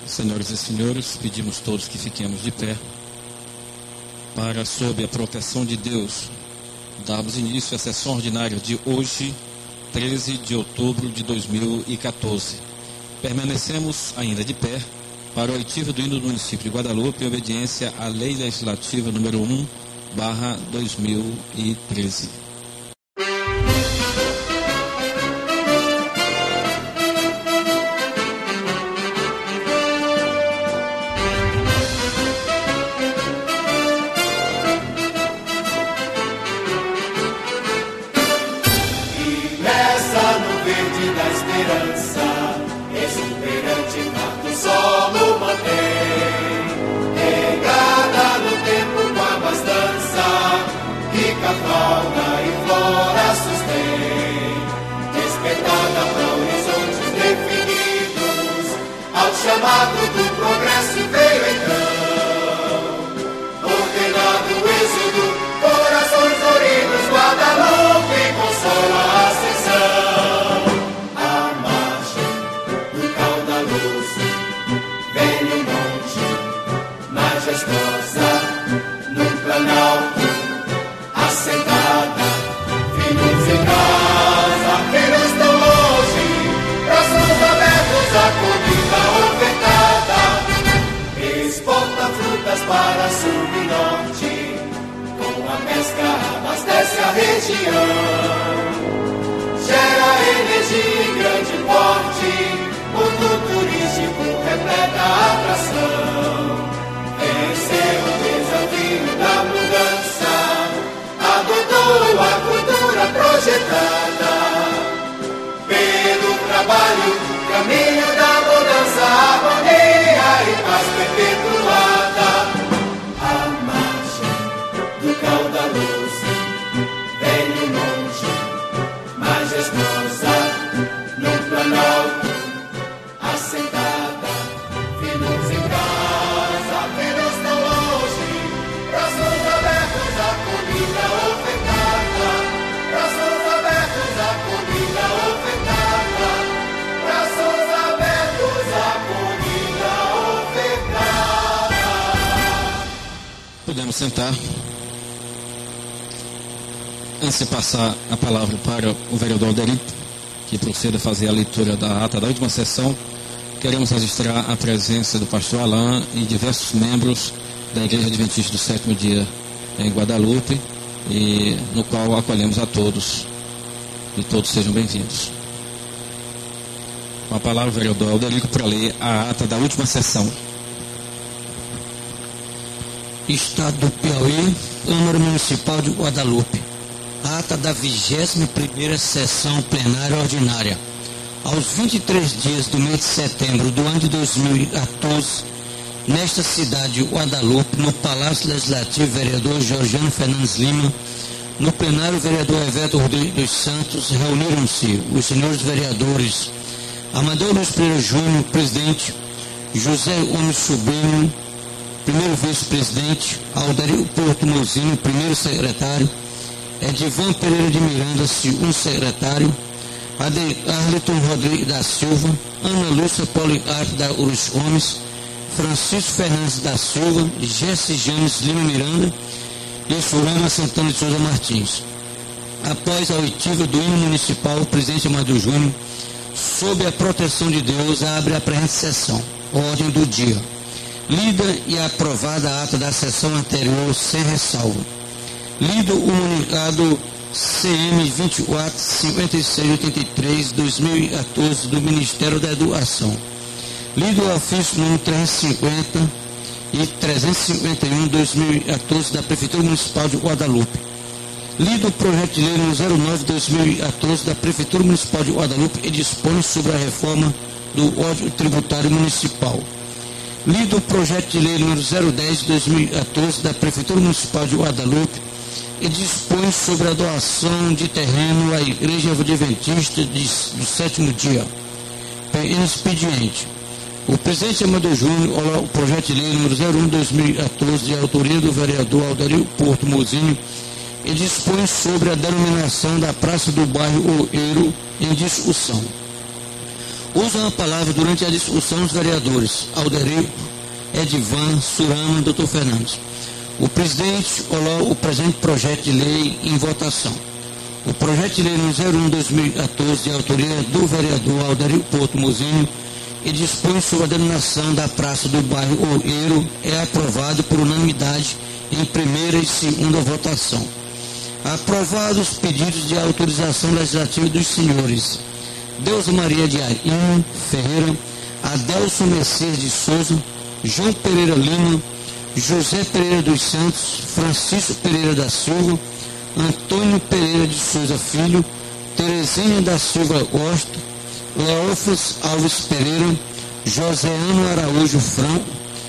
Senhoras e senhores, pedimos todos que fiquemos de pé para, sob a proteção de Deus, darmos início à sessão ordinária de hoje, 13 de outubro de 2014. Permanecemos ainda de pé para o oitivo do hino do município de Guadalupe, em obediência à Lei Legislativa número 1/2013. Chamado do progresso veio então, ordenado o êxodo, corações doridos, Guadalupe consola a ascensão. A marcha do caudaloso vem no monte, majestosa, no planalto, assentada, filhos em casa, filhos tão longe, braços abertos, acolhida ofertada, exporta frutas para sul e norte, com a pesca abastece a região, gera energia em grande porte, ponto turístico repleta atração, venceu o desafio da mudança, adotou a cultura projetada, pelo trabalho, caminho da mudança, harmonia e paz perpetuada. A marcha do caudaloso vem no monte, majestosa, no planalto, assentada, filhos em casa, filhos tão longe, braços abertos, acolhida ofertada, braços abertos, acolhida ofertada, braços abertos, acolhida ofertada. Podemos sentar. Antes de passar a palavra para o vereador Alderico, que proceda a fazer a leitura da ata da última sessão, queremos registrar a presença do pastor Alain e diversos membros da Igreja Adventista do Sétimo Dia em Guadalupe, e no qual acolhemos a todos, e todos sejam bem-vindos. Com a palavra o vereador Alderico para ler a ata da última sessão. Estado do Piauí, Câmara Municipal de Guadalupe. Ata da 21ª sessão plenária ordinária. Aos 23 dias do mês de setembro do ano de 2014, nesta cidade de Guadalupe, no Palácio Legislativo, vereador Georgiano Fernandes Lima, no plenário, o vereador Everton Rodrigues dos Santos, reuniram-se os senhores vereadores Amadeu Luiz Pereira Júnior, presidente, José Gomes Sobrinho, primeiro vice-presidente, Aldair Porto Mozinho, primeiro secretário, Edivan Pereira de Miranda, segundo secretário, Arliton Rodrigues da Silva, Ana Lúcia Policarpo da Urus Gomes, Francisco Fernandes da Silva, Jesse James Lima Miranda e Furana Santana de Souza Martins. Após a oitiva do hino municipal, o presidente Amadeu Júnior, sob a proteção de Deus, abre a presente sessão. Ordem do dia. Lida e aprovada a ata da sessão anterior sem ressalva. Lido o comunicado CM 245683-2014 do Ministério da Educação. Lido o ofício número 350 e 351-2014 da Prefeitura Municipal de Guadalupe. Lido o projeto de lei número 09-2014 da Prefeitura Municipal de Guadalupe e dispõe sobre a reforma do Código Tributário Municipal. Lido o projeto de lei número 010-2014 da Prefeitura Municipal de Guadalupe e dispõe sobre a doação de terreno à Igreja Adventista do Sétimo Dia. Expediente. O presidente Amadeu Júnior, o projeto de lei número 01-2014, de autoria do vereador Aldair Porto Mozinho, e dispõe sobre a denominação da Praça do Bairro Oeiro em discussão. Usam a palavra durante a discussão os vereadores Alderi, Edivan, Surama, Dr. Fernandes. O presidente coloca o presente projeto de lei em votação. O projeto de lei no 01/2014, de autoria do vereador Alderi Porto Mozinho, e dispõe sobre a denominação da praça do bairro Oeiro, é aprovado por unanimidade em primeira e segunda votação. Aprovados os pedidos de autorização legislativa dos senhores Deusa Maria de Aino Ferreira, Adelson Mercedes de Souza, João Pereira Lima, José Pereira dos Santos, Francisco Pereira da Silva, Antônio Pereira de Souza Filho, Terezinha da Silva Costa, Leófas Alves Pereira, Joséano Araújo Franco,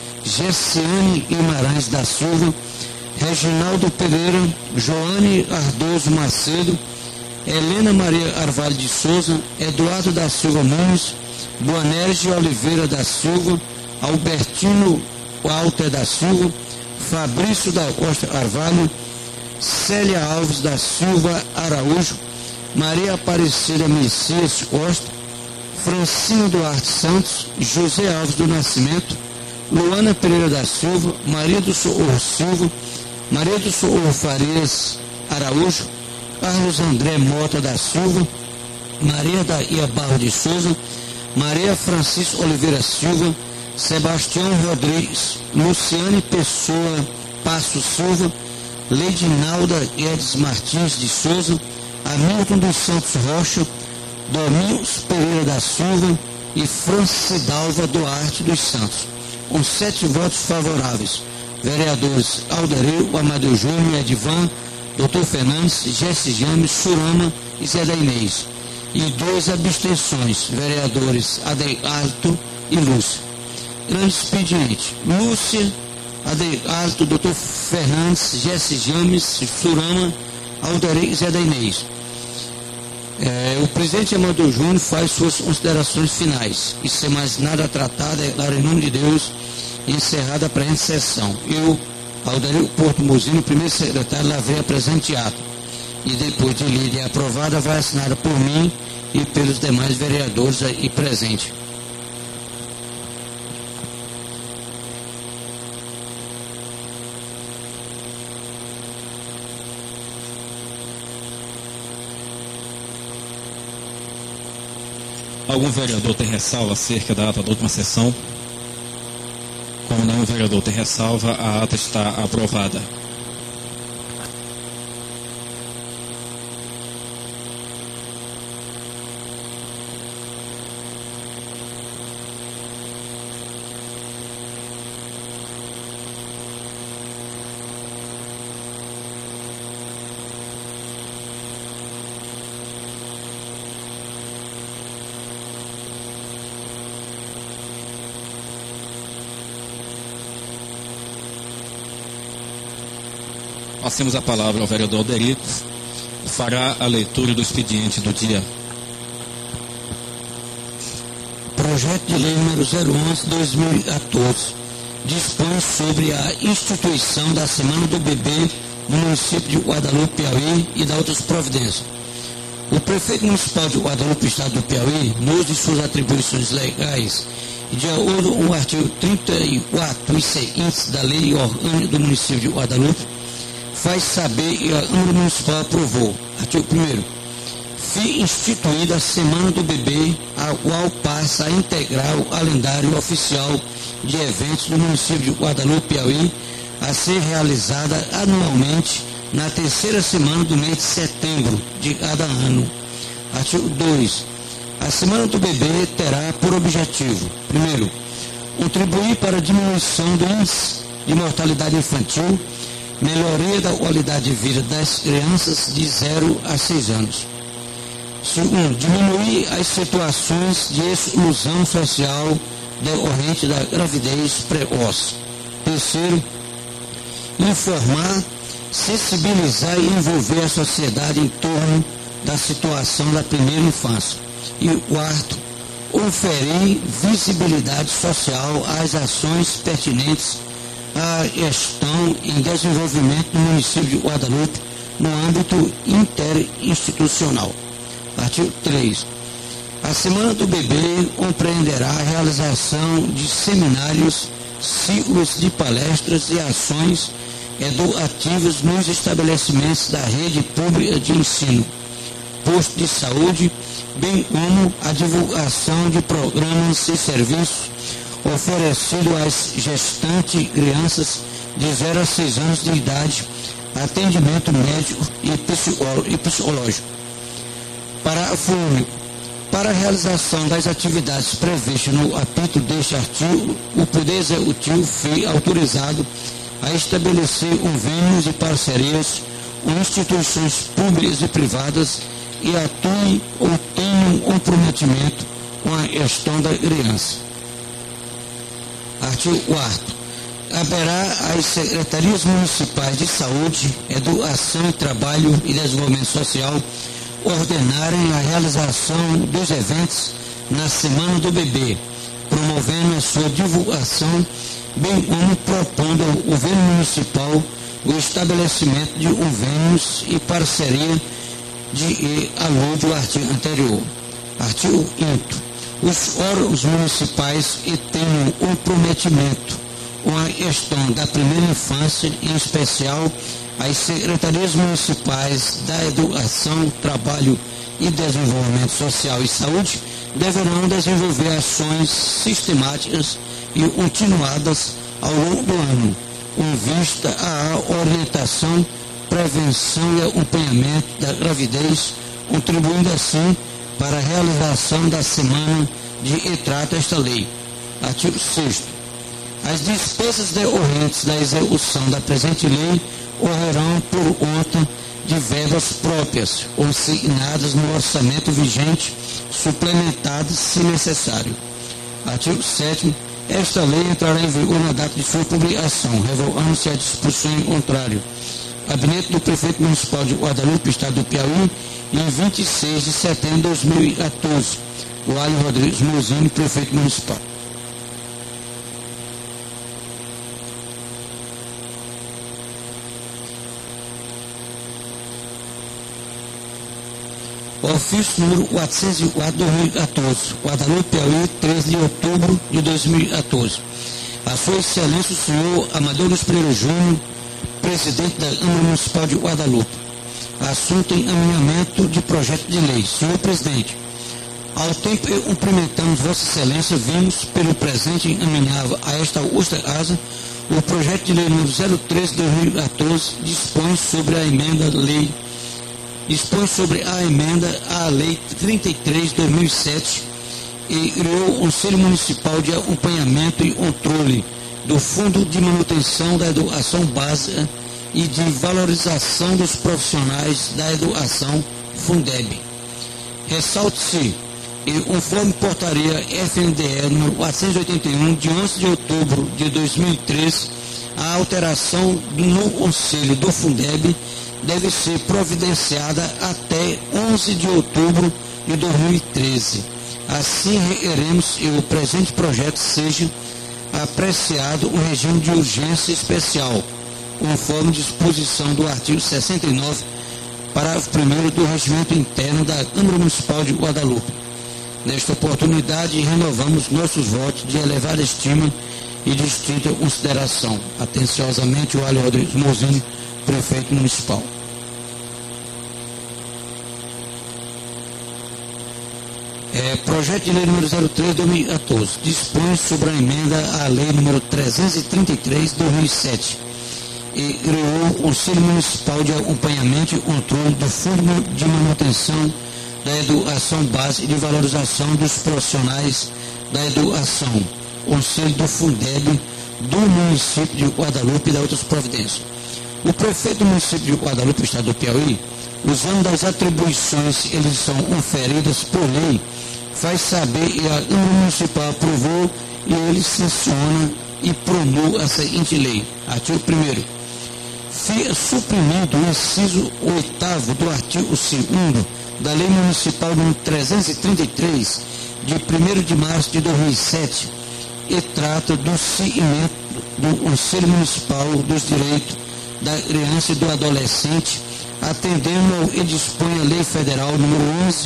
Gessiane Guimarães da Silva, Reginaldo Pereira, Joane Ardoso Macedo, Helena Maria Arvalho de Souza, Eduardo da Silva Nunes, Boanerges Oliveira da Silva, Albertino Walter da Silva, Fabrício da Costa Arvalho, Célia Alves da Silva Araújo, Maria Aparecida Messias Costa, Francino Duarte Santos, José Alves do Nascimento, Luana Pereira da Silva, Maria do Socorro Silva, Maria do Socorro Farias Araújo, Carlos André Mota da Silva, Maria da Ia Barro de Souza, Maria Francisco Oliveira Silva, Sebastião Rodrigues, Luciane Pessoa Passo Silva, Leidinalda Guedes Martins de Souza, Hamilton dos Santos Rocha, Domingos Pereira da Silva e Francidalva Duarte dos Santos. Com 7 votos favoráveis, vereadores Aldereu, Amadeu Júnior, Edivan, Dr. Fernandes, Jesse James, Surama e Zé da Inês. E 2 abstenções, vereadores Adeilto e Lúcia. Grande expediente: Lúcia, Adeilto, Dr. Fernandes, Jesse James, Surama, Aldereu e Zé da Inês. O presidente Amadeu Júnior faz suas considerações finais. E sem mais nada tratado, é claro, em nome de Deus, encerrada a presente sessão. Eu, Alderi Porto Mozinho, primeiro secretário, lavrei a presente ato. E depois de lida e aprovada, vai assinada por mim e pelos demais vereadores aí presentes. Algum vereador tem ressalva acerca da ata da última sessão? Como nenhum vereador tem ressalva, a ata está aprovada. Passemos a palavra ao vereador Alderi, que fará a leitura do expediente do dia. Projeto de lei número 011/2014 dispõe sobre a instituição da Semana do Bebê no município de Guadalupe, Piauí, e da outras providências. O prefeito municipal de Guadalupe, estado do Piauí, no uso de suas atribuições legais e de acordo com o artigo 34 e seguintes da Lei Orgânica do município de Guadalupe, faz saber que a Câmara Municipal aprovou. Artigo 1º. Foi instituída a Semana do Bebê, a qual passa a integrar o calendário oficial de eventos do município de Guadalupe, Piauí, a ser realizada anualmente na 3ª semana do mês de setembro de cada ano. Artigo 2. A Semana do Bebê terá por objetivo: primeiro, contribuir para a diminuição do índice de mortalidade infantil, melhoria da qualidade de vida das crianças de 0 a 6 anos. Segundo, diminuir as situações de exclusão social decorrente da gravidez precoce. Terceiro, informar, sensibilizar e envolver a sociedade em torno da situação da primeira infância. E quarto, conferir visibilidade social às ações pertinentes à gestão e desenvolvimento do município de Guadalupe no âmbito interinstitucional. Artigo 3. A Semana do Bebê compreenderá a realização de seminários, ciclos de palestras e ações educativas nos estabelecimentos da rede pública de ensino, posto de saúde, bem como a divulgação de programas e serviços oferecidos às gestantes crianças de 0 a 6 anos de idade, atendimento médico e psicológico. Parágrafo único. Para a realização das atividades previstas no capítulo deste artigo, o Poder Executivo foi autorizado a estabelecer convênios e parcerias com instituições públicas e privadas e atuem ou tenham comprometimento com a gestão da criança. Artigo 4º. Caberá às secretarias municipais de saúde, educação e trabalho e desenvolvimento social ordenarem a realização dos eventos na Semana do Bebê, promovendo a sua divulgação, bem como propondo ao governo municipal o estabelecimento de convênios e parceria de alude o artigo anterior. Artigo 5º. Os órgãos municipais que tenham comprometimento com a questão da primeira infância, em especial as secretarias municipais da Educação, Trabalho e Desenvolvimento Social e Saúde, deverão desenvolver ações sistemáticas e continuadas ao longo do ano, com vista à orientação, prevenção e acompanhamento da gravidez, contribuindo assim para a realização da semana de que trata esta lei. Artigo 6º. As despesas decorrentes da execução da presente lei correrão por conta de verbas próprias, consignadas no orçamento vigente, suplementadas se necessário. Artigo 7º. Esta lei entrará em vigor na data de sua publicação, revogando-se a disposição em contrário. Gabinete do Prefeito Municipal de Guadalupe, Estado do Piauí, em 26 de setembro de 2014. Wálio Rodrigues Mozini, Prefeito Municipal. Ofício número 404/2014, Guadalupe, Piauí, 13 de outubro de 2014. A Sua Excelência o senhor Amadeu Luiz Pereira Júnior, presidente da Câmara Municipal de Guadalupe. Assunto em encaminhamento de projeto de lei. Senhor presidente, ao tempo que cumprimentamos Vossa Excelência, vimos pelo presente encaminhar a esta augusta casa o projeto de lei número 03/2014, dispõe sobre a emenda à Lei 33/2007 e criou o Conselho Municipal de Acompanhamento e Controle do Fundo de Manutenção da Educação Básica e de Valorização dos Profissionais da Educação, Fundeb. Ressalte-se, e conforme portaria FNDE número 481, de 11 de outubro de 2013, a alteração no Conselho do Fundeb deve ser providenciada até 11 de outubro de 2013. Assim, requeremos que o presente projeto seja apreciado um regime de urgência especial, conforme disposição do artigo 69, parágrafo 1º do Regimento Interno da Câmara Municipal de Guadalupe. Nesta oportunidade, renovamos nossos votos de elevada estima e de estrita consideração. Atenciosamente, o Wálio Rodrigues Mozini, Prefeito Municipal. Projeto de lei número 03/2014 dispõe sobre a emenda à lei número 333/2007 e criou o Conselho Municipal de Acompanhamento e Controle do Fundo de Manutenção da Educação Básica e de Valorização dos Profissionais da Educação, Conselho do Fundeb do município de Guadalupe e da outras providências. O prefeito do município de Guadalupe, Estado do Piauí, usando das atribuições que lhes são conferidas por lei, faz saber que a Câmara Municipal aprovou e ele sanciona e promulga a seguinte lei. Artigo 1º. Fica suprimido o inciso 8º do artigo 2º da Lei Municipal número 333, de 1º de março de 2007, e trata do seguimento do Conselho Municipal dos Direitos da Criança e do Adolescente, atendendo ao que dispõe a Lei Federal número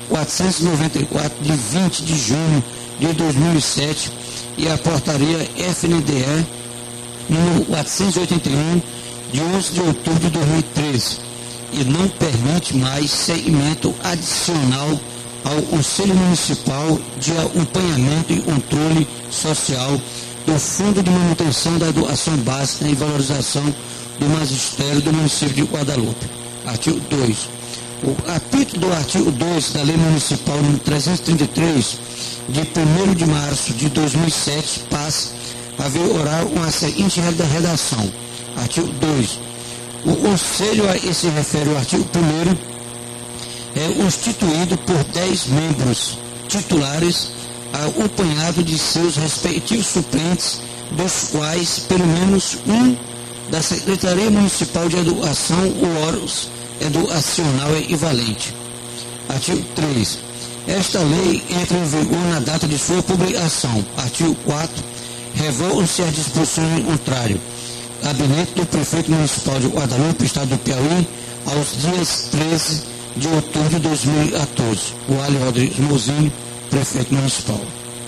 494, de 20 de junho de 2007, e a portaria FNDE número 481, de 11 de outubro de 2013, e não permite mais segmento adicional ao Conselho Municipal de Acompanhamento e Controle Social do Fundo de Manutenção da Educação Básica e Valorização do Magistério do município de Guadalupe. Artigo 2. O capítulo do artigo 2 da Lei Municipal número 333, de 1º de março de 2007, passa a vigorar uma seguinte redação. Artigo 2. O Conselho a que se refere o artigo 1º é constituído por 10 membros titulares, acompanhado de seus respectivos suplentes, dos quais pelo menos um da Secretaria Municipal de Educação ou órgãos educacional equivalente. Artigo 3. Esta lei entra em vigor na data de sua publicação. Artigo 4. Revogam-se as disposições em contrário. Gabinete do Prefeito Municipal de Guadalupe, Estado do Piauí, aos dias 13 de outubro de 2014. O Alho Rodrigues Mozinho, Prefeito Municipal.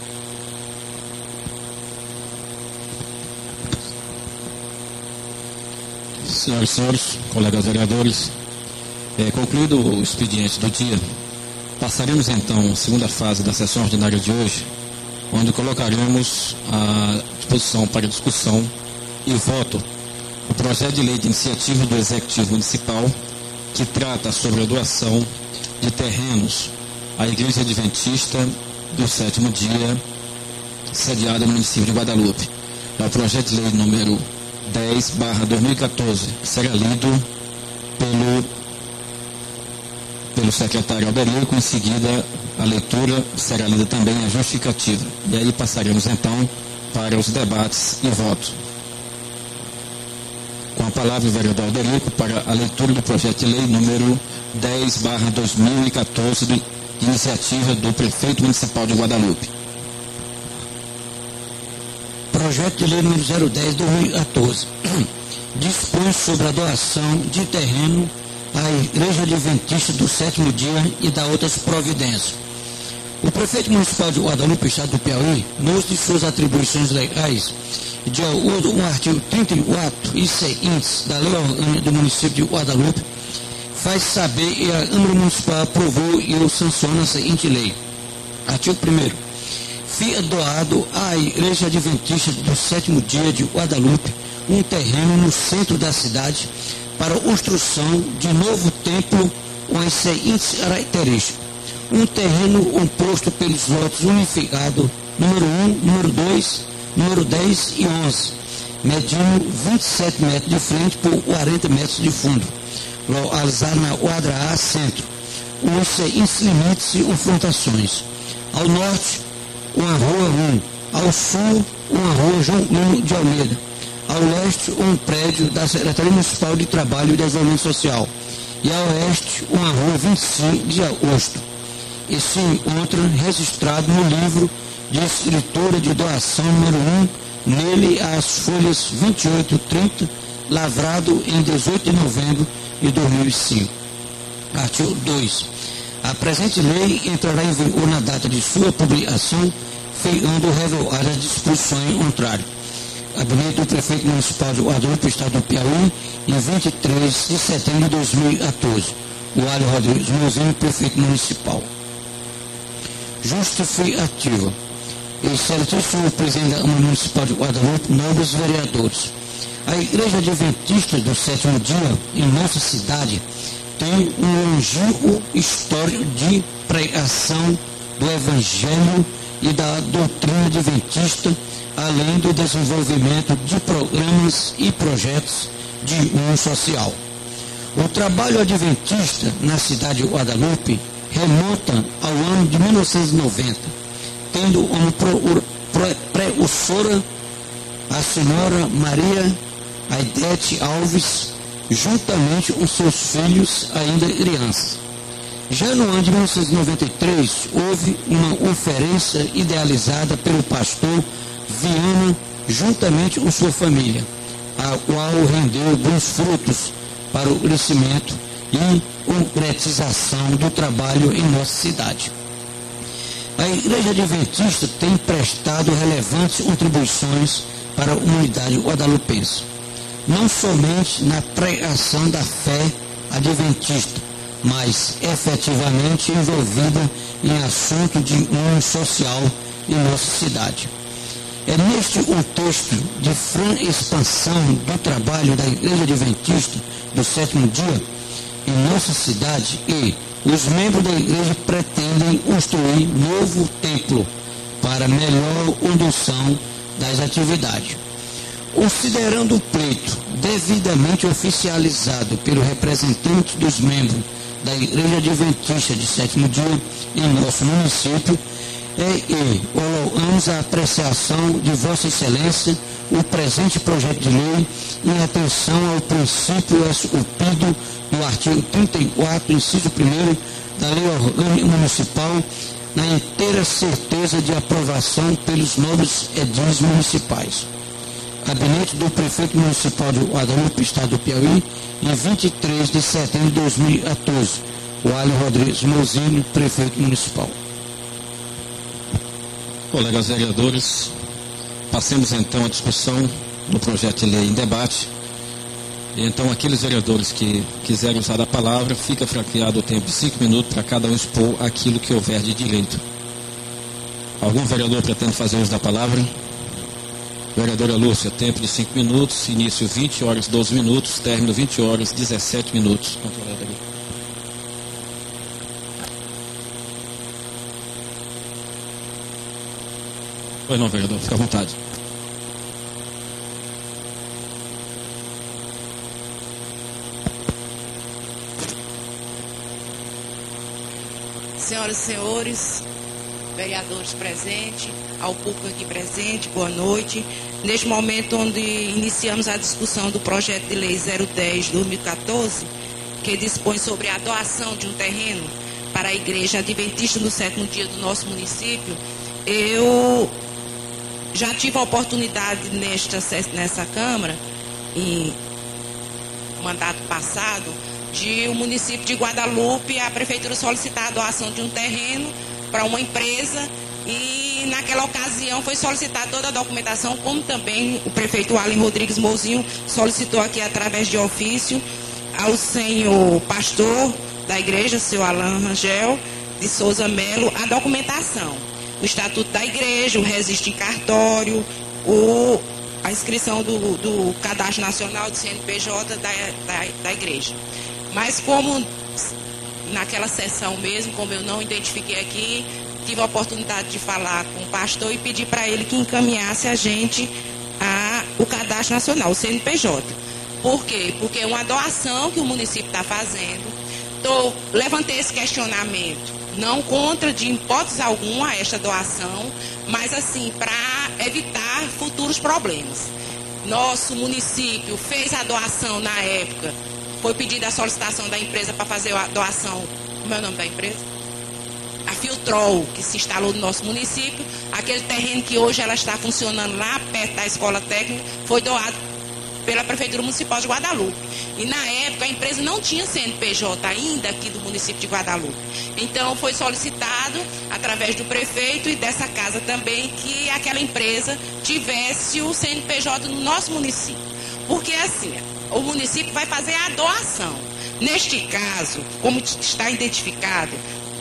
Senhoras e senhores, colegas vereadores, concluído o expediente do dia, passaremos então à segunda fase da sessão ordinária de hoje, onde colocaremos à disposição para discussão e voto o projeto de lei de iniciativa do Executivo Municipal que trata sobre a doação de terrenos à Igreja Adventista do Sétimo Dia, sediada no município de Guadalupe. É o projeto de lei número 10/2014, que será lido pelo secretário Alderico. Em seguida, a leitura será lida também a justificativa. E aí passaremos então para os debates e votos. Com a palavra o vereador Alderico para a leitura do projeto de lei número 10/2014, de iniciativa do Prefeito Municipal de Guadalupe. Projeto de lei número 010/2014 dispõe sobre a doação de terreno à Igreja Adventista do Sétimo Dia e da outras providências. O Prefeito Municipal de Guadalupe, Estado do Piauí, nos de suas atribuições legais, de acordo com o artigo 34 e seguintes da Lei Orgânica do Município de Guadalupe, faz saber que a Câmara Municipal aprovou e eu sanciono a seguinte lei. Artigo 1º. Fica doado à Igreja Adventista do Sétimo Dia de Guadalupe um terreno no centro da cidade para a construção de novo templo com as seguintes características. Um terreno composto pelos lotes unificados número 1, número 2, número 10 e 11, medindo 27 metros de frente por 40 metros de fundo, localizado na quadra A Centro, com os seguintes limites e confrontações. Ao norte, uma rua 1, ao sul, uma rua João Nuno de Almeida, ao leste, um prédio da Secretaria Municipal de Trabalho e Desenvolvimento Social, e ao oeste, uma rua 25 de agosto. E se encontra registrado no livro de escritura de doação número 1, nele as folhas 28 e 30, lavrado em 18 de novembro de 2005. Artigo 2. A presente lei entrará em vigor na data de sua publicação, ficando revogadas as disposições em contrário. Gabinete do Prefeito Municipal de Guadalupe, Estado do Piauí, em 23 de setembro de 2014. O Alho Rodrigues Mozinho, Prefeito Municipal. Justificativa. Excelentíssimo Presidente da Câmara Municipal de Guadalupe, nobres vereadores. A Igreja Adventista do Sétimo Dia, em nossa cidade, tem um longínquo histórico de pregação do Evangelho e da doutrina adventista, além do desenvolvimento de programas e projetos de união social. O trabalho adventista na cidade de Guadalupe remonta ao ano de 1990, tendo como precursora a senhora Maria Aidete Alves, juntamente com seus filhos ainda crianças. Já no ano de 1993, houve uma conferência idealizada pelo pastor Viana, juntamente com sua família, a qual rendeu bons frutos para o crescimento e concretização do trabalho em nossa cidade. A Igreja Adventista tem prestado relevantes contribuições para a humanidade guadalupense, não somente na pregação da fé adventista, mas efetivamente envolvida em assunto de união social em nossa cidade. É neste contexto de franca expansão do trabalho da Igreja Adventista do Sétimo Dia em nossa cidade que os membros da igreja pretendem construir novo templo para melhor condução das atividades. Considerando o pleito devidamente oficializado pelo representante dos membros da Igreja Adventista de Sétimo Dia em nosso município, e colocamos a apreciação de Vossa Excelência o presente projeto de lei em atenção ao princípio esculpido no artigo 34, inciso 1 da Lei Orgânica Municipal, na inteira certeza de aprovação pelos novos edis municipais. Gabinete do Prefeito Municipal de Guadalupe, Estado do Piauí, em 23 de setembro de 2014. O Alho Rodrigues Mozinho, Prefeito Municipal. Colegas vereadores, passemos então a discussão do projeto de lei em debate. Então, aqueles vereadores que quiserem usar a palavra, fica franqueado o tempo de 5 minutos para cada um expor aquilo que houver de direito. Algum vereador pretende fazer uso da palavra? Vereadora Lúcia, tempo de 5 minutos, início 20 horas 12 minutos, término 20 horas 17 minutos. Controlado ali. Pois não, vereador, fica à vontade. Senhoras e senhores, vereadores presentes, ao público aqui presente, boa noite. Neste momento onde iniciamos a discussão do projeto de lei 010/2014, que dispõe sobre a doação de um terreno para a Igreja Adventista do Sétimo Dia do nosso município, eu já tive a oportunidade nessa Câmara, em mandato passado, de o município de Guadalupe, a Prefeitura solicitar a doação de um terreno para uma empresa e naquela ocasião foi solicitada toda a documentação, como também o prefeito Allen Rodrigues Mozinho solicitou aqui através de ofício ao senhor pastor da igreja, senhor Alain Rangel de Souza Melo, a documentação, o estatuto da igreja, o registro em cartório, a inscrição do cadastro nacional de CNPJ da igreja. Mas como naquela sessão mesmo, como eu não identifiquei aqui, tive a oportunidade de falar com o pastor e pedir para ele que encaminhasse a gente o cadastro nacional, o CNPJ. Por quê? Porque é uma doação que o município está fazendo. Levantei esse questionamento, não contra de hipótese alguma esta doação, mas assim, para evitar futuros problemas. Nosso município fez a doação na época. Foi pedida a solicitação da empresa para fazer a doação. Como é o nome da empresa? A Filtrol, que se instalou no nosso município. Aquele terreno que hoje ela está funcionando lá perto da escola técnica, foi doado pela Prefeitura Municipal de Guadalupe. E na época a empresa não tinha CNPJ ainda aqui do município de Guadalupe. Então foi solicitado, através do prefeito e dessa casa também, que aquela empresa tivesse o CNPJ no nosso município. Porque assim, o município vai fazer a doação. Neste caso, como está identificado,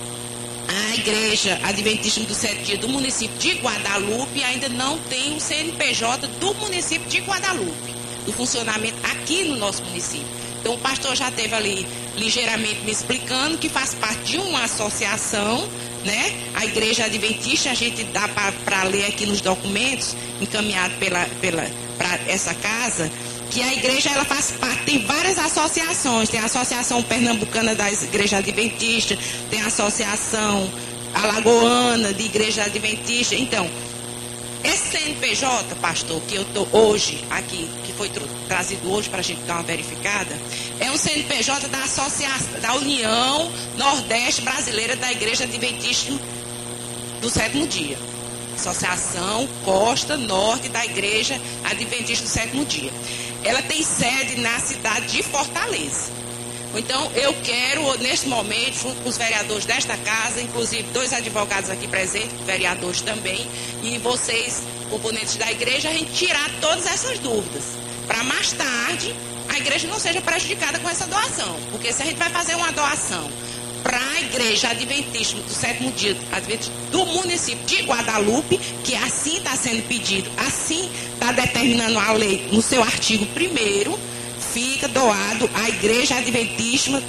a Igreja Adventista do Sétimo Dia do município de Guadalupe ainda não tem o CNPJ do município de Guadalupe, do funcionamento aqui no nosso município. Então o pastor já esteve ali ligeiramente me explicando que faz parte de uma associação, né? A Igreja Adventista, a gente dá para ler aqui nos documentos encaminhados para essa casa, que a igreja ela faz parte, tem várias associações, tem a Associação Pernambucana das Igrejas Adventistas, tem a Associação Alagoana de Igreja Adventista. Então, esse CNPJ, pastor, que eu estou hoje aqui, que foi trazido hoje para a gente dar uma verificada, é um CNPJ da Associação, da União Nordeste Brasileira da Igreja Adventista do Sétimo Dia. Associação Costa Norte da Igreja Adventista do Sétimo Dia. Ela tem sede na cidade de Fortaleza. Então, eu quero, neste momento, junto com os vereadores desta casa, inclusive 2 advogados aqui presentes, vereadores também, e vocês, componentes da igreja, a gente tirar todas essas dúvidas, para mais tarde a igreja não seja prejudicada com essa doação. Porque se a gente vai fazer uma doação para a igreja adventista do 7º dia adventista do município de Guadalupe, que assim está sendo pedido, assim está determinando a lei no seu artigo 1º, fica doado à igreja adventista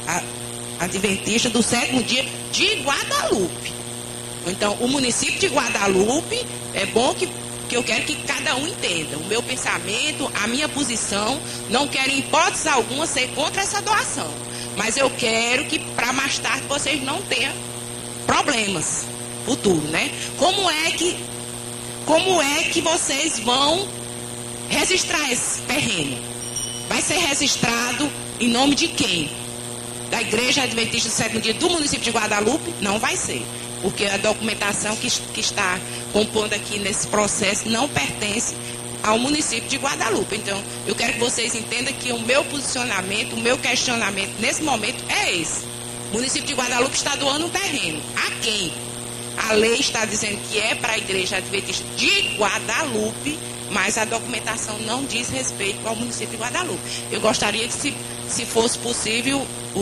do 7º dia de Guadalupe. Então, o município de Guadalupe, é bom que eu quero que cada um entenda. O meu pensamento, a minha posição, não quero em hipótese alguma ser contra essa doação. Mas eu quero que para mais tarde vocês não tenham problemas futuros, né? Como é que vocês vão registrar esse terreno? Vai ser registrado em nome de quem? Da Igreja Adventista do 7º dia do município de Guadalupe? Não vai ser. Porque a documentação que está compondo aqui nesse processo não pertence ao município de Guadalupe. Então, eu quero que vocês entendam que o meu posicionamento, o meu questionamento nesse momento é esse. O município de Guadalupe está doando um terreno. A quem? A lei está dizendo que é para a Igreja Adventista de Guadalupe, mas a documentação não diz respeito ao município de Guadalupe. Eu gostaria que, se fosse possível,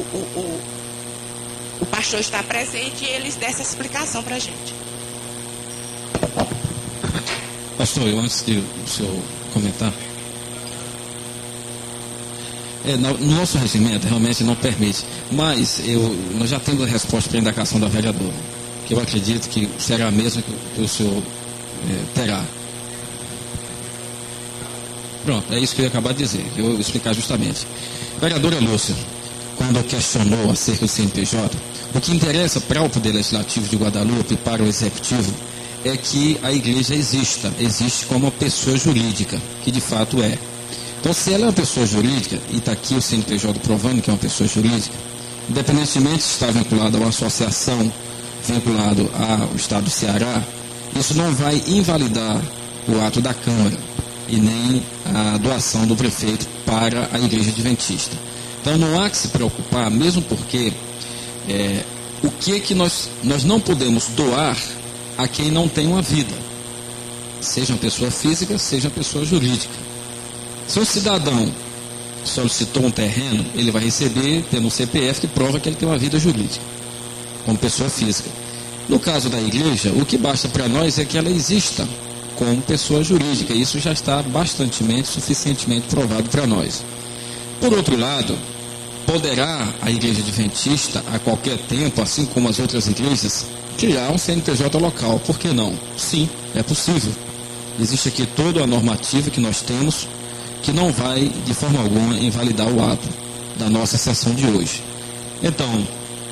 o pastor estar presente e eles dessem essa explicação para a gente. Pastor, antes de o senhor comentar, no nosso regimento realmente não permite, mas nós já temos a resposta para a indagação da vereadora, que eu acredito que será a mesma que o senhor terá. Pronto, é isso que eu ia acabar de dizer, eu vou explicar justamente. Vereadora Lúcia, quando questionou acerca do CNPJ, o que interessa para o Poder Legislativo de Guadalupe e para o Executivo é que a igreja existe como uma pessoa jurídica, que de fato é. Então, se ela é uma pessoa jurídica, e está aqui o CNPJ provando que é uma pessoa jurídica, independentemente se está vinculado a uma associação, vinculado ao Estado do Ceará, isso não vai invalidar o ato da Câmara e nem a doação do prefeito para a Igreja Adventista. Então, não há que se preocupar, mesmo porque o que nós não podemos doar a quem não tem uma vida, seja uma pessoa física, seja uma pessoa jurídica. Se um cidadão solicitou um terreno, ele vai receber tendo um CPF que prova que ele tem uma vida jurídica, como pessoa física. No caso da igreja, o que basta para nós é que ela exista como pessoa jurídica. Isso já está suficientemente provado para nós. Por outro lado, poderá a igreja adventista, a qualquer tempo, assim como as outras igrejas, criar um CNPJ local. Por que não? Sim, é possível. Existe aqui toda a normativa que nós temos, que não vai, de forma alguma, invalidar o ato da nossa sessão de hoje. Então,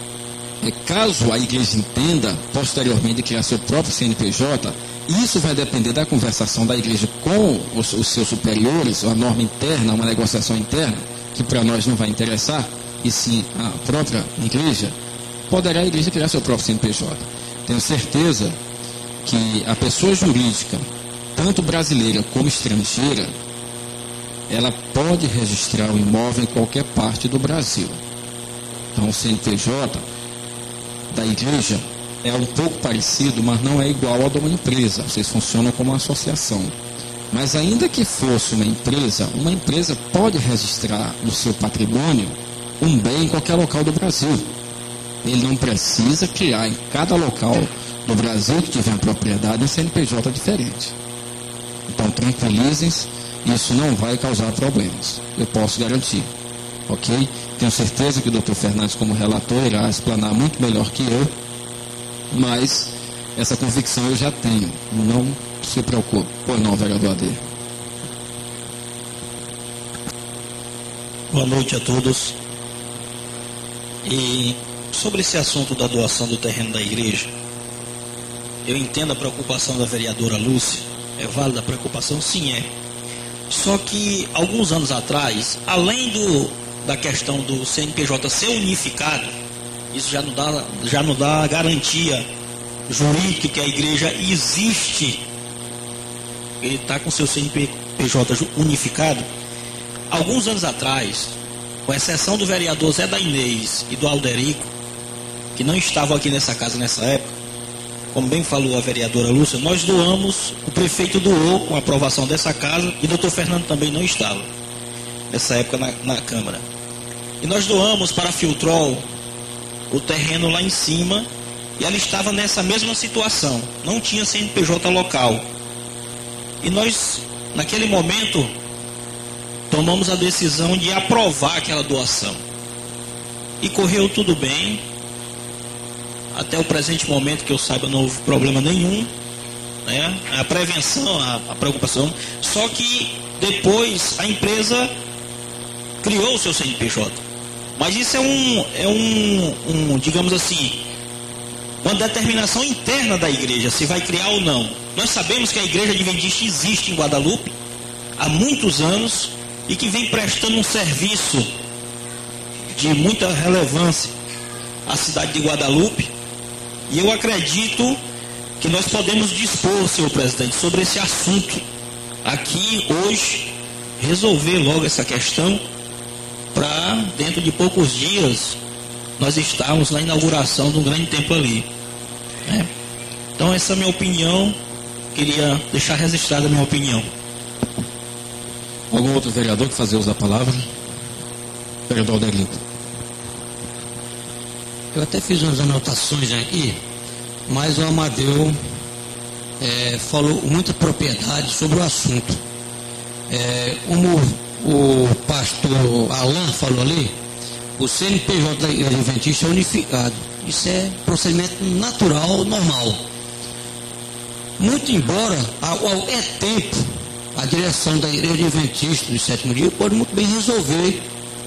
caso a igreja entenda, posteriormente, criar seu próprio CNPJ, isso vai depender da conversação da igreja com os seus superiores, uma norma interna, uma negociação interna, que para nós não vai interessar, e sim a própria igreja, poderá a igreja criar seu próprio CNPJ. Tenho certeza que a pessoa jurídica, tanto brasileira como estrangeira, ela pode registrar o imóvel em qualquer parte do Brasil. Então, o CNPJ da igreja é um pouco parecido, mas não é igual ao de uma empresa. Vocês funcionam como uma associação. Mas ainda que fosse uma empresa pode registrar no seu patrimônio um bem em qualquer local do Brasil. Ele não precisa criar em cada local do Brasil que tiver propriedade um CNPJ diferente. Então, tranquilizem-se, isso não vai causar problemas. Eu posso garantir. Ok? Tenho certeza que o Dr. Fernandes, como relator, irá explanar muito melhor que eu, mas essa convicção eu já tenho. Não se preocupe. Pois não, vereador AD. Boa noite a todos. E sobre esse assunto da doação do terreno da igreja, eu entendo a preocupação da vereadora Lúcia. É válida a preocupação? Sim, é. Só que, alguns anos atrás, além da questão do CNPJ ser unificado, isso já não dá garantia jurídica que a igreja existe, ele está com seu CNPJ unificado. Alguns anos atrás, com exceção do vereador Zé da Inês e do Alderico, que não estavam aqui nessa casa nessa época, como bem falou a vereadora Lúcia, nós doamos, o prefeito doou com a aprovação dessa casa, e o doutor Fernando também não estava nessa época na Câmara. E nós doamos para a Filtrol o terreno lá em cima, e ela estava nessa mesma situação, não tinha CNPJ local. E nós, naquele momento, tomamos a decisão de aprovar aquela doação. E correu tudo bem. Até o presente momento, que eu saiba, não houve problema nenhum, né? A prevenção, a preocupação. Só que depois a empresa criou o seu CNPJ. Mas isso digamos assim, uma determinação interna da igreja, se vai criar ou não. Nós sabemos que a igreja adventista existe em Guadalupe há muitos anos e que vem prestando um serviço de muita relevância à cidade de Guadalupe. E eu acredito que nós podemos dispor, senhor presidente, sobre esse assunto aqui hoje, resolver logo essa questão, para dentro de poucos dias nós estarmos na inauguração de um grande templo ali, né? Então essa é a minha opinião, queria deixar registrada a minha opinião. Algum outro vereador que fazer uso da palavra? Vereador Alderico. Eu até fiz umas anotações aqui, mas o Amadeu falou muita propriedade sobre o assunto. Como o pastor Alain falou ali, o CNPJ da Igreja Adventista é unificado. Isso é procedimento natural, normal. Muito embora, é tempo, a direção da Igreja Adventista do sétimo dia pode muito bem resolver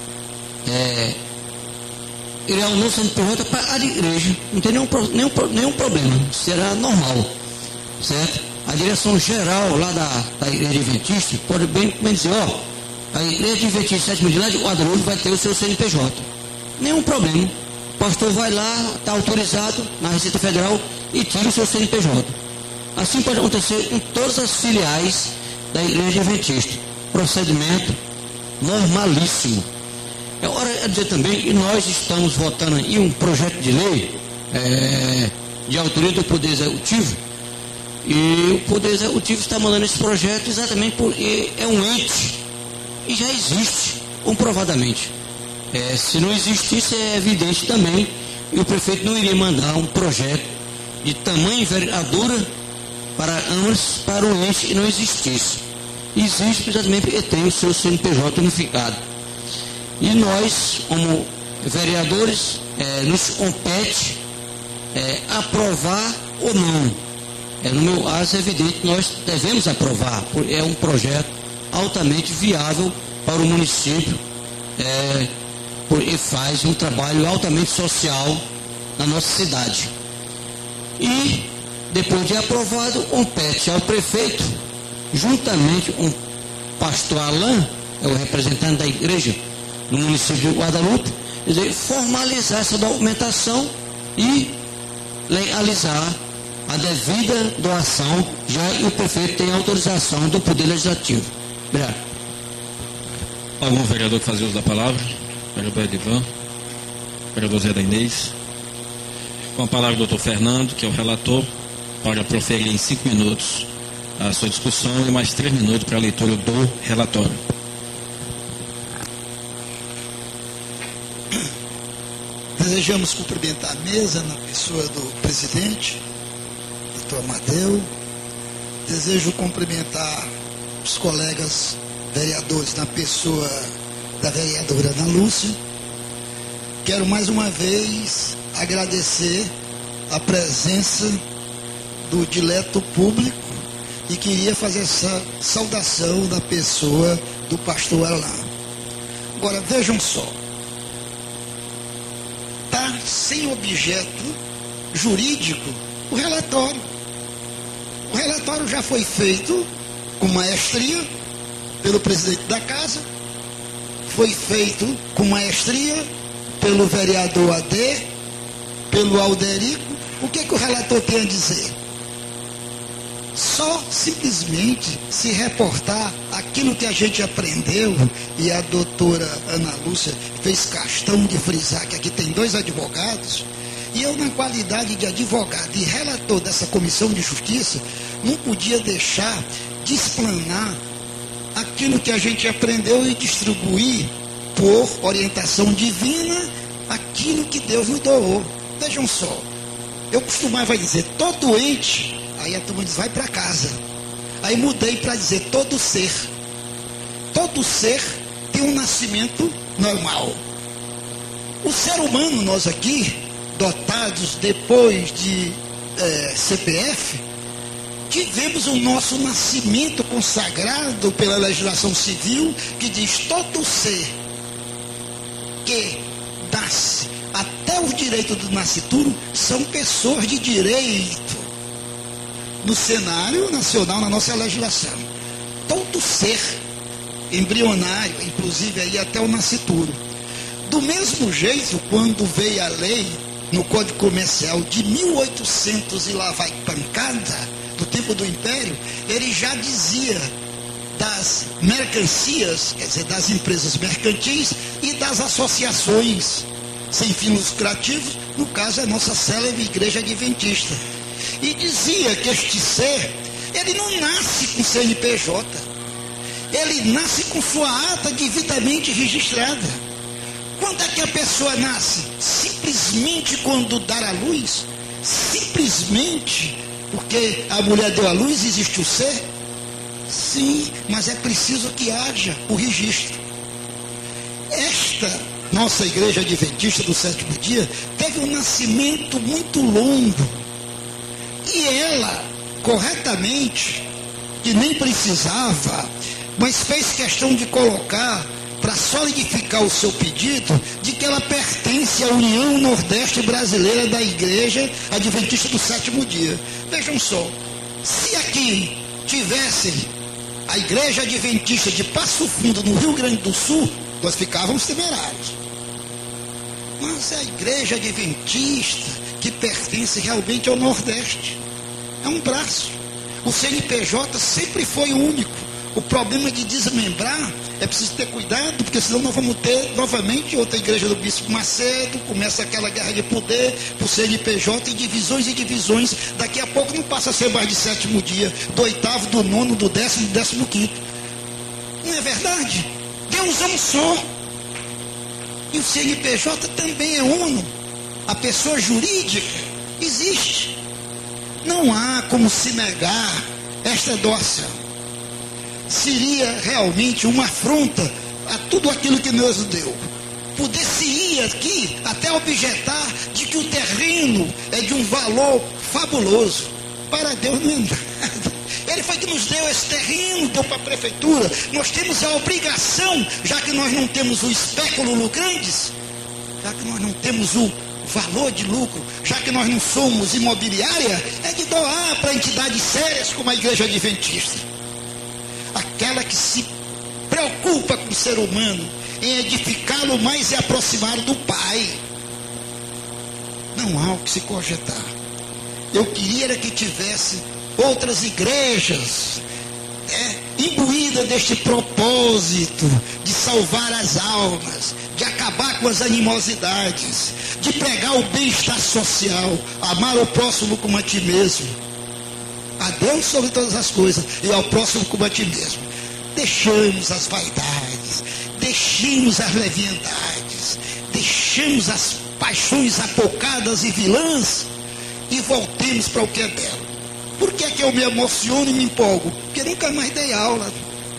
criar um novo CNPJ para a igreja. Não tem nenhum problema. Será normal. Certo? A direção geral lá da Igreja Adventista pode bem dizer, a Igreja Adventista sétimo dia lá de Guadalupe vai ter o seu CNPJ. Nenhum problema. O pastor vai lá, está autorizado na Receita Federal e tira o seu CNPJ. Assim pode acontecer em todas as filiais da Igreja Adventista. Procedimento normalíssimo. É hora de dizer também que nós estamos votando aí um projeto de lei de autoria do Poder Executivo, e o Poder Executivo está mandando esse projeto exatamente porque é um ente e já existe, comprovadamente. Se não existisse, é evidente também, e o prefeito não iria mandar um projeto de tamanha envergadura para ambos, para o ente que não existisse. Existe exatamente porque tem o seu CNPJ unificado. E nós, como vereadores, nos compete aprovar ou não. No meu caso, é evidente que nós devemos aprovar, porque é um projeto altamente viável para o município, porque faz um trabalho altamente social na nossa cidade. E, depois de aprovado, compete ao prefeito, juntamente com o pastor Alain, é o representante da igreja no município de Guadalupe, formalizar essa documentação e legalizar a devida doação, já que o prefeito tem autorização do Poder Legislativo. Obrigado. Algum vereador que fazer uso da palavra? Vereador Edivan, vereador Zé da Inês. Com a palavra o doutor Fernando, que é o relator, para proferir em 5 minutos a sua discussão e mais 3 minutos para a leitura do relatório. Desejamos cumprimentar a mesa na pessoa do presidente, doutor Amadeu. Desejo cumprimentar os colegas vereadores na pessoa da vereadora Ana Lúcia. Quero mais uma vez agradecer a presença do dileto público e queria fazer essa saudação da pessoa do pastor Alain. Agora, vejam só. Está sem objeto jurídico o relatório. O relatório já foi feito com maestria pelo presidente da casa, foi feito com maestria pelo vereador AD, pelo Alderico. O que o relator tem a dizer? só simplesmente se reportar aquilo que a gente aprendeu, e a doutora Ana Lúcia fez questão de frisar que aqui tem 2 advogados, e eu, na qualidade de advogado e relator dessa comissão de justiça, não podia deixar de explanar aquilo que a gente aprendeu e distribuir por orientação divina aquilo que Deus nos doou. Vejam só, eu costumava dizer, todo doente, aí a turma diz, vai para casa. Aí mudei para dizer, todo ser tem um nascimento normal. O ser humano, nós aqui, dotados depois de CPF, tivemos o nosso nascimento consagrado pela legislação civil, que diz, todo ser que nasce até o direito do nascituro são pessoas de direito no cenário nacional, na nossa legislação. Todo ser embrionário, inclusive aí até o nascituro. Do mesmo jeito, quando veio a lei no Código Comercial de 1800 e lá vai pancada, do tempo do Império, ele já dizia das mercancias, quer dizer, das empresas mercantis e das associações sem fins lucrativos, no caso a nossa célebre Igreja Adventista. E dizia que este ser, ele não nasce com CNPJ, ele nasce com sua ata devidamente registrada. Quando é que a pessoa nasce? Simplesmente quando dar à luz? Simplesmente porque a mulher deu à luz, existe o ser? Sim, mas é preciso que haja o registro. Esta nossa Igreja Adventista do Sétimo Dia teve um nascimento muito longo. E ela, corretamente, que nem precisava, mas fez questão de colocar, para solidificar o seu pedido, de que ela pertence à União Nordeste Brasileira da Igreja Adventista do Sétimo Dia. Vejam só, se aqui tivesse a Igreja Adventista de Passo Fundo, no Rio Grande do Sul, nós ficávamos temerários. Mas a Igreja Adventista que pertence realmente ao Nordeste. É um braço. O CNPJ sempre foi único. O problema de desmembrar é preciso ter cuidado, porque senão nós vamos ter novamente outra igreja do Bispo Macedo, começa aquela guerra de poder por CNPJ e divisões. Daqui a pouco não passa a ser mais de sétimo dia, do oitavo, do nono, do 10º, do 15º. Não é verdade? Deus é um só. E o CNPJ também é uno. A pessoa jurídica existe. Não há como se negar esta doação. Seria realmente uma afronta a tudo aquilo que Deus deu. Poder-se-ia aqui até objetar de que o terreno é de um valor fabuloso. Para Deus não é nada. Ele foi que nos deu esse terreno, deu para a prefeitura. Nós temos a obrigação, já que nós não temos o espéculo lucrantes, já que nós não temos o valor de lucro, já que nós não somos imobiliária, é de doar para entidades sérias como a Igreja Adventista. Aquela que se preocupa com o ser humano, em edificá-lo mais e aproximá-lo do Pai. Não há o que se cogitar. Eu queria que tivesse outras igrejas imbuídas deste propósito de salvar as almas, de acabar com as animosidades, de pregar o bem-estar social, amar o próximo como a ti mesmo, a Deus sobre todas as coisas e ao próximo como a ti mesmo. Deixamos as vaidades, deixemos as leviandades, deixemos as paixões apocadas e vilãs e voltemos para o que é belo. Por que é que eu me emociono e me empolgo? Porque nunca mais dei aula.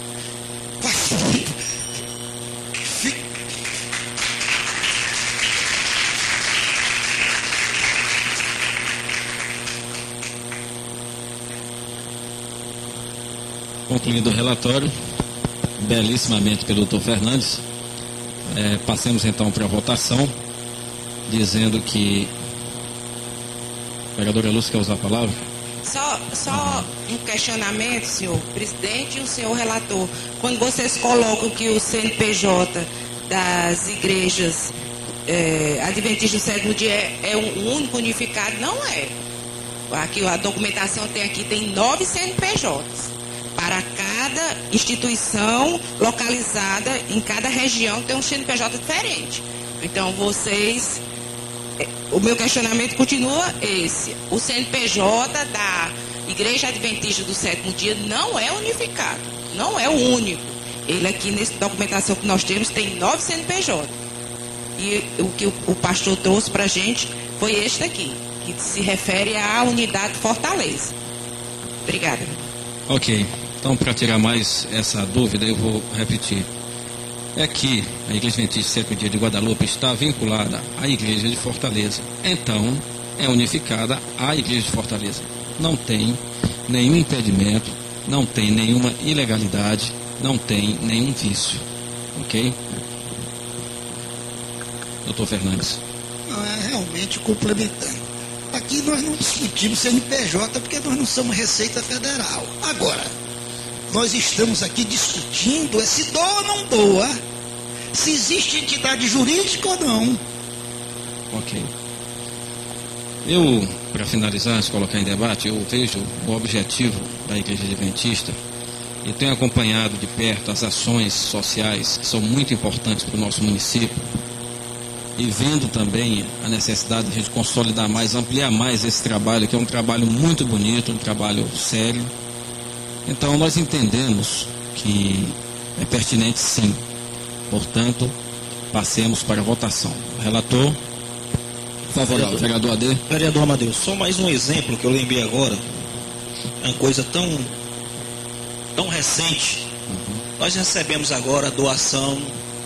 Concluído o relatório, belíssimamente pelo Dr. Fernandes, passemos então para a votação, dizendo que... Vereadora Lúcia, quer usar a palavra? Só um questionamento, senhor presidente e o senhor relator. Quando vocês colocam que o CNPJ das igrejas adventistas do sétimo dia é um único unificado, não é. aqui a documentação tem 9 CNPJs. Para cada instituição localizada em cada região tem um CNPJ diferente. Então, o meu questionamento continua esse. O CNPJ da Igreja Adventista do Sétimo Dia não é unificado, não é o único. Ele aqui, nessa documentação que nós temos, tem 9 CNPJ. E o que o pastor trouxe para a gente foi este aqui, que se refere à unidade Fortaleza. Obrigada. Ok. Então, para tirar mais essa dúvida, eu vou repetir. É que a Igreja Adventista do Sétimo Dia de Guadalupe está vinculada à Igreja de Fortaleza. Então, é unificada à Igreja de Fortaleza. Não tem nenhum impedimento, não tem nenhuma ilegalidade, não tem nenhum vício. Ok? Doutor Fernandes. Não, é realmente complementando. Aqui nós não discutimos CNPJ porque nós não somos Receita Federal. Agora, nós estamos aqui discutindo se doa ou não doa, se existe entidade jurídica ou não. Ok. Eu, para finalizar, se colocar em debate, eu vejo o objetivo da Igreja Adventista e tenho acompanhado de perto as ações sociais que são muito importantes para o nosso município e vendo também a necessidade de a gente consolidar mais, ampliar mais esse trabalho, que é um trabalho muito bonito, um trabalho sério. Então, nós entendemos que é pertinente, sim. Portanto, passemos para a votação. Relator, favorável. Vereador AD. Vereador Amadeu, só mais um exemplo que eu lembrei agora. É uma coisa tão recente. Nós recebemos agora a doação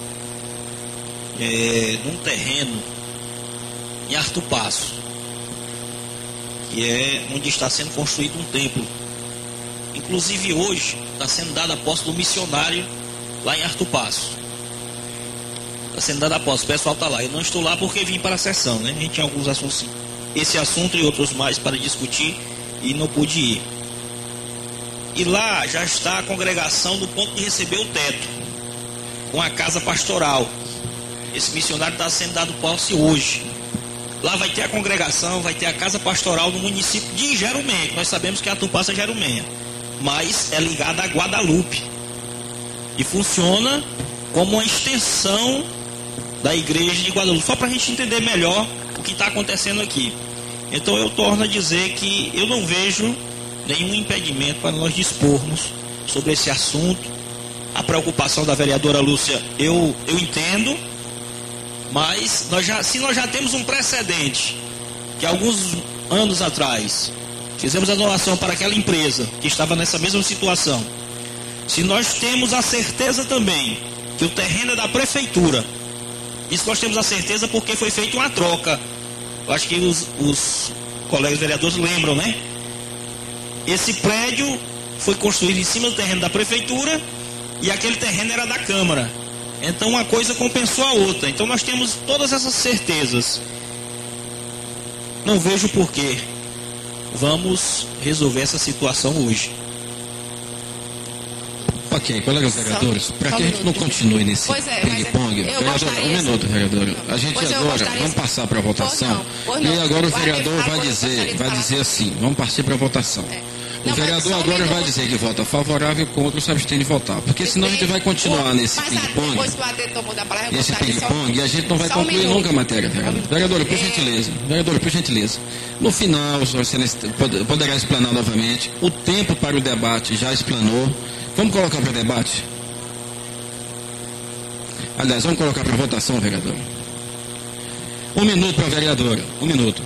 num terreno em Arthur Passo, que é onde está sendo construído um templo. Inclusive hoje está sendo dada a posse do missionário lá em Arthur Passo. Está sendo dada a posse, o pessoal está lá. Eu não estou lá porque vim para a sessão, né? A gente tinha alguns assuntos, esse assunto e outros mais para discutir e não pude ir. E lá já está a congregação no ponto de receber o teto, com a casa pastoral. Esse missionário está sendo dado posse hoje. Lá vai ter a congregação, vai ter a casa pastoral no município de Jerumenha, que nós sabemos que Arthur Passo é Jerumenha, mas é ligada a Guadalupe e funciona como uma extensão da igreja de Guadalupe, só para a gente entender melhor o que está acontecendo aqui. Então eu torno a dizer que eu não vejo nenhum impedimento para nós dispormos sobre esse assunto. A preocupação da vereadora Lúcia eu entendo, mas se nós já temos um precedente, que alguns anos atrás fizemos a doação para aquela empresa que estava nessa mesma situação, se nós temos a certeza também que o terreno é da prefeitura, isso nós temos a certeza porque foi feita uma troca. Eu acho que os colegas vereadores lembram, né? Esse prédio foi construído em cima do terreno da prefeitura e aquele terreno era da Câmara. Então uma coisa compensou a outra. Então nós temos todas essas certezas. Não vejo porquê. Vamos resolver essa situação hoje. Ok, colegas vereadores, para que a gente não continue nesse ping-pong, vereador, um minuto, vereador. A gente agora, vamos passar para a votação. E agora o vereador vai dizer assim, vamos partir para a votação. O vereador agora vai dizer que vota favorável e contra, se abstém de votar. Porque senão a gente vai continuar nesse ping-pong. Esse ping-pong e a gente não vai concluir nunca a matéria, vereador. Vereador, por gentileza. Vereador, por gentileza. No final, Sua Excelência poderá explanar novamente. O tempo para o debate já explanou. Vamos colocar para debate? Aliás, vamos colocar para votação, vereador. 1 minuto para a vereadora. 1 minuto.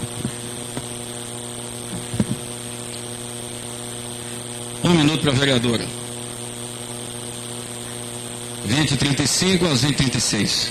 Um minuto para a vereadora. 20h35 às 20h36.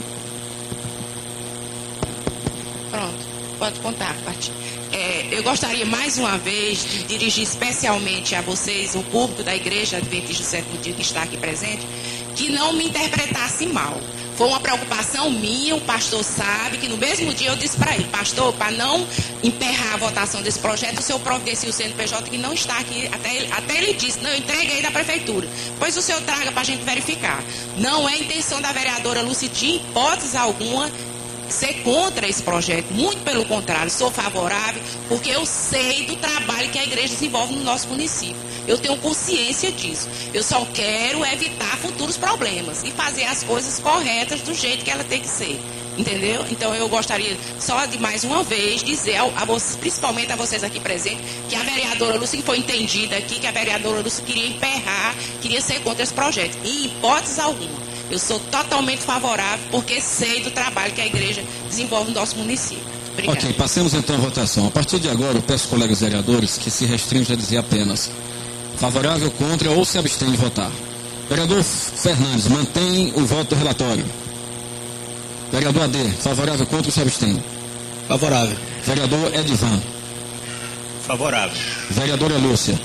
Pronto, pode contar, Pati. Eu gostaria mais uma vez de dirigir especialmente a vocês, o público da Igreja Adventista do Sétimo Dia que está aqui presente, que não me interpretasse mal. Foi uma preocupação minha, o pastor sabe que no mesmo dia eu disse para ele, pastor, para não emperrar a votação desse projeto, o senhor providencia o CNPJ que não está aqui, até ele disse, não, eu entreguei da prefeitura, pois o senhor traga para a gente verificar. Não é intenção da vereadora Lúcia, de hipótese alguma, ser contra esse projeto. Muito pelo contrário, sou favorável, porque eu sei do trabalho que a igreja desenvolve no nosso município. Eu tenho consciência disso. Eu só quero evitar futuros problemas e fazer as coisas corretas do jeito que ela tem que ser. Entendeu? Então eu gostaria só de mais uma vez dizer, principalmente a vocês aqui presentes, que a vereadora Lúcia, que foi entendida aqui, que a vereadora Lúcia queria emperrar, queria ser contra esse projeto. Em hipótese alguma. Eu sou totalmente favorável, porque sei do trabalho que a igreja desenvolve no nosso município. Obrigada. Ok, passemos então à votação. A partir de agora, eu peço, colegas vereadores, que se restringam a dizer apenas favorável, contra ou se abstém de votar. Vereador Fernandes, mantém o voto do relatório. Vereador AD, favorável, contra ou se abstém? Favorável. Vereador Edivan. Favorável. Vereadora Lúcia.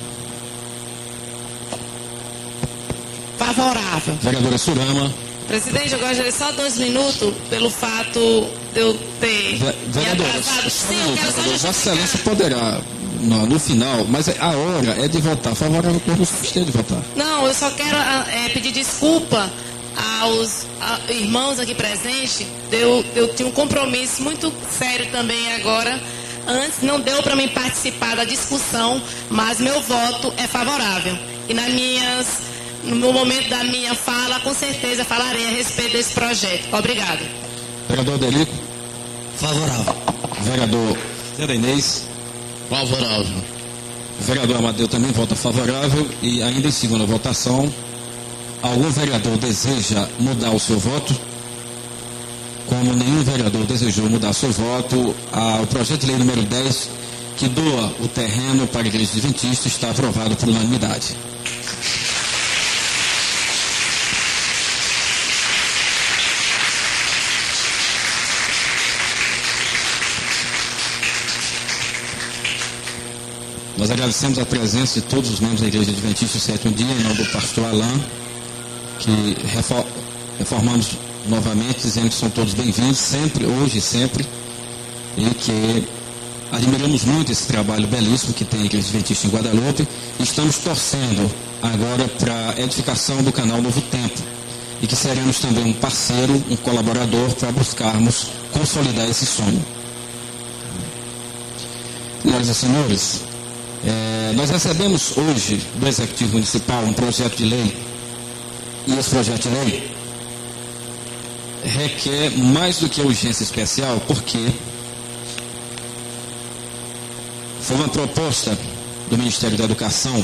Favorável. Vereadora Surama. Presidente, eu gostaria só 2 minutos pelo fato de eu ter me atrasado. Sim, eu quero só Vossa Excelência poderá, no final, mas a hora é de votar. Favorável, contra ou se abstém de votar? Não, eu só quero pedir desculpa aos irmãos aqui presentes. Eu tinha um compromisso muito sério também agora. Antes não deu para mim participar da discussão, mas meu voto é favorável. E no momento da minha fala, com certeza falarei a respeito desse projeto. Obrigado. Vereador Delico. Favorável. Vereador Zé Inês. Favorável. Vereador Amadeu também vota favorável. E ainda em segunda votação, algum vereador deseja mudar o seu voto? Como nenhum vereador desejou mudar seu voto, o projeto de lei número 10, que doa o terreno para a Igreja Adventista, está aprovado por unanimidade. Nós agradecemos a presença de todos os membros da Igreja Adventista do Sétimo Dia, em nome do pastor Alain, que reformamos novamente, dizendo que são todos bem-vindos, sempre, hoje e sempre, e que admiramos muito esse trabalho belíssimo que tem a Igreja Adventista em Guadalupe, e estamos torcendo agora para a edificação do canal Novo Tempo, e que seremos também um parceiro, um colaborador para buscarmos consolidar esse sonho. Senhoras e senhores, nós recebemos hoje do Executivo Municipal um projeto de lei, e esse projeto de lei requer mais do que a urgência especial, porque foi uma proposta do Ministério da Educação,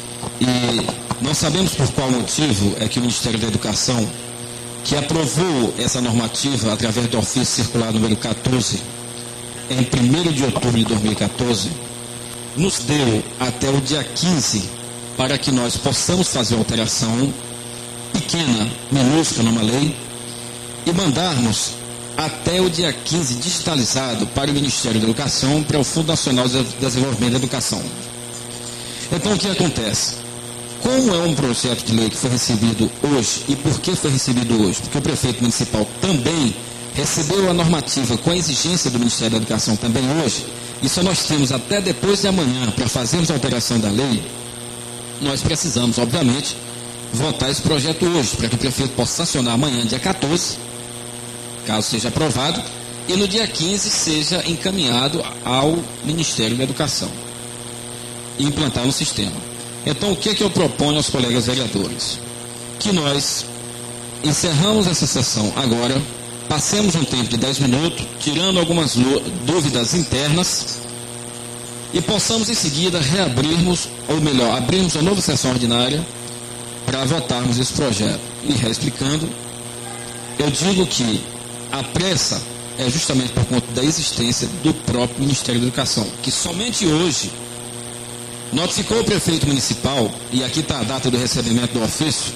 e não sabemos por qual motivo é que o Ministério da Educação, que aprovou essa normativa através do ofício circular número 14, em 1º de outubro de 2014, nos deu até o dia 15 para que nós possamos fazer uma alteração pequena, minúscula numa lei, e mandarmos até o dia 15 digitalizado para o Ministério da Educação, para o Fundo Nacional de Desenvolvimento da Educação. Então, o que acontece? Como é um projeto de lei que foi recebido hoje, e por que foi recebido hoje? Porque o prefeito municipal também recebeu a normativa com a exigência do Ministério da Educação também hoje, e só nós temos até depois de amanhã para fazermos a alteração da lei. Nós precisamos, obviamente, votar esse projeto hoje, para que o prefeito possa sancionar amanhã, dia 14, caso seja aprovado, e no dia 15 seja encaminhado ao Ministério da Educação e implantar no sistema. Então, o que é que eu proponho aos colegas vereadores? Que nós encerramos essa sessão agora, passemos um tempo de 10 minutos, tirando algumas dúvidas internas, e possamos em seguida reabrirmos, ou melhor, abrirmos uma nova sessão ordinária para votarmos esse projeto. E reexplicando, eu digo que a pressa é justamente por conta da existência do próprio Ministério da Educação, que somente hoje notificou o prefeito municipal, e aqui está a data do recebimento do ofício,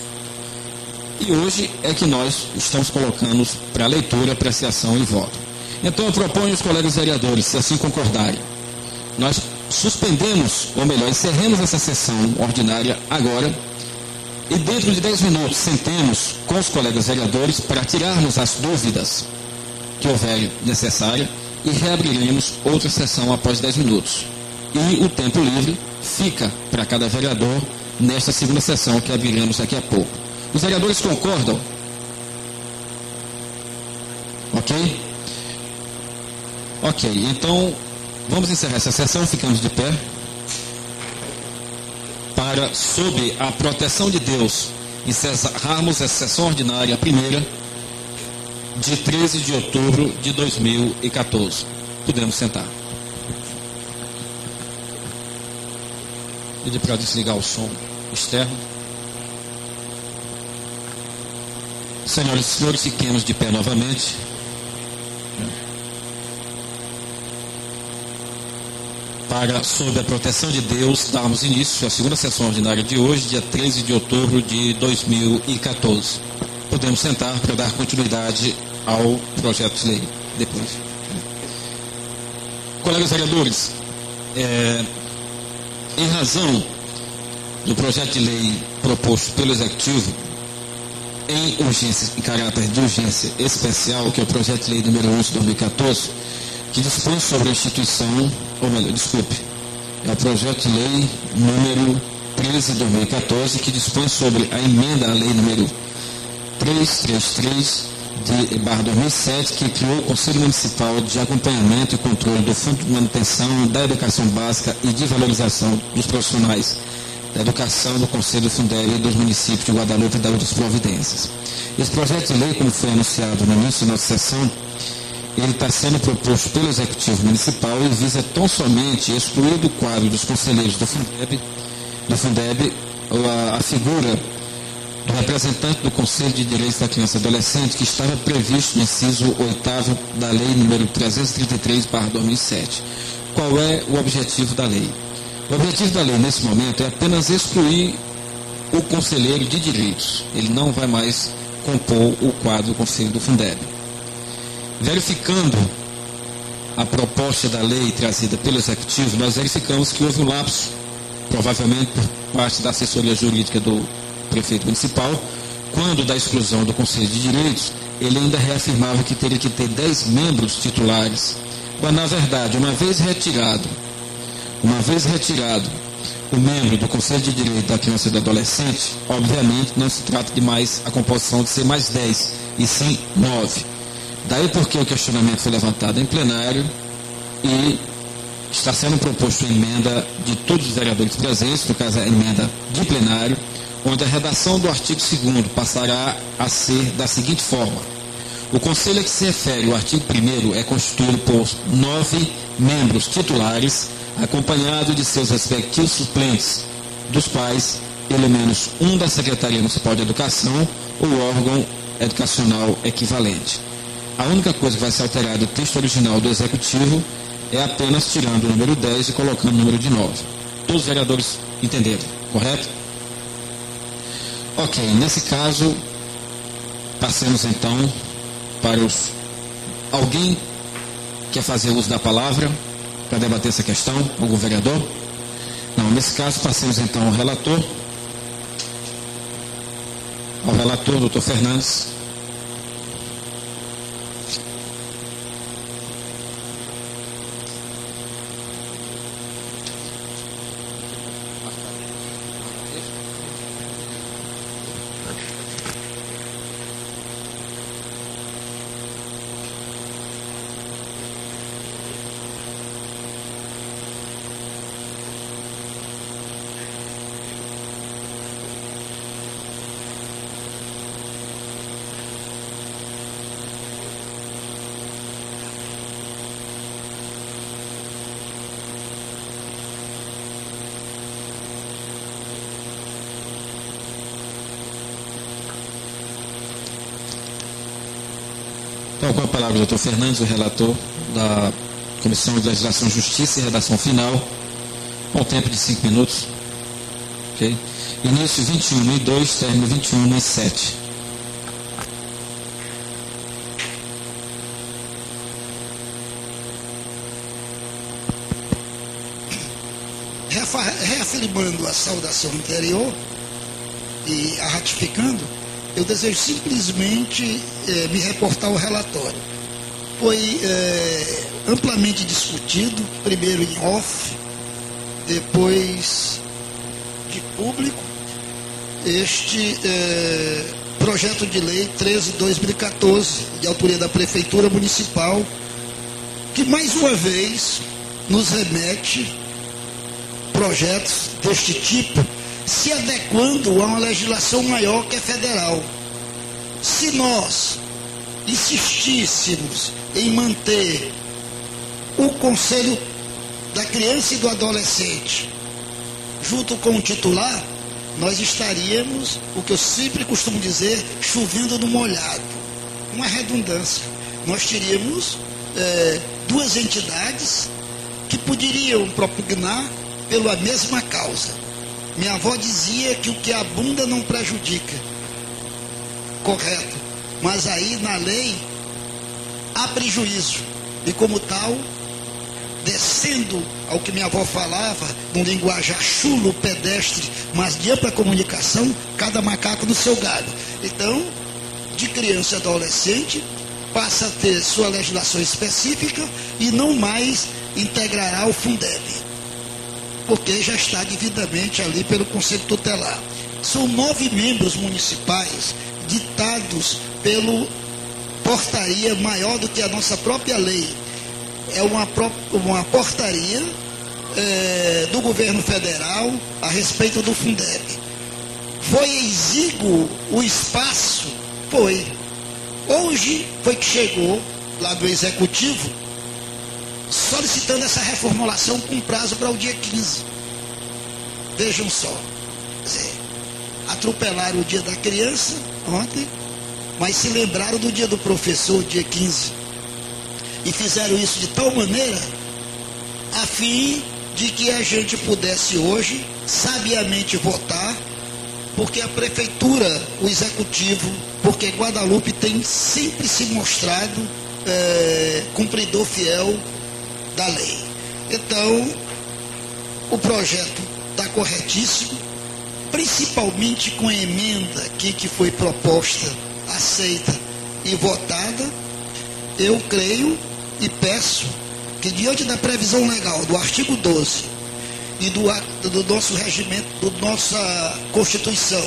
e hoje é que nós estamos colocando para leitura, apreciação e voto. Então eu proponho aos colegas vereadores, se assim concordarem, nós suspendemos, ou melhor, encerremos essa sessão ordinária agora, e dentro de 10 minutos sentemos com os colegas vereadores para tirarmos as dúvidas que houver necessária, e reabriremos outra sessão após 10 minutos. E o tempo livre fica para cada vereador nesta segunda sessão que abriremos daqui a pouco. Os vereadores concordam? Ok? Ok, então vamos encerrar essa sessão, ficamos de pé. Para, sob a proteção de Deus, encerrarmos essa sessão ordinária, a primeira, de 13 de outubro de 2014. Podemos sentar. Pedir para desligar o som externo. Senhoras e senhores, fiquemos de pé novamente. Para, sob a proteção de Deus, darmos início à segunda sessão ordinária de hoje, dia 13 de outubro de 2014. Podemos sentar para dar continuidade ao projeto de lei depois. Colegas vereadores, em razão do projeto de lei proposto pelo Executivo, em urgência, em caráter de urgência especial, que é o projeto de lei número 11 de 2014, que dispõe sobre a instituição, ou melhor, desculpe, é o projeto de lei número 13 de 2014, que dispõe sobre a emenda à lei número 333 de 2007, que criou o Conselho Municipal de Acompanhamento e Controle do Fundo de Manutenção da Educação Básica e de Valorização dos Profissionais da Educação do Conselho Fundeb dos municípios de Guadalupe e das outras providências. Esse projeto de lei, como foi anunciado no início da nossa sessão, ele está sendo proposto pelo Executivo Municipal e visa tão somente excluir do quadro dos conselheiros do Fundeb a figura do representante do Conselho de Direitos da Criança e Adolescente, que estava previsto no inciso 8º da Lei número 333/2007. Qual é o objetivo da lei? O objetivo da lei, nesse momento, é apenas excluir o conselheiro de direitos. Ele não vai mais compor o quadro do Conselho do Fundeb. Verificando a proposta da lei trazida pelo Executivo, nós verificamos que houve um lapso, provavelmente por parte da assessoria jurídica do prefeito municipal, quando da exclusão do Conselho de Direitos, ele ainda reafirmava que teria que ter 10 membros titulares, quando na verdade, uma vez retirado o membro do Conselho de Direitos da Criança e do Adolescente, obviamente não se trata de mais a composição de ser mais 10, e sim 9. Daí porque o questionamento foi levantado em plenário e está sendo proposto a emenda de todos os vereadores presentes, no caso a emenda de plenário, onde a redação do artigo 2º passará a ser da seguinte forma: o conselho a que se refere o artigo 1º é constituído por 9 membros titulares, acompanhado de seus respectivos suplentes, dos quais pelo menos um da Secretaria Municipal de Educação ou órgão educacional equivalente. A única coisa que vai ser alterada do texto original do Executivo é apenas tirando o número 10 e colocando o número de 9. Todos os vereadores entenderam, correto? Ok, nesse caso, passemos então para os... Alguém quer fazer uso da palavra para debater essa questão? Algum vereador? Não, nesse caso, passemos então ao relator. Ao relator, doutor Fernandes. Então, com a palavra o doutor Fernandes, o relator da Comissão de Legislação, Justiça e Redação Final, com tempo de 5 minutos. Okay? Início 21/2, término 21/7. Reafirmando a saudação anterior e a ratificando, eu desejo simplesmente me reportar ao relatório. Foi amplamente discutido, primeiro em off, depois de público, este projeto de lei 13/2014, de autoria da Prefeitura Municipal, que mais uma vez nos remete projetos deste tipo, se adequando a uma legislação maior que é federal. Se nós insistíssemos em manter o Conselho da Criança e do Adolescente junto com o titular, nós estaríamos, o que eu sempre costumo dizer, chovendo no molhado. Uma redundância. Nós teríamos duas entidades que poderiam propugnar pela mesma causa. Minha avó dizia que o que abunda não prejudica. Correto. Mas aí na lei há prejuízo. E como tal, descendo ao que minha avó falava, num linguajar chulo, pedestre, mas de ampla comunicação, cada macaco no seu galho. Então, de criança e adolescente, passa a ter sua legislação específica e não mais integrará o Fundeb, porque já está devidamente ali pelo Conselho Tutelar. São 9 membros municipais ditados pelo portaria maior do que a nossa própria lei. É uma portaria do governo federal a respeito do Fundeb. Foi exíguo o espaço? Foi. Hoje foi que chegou lá do Executivo solicitando essa reformulação com prazo para o dia 15. Vejam só. Quer dizer, atropelaram o dia da criança ontem, mas se lembraram do dia do professor, dia 15. E fizeram isso de tal maneira a fim de que a gente pudesse hoje sabiamente votar, porque a prefeitura, o executivo, porque Guadalupe tem sempre se mostrado cumpridor fiel da lei. Então, o projeto está corretíssimo, principalmente com a emenda aqui que foi proposta, aceita e votada. Eu creio e peço que, diante da previsão legal do artigo 12 e do nosso regimento, da nossa Constituição,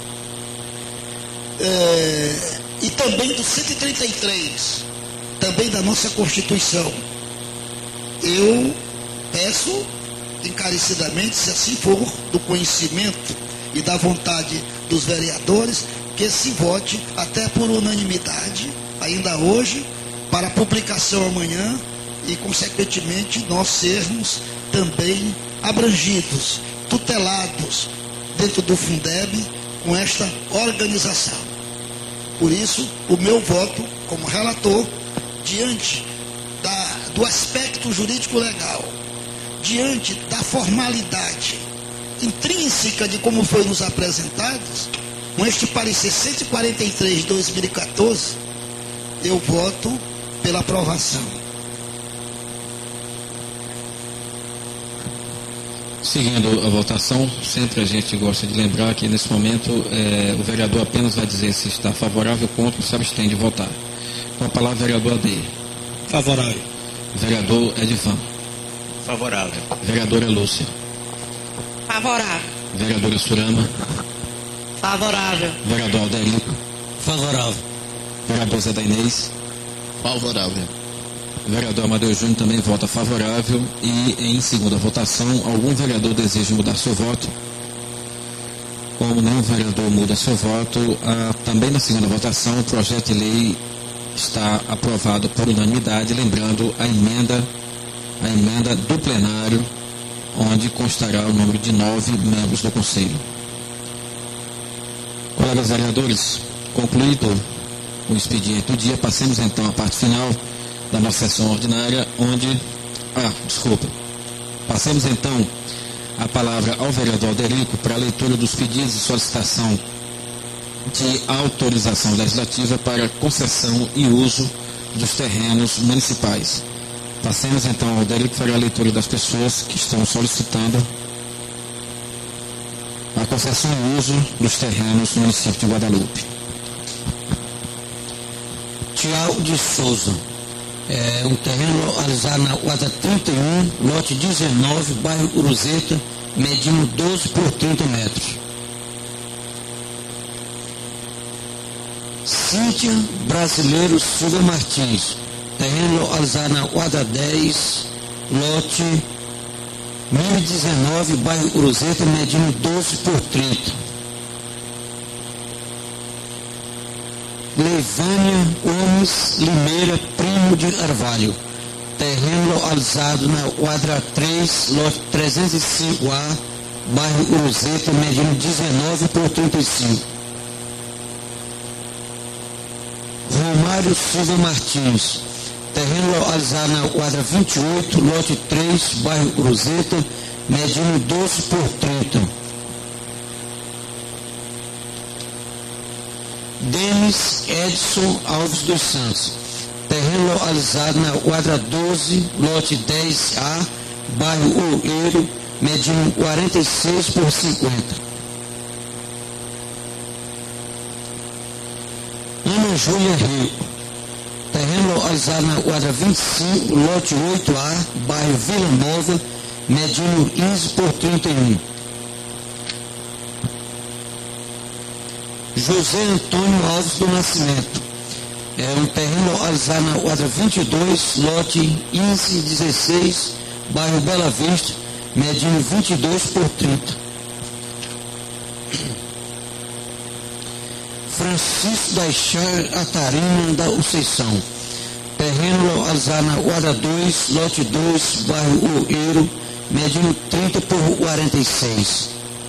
e também do 133, também da nossa Constituição, eu peço encarecidamente, se assim for do conhecimento e da vontade dos vereadores, que se vote até por unanimidade, ainda hoje, para publicação amanhã e, consequentemente, nós sermos também abrangidos, tutelados dentro do Fundeb com esta organização. Por isso, o meu voto como relator, diante do aspecto jurídico legal, diante da formalidade intrínseca de como foi nos apresentados, com este parecer 143 de 2014, eu voto pela aprovação. Seguindo a votação, sempre a gente gosta de lembrar que nesse momento o vereador apenas vai dizer se está favorável, contra ou se abstém de votar. Com a palavra, vereador Adeir. Favorável. Vereador Edivan. Favorável. Vereadora Lúcia. Favorável. Vereadora Surama. Favorável. Vereador Alderico. Favorável. Vereador Zé da Inês. Favorável. Vereador Amadeu Júnior também vota favorável. E em segunda votação, algum vereador deseja mudar seu voto? Como nenhum vereador muda seu voto, também na segunda votação o projeto de lei está aprovado por unanimidade, lembrando a emenda do plenário, onde constará o número de 9 membros do Conselho. Colegas vereadores, concluído o expediente do dia, passemos então à parte final da nossa sessão ordinária, onde... Passemos então a palavra ao vereador Alderico para a leitura dos pedidos de solicitação de autorização legislativa para concessão e uso dos terrenos municipais. Passemos então ao Alderico para a leitura das pessoas que estão solicitando a concessão e uso dos terrenos no município de Guadalupe. Tiago de Souza, um terreno localizado na quadra 31, lote 19, bairro Uruzeta, medindo 12 por 30 metros. Cíntia Brasileiro Silva Martins, terreno localizado na quadra 10, lote 1019, bairro Uruzeta, medindo 12 por 30. Leivânia Gomes Limeira, primo de Carvalho, terreno localizado na quadra 3, lote 305A, bairro Uruzeta, medindo 19 por 35. Romário Silva Martins, terreno localizado na quadra 28, lote 3, bairro Uruzeta, medindo 12 por 30. Denis Edson Alves dos Santos, terreno localizado na quadra 12, lote 10A, bairro Oeiro, medindo 46 por 50. Ana Júlia Rico, terreno localizado na quadra 25, lote 8A, bairro Vila Nova, medindo 15 por 31. José Antônio Alves do Nascimento, é um terreno localizado na quadra 22, lote 1516, bairro Bela Vista, medindo 22 por 30. Francisco da Catarina da Conceição, terreno localizado na quadra 2, lote 2, bairro Oeiro, medindo 30 por 46.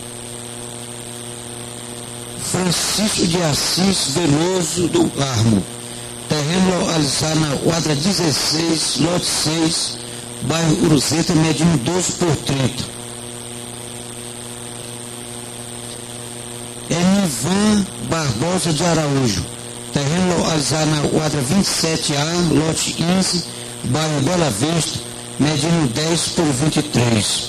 Francisco de Assis Veloso do Carmo, terreno localizado na quadra 16, lote 6, bairro Uruzeta, medindo 12 por 30. Enivan Barbosa de Araújo, terreno localizado na quadra 27A, lote 15, bairro Bela Vista, medindo 10 por 23.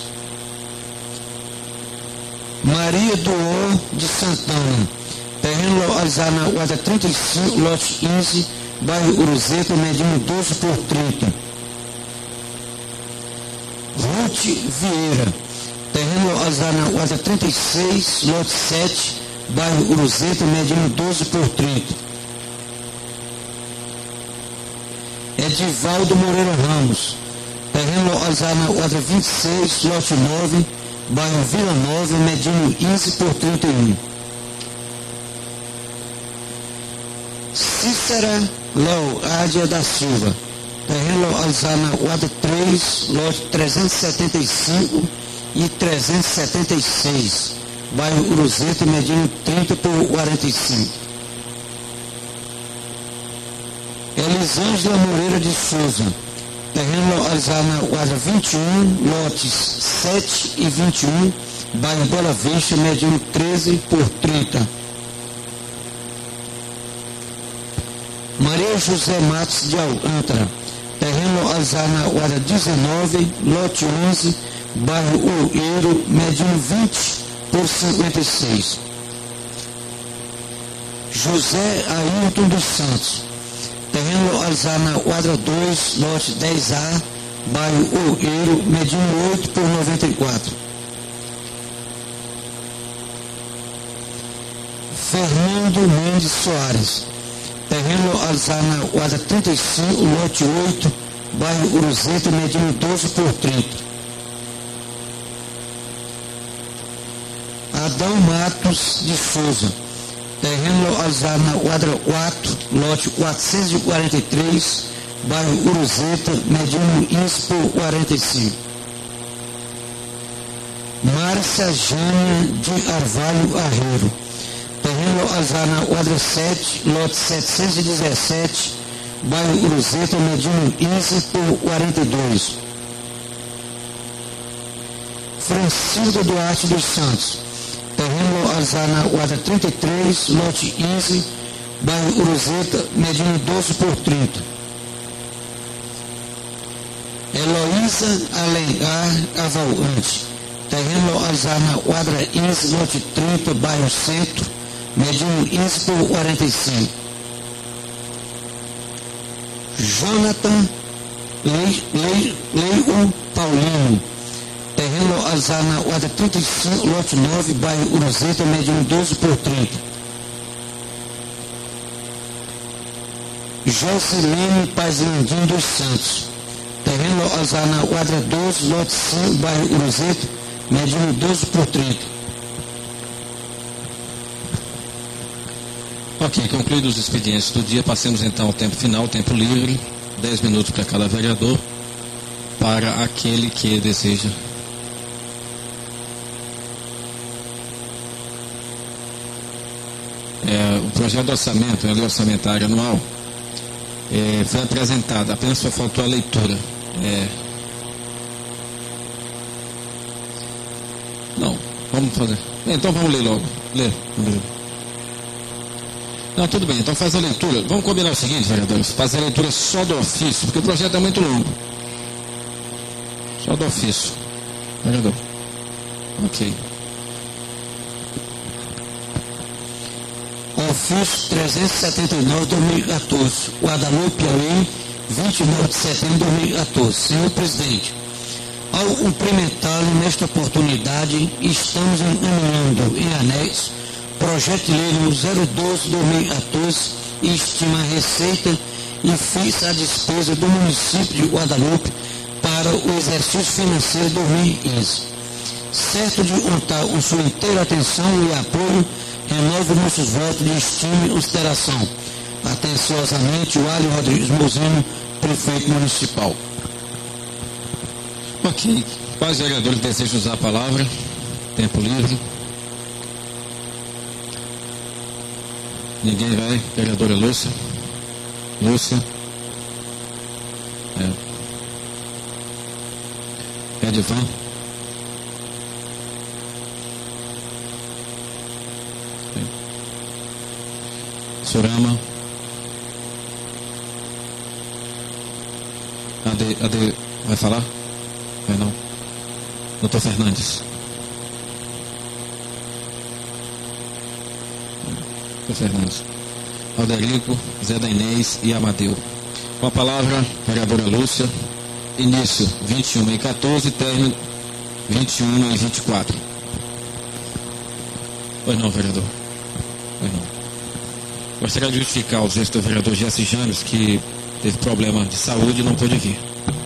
Maria do O de Santana, terreno localizado na quadra 35, lote 15, bairro Uruzeta, medindo 12 por 30. Ruth Vieira, terreno localizado na quadra 36, lote 7, bairro Uruzeta, medindo 12 por 30. Edivaldo Moreira Ramos, terreno localizado na quadra 26, lote 9, bairro Vila Nova, medindo 15 por 31. Cícera Leoádia da Silva, terreno localizado na quadra 3, lote 375 e 376, bairro Uruzeta, medindo 30 por 45. Elisângela Moreira de Souza, terreno localizado na quadra 21, lotes 7 e 21, bairro Bela Vista, medindo 13 por 30. Maria José Matos de Alcântara, terreno localizado na quadra 19, lote 11, bairro Oeiro, medindo 20 por 56. José Ailton dos Santos, terreno localizado na quadra 2, lote 10A, bairro Oeiro, medindo 8 por 94. Fernando Mendes Soares, terreno localizado na quadra 35, lote 8, bairro Uruzeta, medindo 12 por 30. Adão Matos de Souza, terreno localizado na quadra 4, lote 443, bairro Uruzeta, medindo 15 por 45. Márcia Jânia de Carvalho Arreiro, terreno localizado na quadra 7, lote 717, bairro Uruzeta, medindo 15 por 42. Francisco Duarte dos Santos, terreno localizado na quadra 33, lote 15, bairro Uruzeta, medindo 12 por 30. Heloísa Alencar Cavalcante, terreno localizado na quadra 15, lote 30, bairro Centro, medindo 15 por 45. Jonathan Leion Paulino, terreno localizado na quadra 35, lote 9, bairro Uruzeta, medindo 12 por 30. Josilene Pazlandim dos Santos. Terreno localizado na quadra 12, lote 5, bairro Uruzeto, medindo 12 por 30. Ok, concluídos os expedientes do dia, passemos então ao tempo final, tempo livre, 10 minutos para cada vereador, para aquele que deseja. O projeto de orçamento, a lei orçamentária anual, foi apresentado, apenas só faltou a leitura. Não, vamos fazer. Então vamos ler logo. Ler. Não, tudo bem, então faz a leitura. Vamos combinar o seguinte, vereadores, fazer a leitura só do ofício, porque o projeto é muito longo. Só do ofício. Vereador. Ok. Ofício 379/2014, Guadalupe, Piauí, 29 de setembro de 2014. Senhor presidente, ao cumprimentá-lo nesta oportunidade, estamos encaminhando em anexo projeto de lei número 012/2014 e estima a receita e fixa a despesa do município de Guadalupe para o exercício financeiro 2015. Certo de contar com sua inteira atenção e apoio, renovo nossos votos de estima e consideração. Atenciosamente, o Alio Rodrigues Mozino, prefeito municipal. Ok. Quais vereadores desejam usar a palavra? Tempo livre. Ninguém vai? Vereadora Lúcia. Lúcia. Edivan. Sorama. Ade, vai falar? Vai não. Doutor Fernandes. Doutor Fernandes. Alderico, Zé da Inês e Amadeu. Com a palavra, vereadora Lúcia. Início 21/14, término 21/24. Pois não, vereador. Pois não. Gostaria de justificar o gesto do vereador Jesse James, que teve problema de saúde e não pôde vir.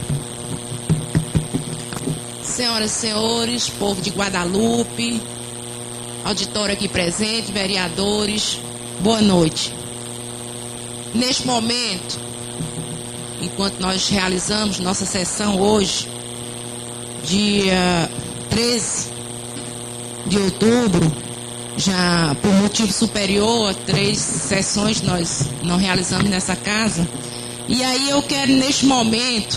Senhoras e senhores, povo de Guadalupe, auditório aqui presente, vereadores, boa noite. Neste momento, enquanto nós realizamos nossa sessão hoje, dia 13 de outubro, já por motivo superior a 3 sessões nós não realizamos nessa casa. E aí eu quero neste momento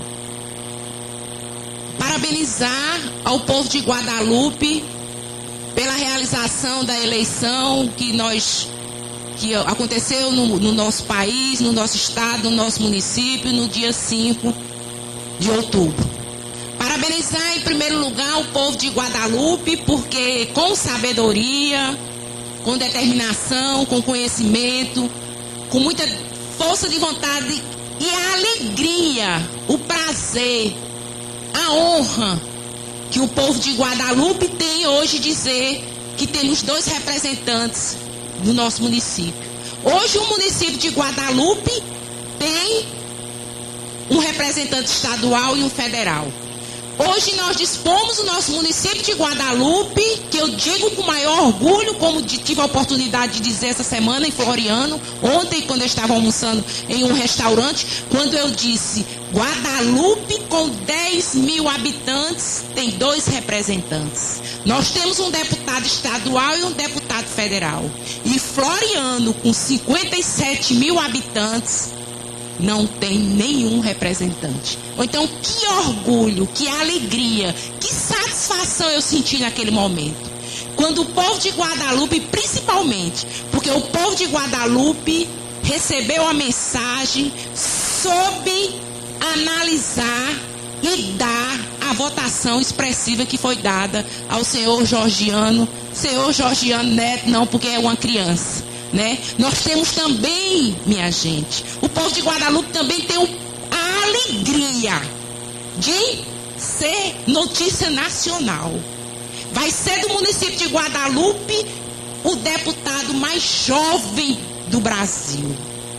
parabenizar ao povo de Guadalupe pela realização da eleição que aconteceu no nosso país, no nosso estado, no nosso município, no dia 5 de outubro. Parabenizar em primeiro lugar o povo de Guadalupe, porque com sabedoria, com determinação, com conhecimento, com muita força de vontade e a alegria, o prazer, a honra que o povo de Guadalupe tem hoje dizer que temos 2 representantes no nosso município. Hoje o município de Guadalupe tem um representante estadual e um federal. Hoje nós dispomos o nosso município de Guadalupe, que eu digo com maior orgulho, como tive a oportunidade de dizer essa semana em Floriano, ontem quando eu estava almoçando em um restaurante, quando eu disse, Guadalupe com 10.000 habitantes tem 2 representantes. Nós temos um deputado estadual e um deputado federal. E Floriano com 57.000 habitantes não tem nenhum representante. Ou então, que orgulho, que alegria, que satisfação eu senti naquele momento. Quando o povo de Guadalupe, principalmente, porque o povo de Guadalupe recebeu a mensagem, soube analisar e dar a votação expressiva que foi dada ao senhor Georgiano Neto, não, porque é uma criança. Né? Nós temos também, minha gente, o povo de Guadalupe também tem a alegria de ser notícia nacional. Vai ser do município de Guadalupe o deputado mais jovem do Brasil.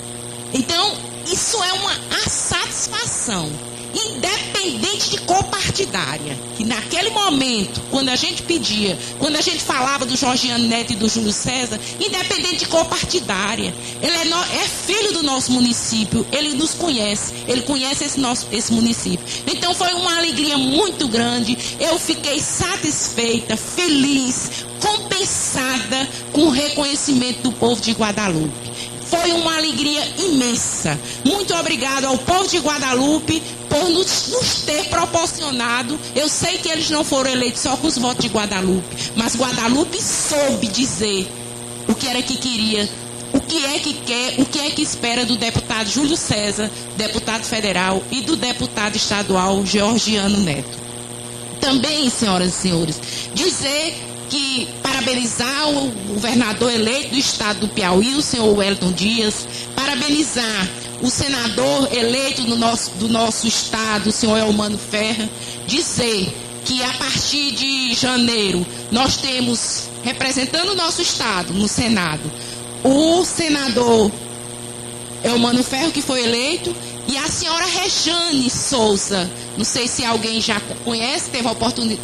Então, isso é uma satisfação, independente de cor partidária, que naquele momento, quando a gente pedia, quando a gente falava do Georgiano Neto e do Júlio César, independente de cor partidária, ele é filho do nosso município, ele nos conhece, ele conhece esse município. Então foi uma alegria muito grande, eu fiquei satisfeita, feliz, compensada com o reconhecimento do povo de Guadalupe. Foi uma alegria imensa. Muito obrigado ao povo de Guadalupe por nos ter proporcionado. Eu sei que eles não foram eleitos só com os votos de Guadalupe, mas Guadalupe soube dizer o que era que queria, o que é que quer, o que é que espera do deputado Júlio César, deputado federal, e do deputado estadual Georgiano Neto. Também, senhoras e senhores, dizer que parabenizar o governador eleito do estado do Piauí, o senhor Wellington Dias, parabenizar o senador eleito do nosso estado, o senhor Elmano Ferreira, dizer que a partir de janeiro nós temos, representando o nosso estado no Senado, o senador Elmano Ferreira, que foi eleito, e a senhora Rejane Souza, não sei se alguém já conhece, teve a oportunidade.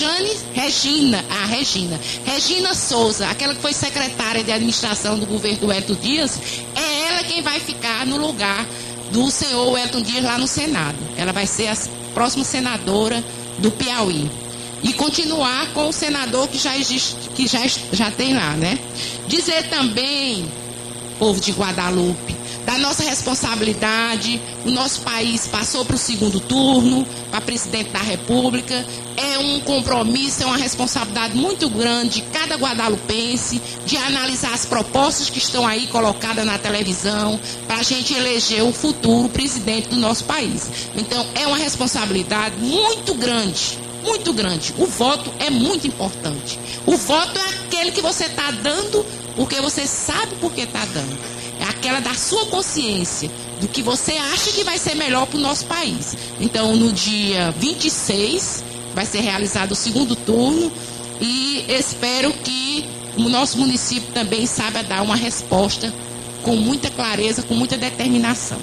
Regina Souza, aquela que foi secretária de administração do governo do Wellington Dias, é ela quem vai ficar no lugar do senhor Wellington Dias lá no Senado. Ela vai ser a próxima senadora do Piauí. E continuar com o senador que já existe, que já tem lá, né? Dizer também, povo de Guadalupe, da nossa responsabilidade. O nosso país passou para o segundo turno, para presidente da República. É um compromisso, é uma responsabilidade muito grande de cada guadalupense, de analisar as propostas que estão aí colocadas na televisão, para a gente eleger o futuro presidente do nosso país. Então, é uma responsabilidade muito grande, muito grande. O voto é muito importante. O voto é aquele que você está dando porque você sabe por que está dando. É aquela da sua consciência, do que você acha que vai ser melhor para o nosso país. Então, no dia 26, vai ser realizado o segundo turno e espero que o nosso município também saiba dar uma resposta com muita clareza, com muita determinação.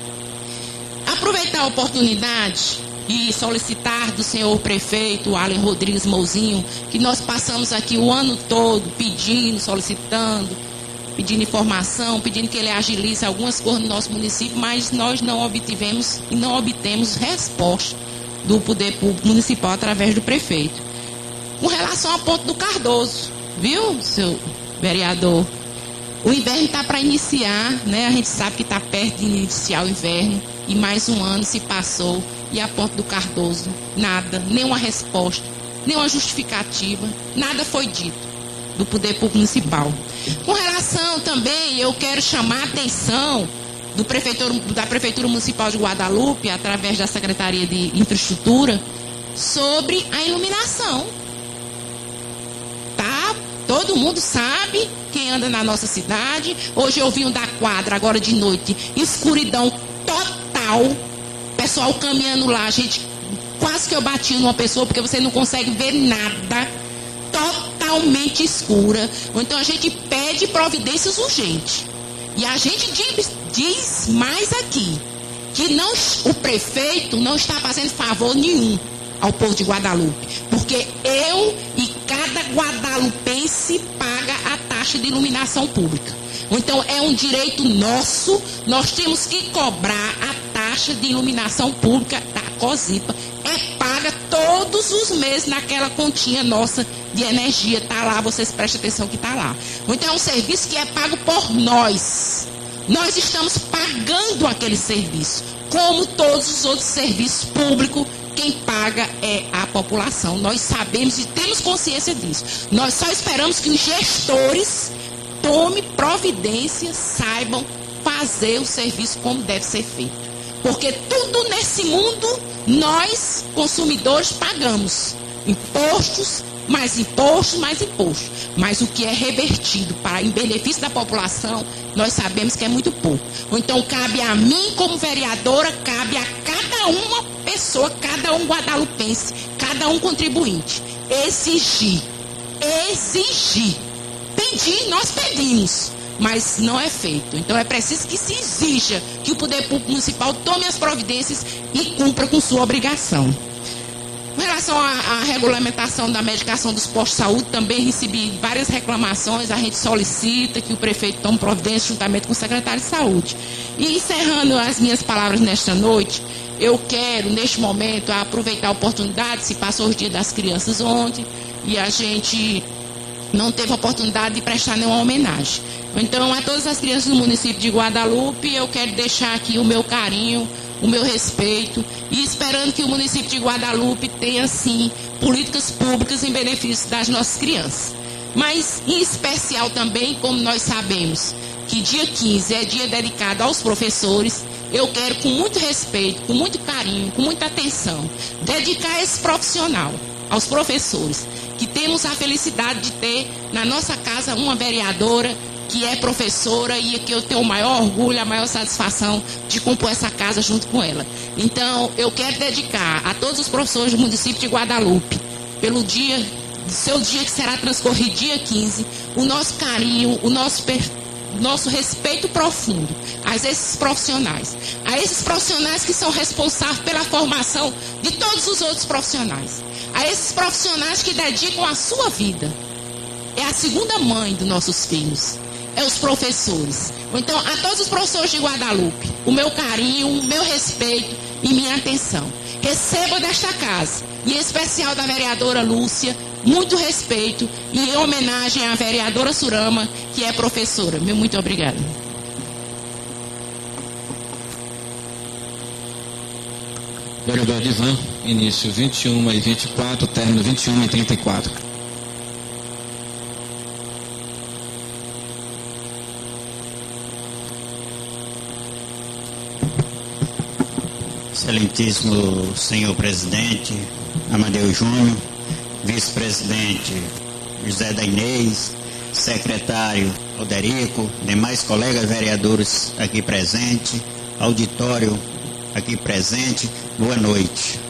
Aproveitar a oportunidade e solicitar do senhor prefeito, Allen Rodrigues Mouzinho, que nós passamos aqui o ano todo pedindo, solicitando, pedindo informação, pedindo que ele agilize algumas coisas no nosso município, mas nós não obtivemos e não obtemos resposta do poder público municipal através do prefeito. Com relação ao Ponto do Cardoso, viu, seu vereador? O inverno está para iniciar, né? A gente sabe que está perto de iniciar o inverno e mais um ano se passou e a Ponte do Cardoso, nada, nenhuma resposta, nenhuma justificativa, nada foi dito do poder público municipal. Com relação também, eu quero chamar a atenção da Prefeitura Municipal de Guadalupe, através da Secretaria de Infraestrutura, sobre a iluminação. Tá? Todo mundo sabe, quem anda na nossa cidade. Hoje eu vim da quadra, agora de noite, escuridão total, pessoal caminhando lá, gente, quase que eu bati numa pessoa, porque você não consegue ver nada, totalmente escura. Ou então a gente pede providências urgentes. E a gente diz mais aqui, que o prefeito não está fazendo favor nenhum ao povo de Guadalupe, porque eu e cada guadalupense paga a taxa de iluminação pública. Então é um direito nosso, nós temos que cobrar a taxa de iluminação pública da COSIPA, é paga todos os meses naquela continha nossa de energia, tá lá, vocês prestem atenção que tá lá. Então é um serviço que é pago por nós. Nós estamos pagando aquele serviço, como todos os outros serviços públicos, quem paga é a população. Nós sabemos e temos consciência disso. Nós só esperamos que os gestores tomem providência, saibam fazer o serviço como deve ser feito. Porque tudo nesse mundo, nós, consumidores, pagamos impostos, mais impostos, mais impostos. Mas o que é revertido em benefício da população, nós sabemos que é muito pouco. Então, cabe a mim, como vereadora, cabe a cada uma pessoa, cada um guadalupense, cada um contribuinte, exigir, pedir, nós pedimos. mas não é feito. Então é preciso que se exija que o poder público municipal tome as providências e cumpra com sua obrigação. Com relação à regulamentação da medicação dos postos de saúde, também recebi várias reclamações. A gente solicita que o prefeito tome providência juntamente com o secretário de saúde. E encerrando as minhas palavras nesta noite, eu quero, neste momento, aproveitar a oportunidade. Se passou os dias das crianças ontem e a gente não teve a oportunidade de prestar nenhuma homenagem. Então, a todas as crianças do município de Guadalupe, eu quero deixar aqui o meu carinho, o meu respeito, e esperando que o município de Guadalupe tenha, sim, políticas públicas em benefício das nossas crianças. Mas, em especial também, como nós sabemos que dia 15 é dia dedicado aos professores, eu quero, com muito respeito, com muito carinho, com muita atenção, dedicar esse profissional aos professores, que temos a felicidade de ter na nossa casa uma vereadora que é professora e que eu tenho o maior orgulho, a maior satisfação de compor essa casa junto com ela. Então, eu quero dedicar a todos os professores do município de Guadalupe, pelo dia, seu dia que será transcorrido dia 15, o nosso carinho, o nosso respeito profundo a esses profissionais que são responsáveis pela formação de todos os outros profissionais, a esses profissionais que dedicam a sua vida. É a segunda mãe dos nossos filhos, é os professores. Então, a todos os professores de Guadalupe, o meu carinho, o meu respeito e minha atenção. Receba desta casa, e em especial da vereadora Lúcia, muito respeito e em homenagem à vereadora Surama, que é professora. Muito obrigada. Vereador Divan, início 21 e 24, término 21 e 34. Excelentíssimo senhor presidente Amadeu Júnior, vice-presidente José da Inês, secretário Alderico, demais colegas vereadores aqui presentes, auditório aqui presente, boa noite.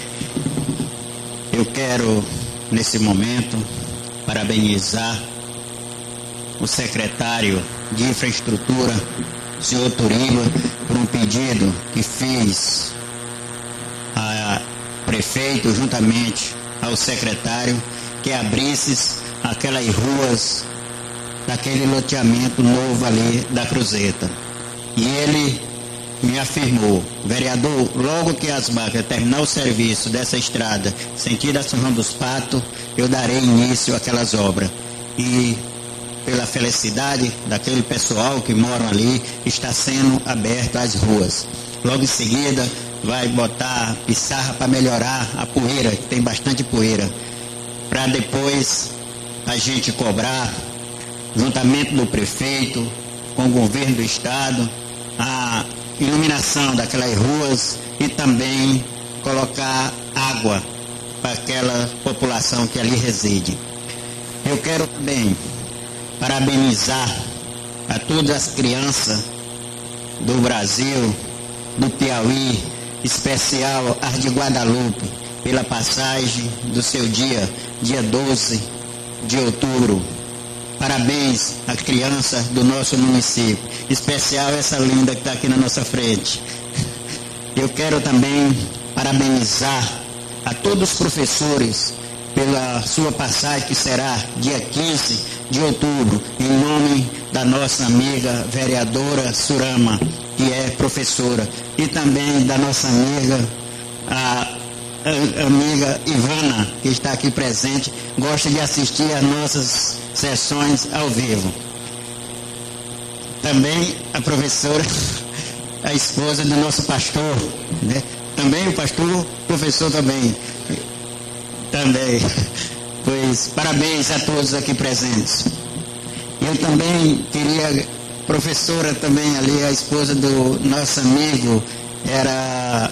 Eu quero, nesse momento, parabenizar o secretário de Infraestrutura, senhor Turiba, por um pedido que fez a prefeito, juntamente ao secretário, que abrisse aquelas ruas daquele loteamento novo ali da Cruzeta. E ele me afirmou, vereador, logo que as máquinas terminar o serviço dessa estrada, sentido a São João dos Patos, eu darei início àquelas obras. E pela felicidade daquele pessoal que mora ali, está sendo aberta as ruas. Logo em seguida, vai botar pissarra para melhorar a poeira, que tem bastante poeira, para depois a gente cobrar, juntamente do prefeito, com o governo do estado, a iluminação daquelas ruas e também colocar água para aquela população que ali reside. Eu quero também parabenizar a todas as crianças do Brasil, do Piauí, especial as de Guadalupe, pela passagem do seu dia 12 de outubro. Parabéns às crianças do nosso município, especial essa linda que está aqui na nossa frente. Eu quero também parabenizar a todos os professores pela sua passagem, que será dia 15 de outubro, em nome da nossa amiga vereadora Surama, que é professora, e também da nossa amiga, a amiga Ivana, que está aqui presente, gosta de assistir às nossas sessões ao vivo. Também a professora, a esposa do nosso pastor, né? Também o pastor, professor também. Pois parabéns a todos aqui presentes. Eu também queria, professora também ali, a esposa do nosso amigo, era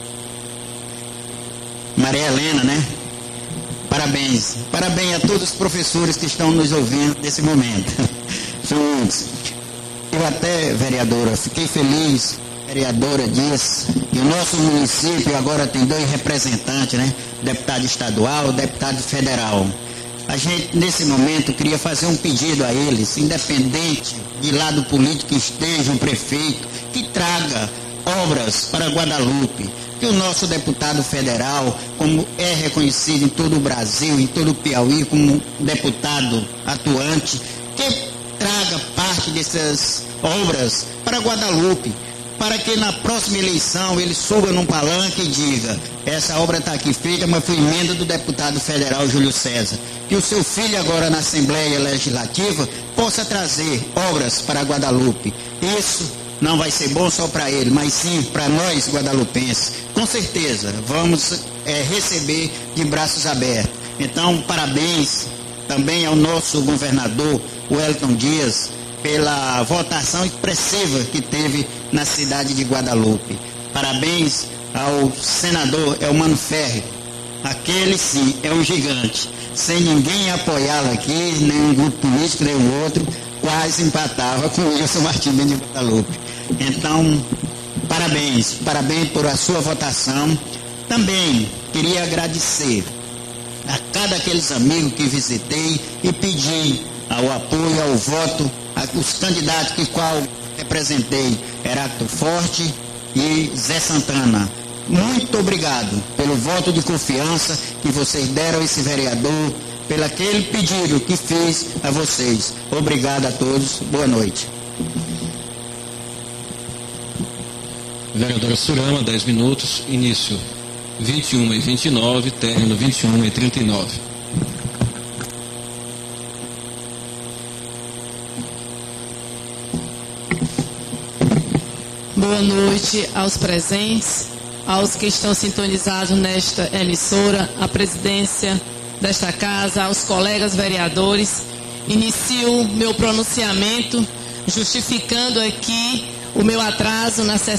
Maria Helena, né? Parabéns a todos os professores que estão nos ouvindo nesse momento. São muitos. Eu até, vereadora, fiquei feliz, vereadora disse, que o nosso município agora tem 2 representantes, né? Deputado estadual, deputado federal. a gente, nesse momento, queria fazer um pedido a eles, independente de lado político que esteja um prefeito, que traga obras para Guadalupe, que o nosso deputado federal, como é reconhecido em todo o Brasil, em todo o Piauí, como deputado atuante, que traga parte dessas obras para Guadalupe, para que na próxima eleição ele suba num palanque e diga: essa obra está aqui feita, mas foi emenda do deputado federal Júlio César. Que o seu filho agora na Assembleia Legislativa possa trazer obras para Guadalupe. Isso não vai ser bom só para ele, mas sim para nós guadalupenses. Com certeza, vamos receber de braços abertos. Então, parabéns também ao nosso governador, Wellington Dias, pela votação expressiva que teve na cidade de Guadalupe. Parabéns ao senador Elmano Ferri. Aquele sim é um gigante. Sem ninguém apoiá-lo aqui, nenhum grupo político, nenhum outro, quase empatava com o Wilson Martins de Guadalupe. Então, parabéns por a sua votação. Também queria agradecer a cada aqueles amigos que visitei e pedir ao apoio, ao voto, os candidatos que qual representei, Heráclito Forte e Zé Santana. Muito obrigado pelo voto de confiança que vocês deram a esse vereador, pelo aquele pedido que fiz a vocês. Obrigado a todos, boa noite. Vereadora Surama, 10 minutos, início 21h29, término 21h39. Boa noite aos presentes, aos que estão sintonizados nesta emissora, à presidência desta casa, aos colegas vereadores. Inicio meu pronunciamento justificando aqui o meu atraso nesta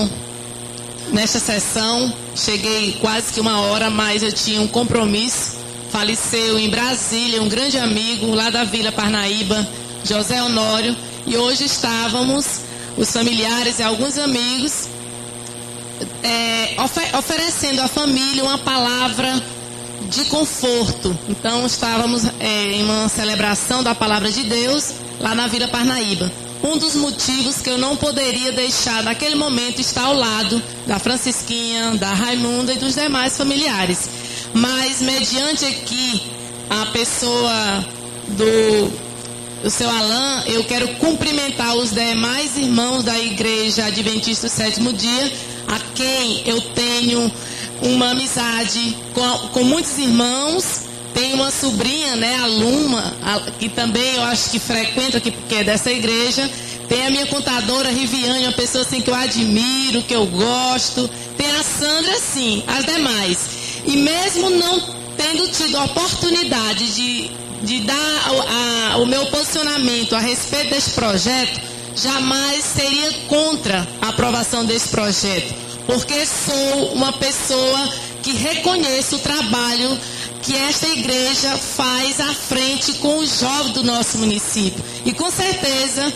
sessão. Cheguei quase que 1 hora, mas eu tinha um compromisso. Faleceu em Brasília um grande amigo lá da Vila Parnaíba, José Honório, e hoje estávamos, os familiares e alguns amigos, oferecendo à família uma palavra de conforto. Então estávamos em uma celebração da palavra de Deus lá na Vila Parnaíba. Um dos motivos que eu não poderia deixar naquele momento estar ao lado da Francisquinha, da Raimunda e dos demais familiares. Mas mediante aqui a pessoa do seu Alain, eu quero cumprimentar os demais irmãos da Igreja Adventista do Sétimo Dia, a quem eu tenho uma amizade com muitos irmãos. Tenho uma sobrinha, né, a Luma, que também eu acho que frequenta aqui, porque é dessa igreja. Tem a minha contadora Riviane, uma pessoa assim que eu admiro, que eu gosto. Tem a Sandra, sim, as demais. E mesmo não tendo tido a oportunidade de dar o meu posicionamento a respeito desse projeto, jamais seria contra a aprovação desse projeto, porque sou uma pessoa que reconheço o trabalho que esta igreja faz à frente com os jovens do nosso município. E com certeza,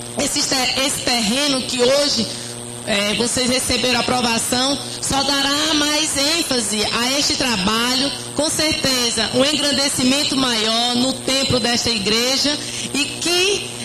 esse terreno que hoje vocês receberam aprovação, só dará mais ênfase a este trabalho, com certeza um engrandecimento maior no templo desta igreja, e que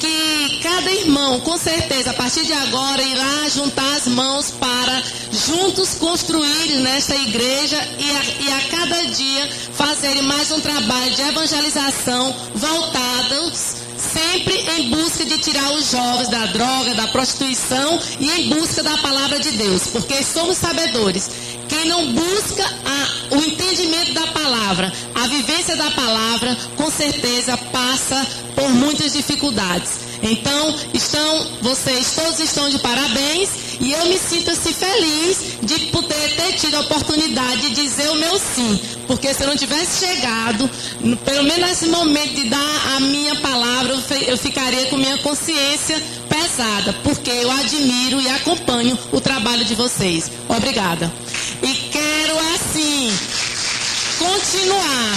cada irmão, com certeza, a partir de agora, irá juntar as mãos para juntos construírem nesta igreja e a cada dia fazerem mais um trabalho de evangelização voltados sempre em busca de tirar os jovens da droga, da prostituição e em busca da palavra de Deus, porque somos sabedores. Quem não busca o entendimento da palavra, a vivência da palavra, com certeza passa por muitas dificuldades. Então, vocês todos estão de parabéns, e eu me sinto assim feliz de poder ter tido a oportunidade de dizer o meu sim, porque se eu não tivesse chegado, pelo menos nesse momento de dar a minha palavra, eu ficaria com minha consciência pesada, porque eu admiro e acompanho o trabalho de vocês. Obrigada. E quero assim continuar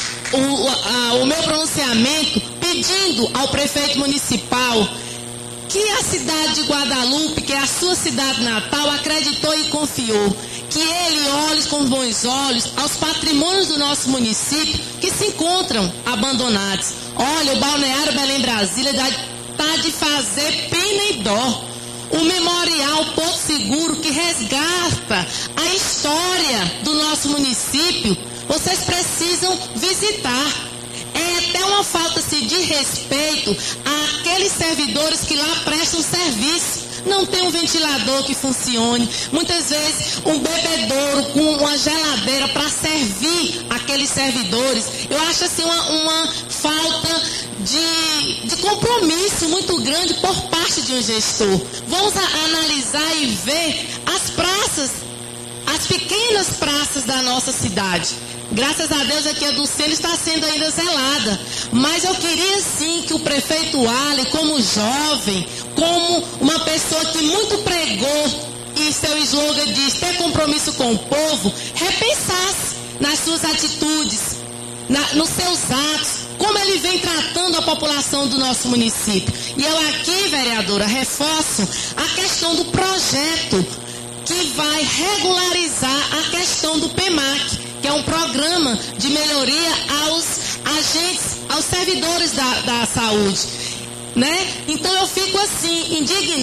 o meu pronunciamento pedindo ao prefeito municipal que a cidade de Guadalupe, que é a sua cidade natal, acreditou e confiou. Que ele olhe com bons olhos aos patrimônios do nosso município que se encontram abandonados. Olha, o Balneário Belém Brasília está de fazer pena e dó. O Memorial Porto Seguro, que resgata a história do nosso município, vocês precisam visitar. É até uma falta de respeito àqueles servidores que lá prestam serviço. Não tem um ventilador que funcione. Muitas vezes um bebedouro com uma geladeira para servir aqueles servidores. Eu acho assim uma falta de compromisso muito grande por parte de um gestor. Vamos analisar e ver as praças, as pequenas praças da nossa cidade. Graças a Deus aqui a do Centro está sendo ainda zelada. Mas eu queria sim que o prefeito Ali, como jovem, como uma pessoa que muito pregou e seu slogan diz ter compromisso com o povo, repensasse nas suas atitudes, nos seus atos, como ele vem tratando a população do nosso município. E eu aqui, vereadora, reforço a questão do projeto que vai regularizar a questão do PEMAC, que é um programa de melhoria aos agentes, aos servidores da saúde, né? Então eu fico assim,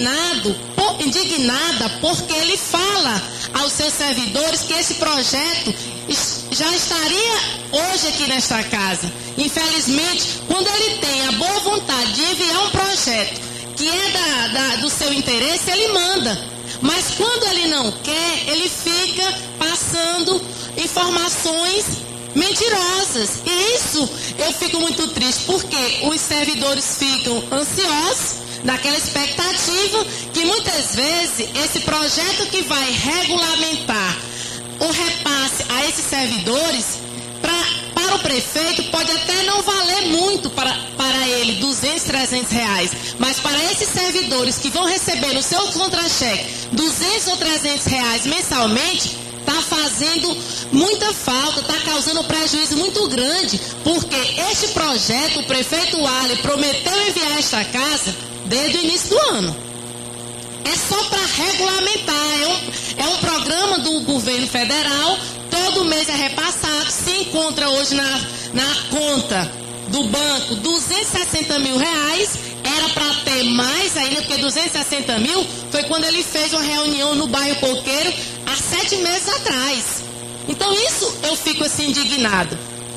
indignada, porque ele fala aos seus servidores que esse projeto já estaria hoje aqui nesta casa. Infelizmente, quando ele tem a boa vontade de enviar um projeto que é do seu interesse, ele manda. Mas quando ele não quer, ele fica passando informações mentirosas. E isso eu fico muito triste, porque os servidores ficam ansiosos, naquela expectativa que muitas vezes esse projeto que vai regulamentar o repasse a esses servidores, para o prefeito pode até não valer muito para ele, 200, 300 reais, mas para esses servidores que vão receber no seu contra-cheque 200 ou 300 reais mensalmente, está fazendo muita falta, está causando um prejuízo muito grande, porque este projeto, o prefeito Ali prometeu enviar a esta casa desde o início do ano. É só para regulamentar, é um programa do governo federal, todo mês é repassado, se encontra hoje na conta do banco 260 mil reais, era para ter mais ainda, porque 260 mil foi quando ele fez uma reunião no bairro Coqueiro há 7 meses atrás. Então isso eu fico assim indignada.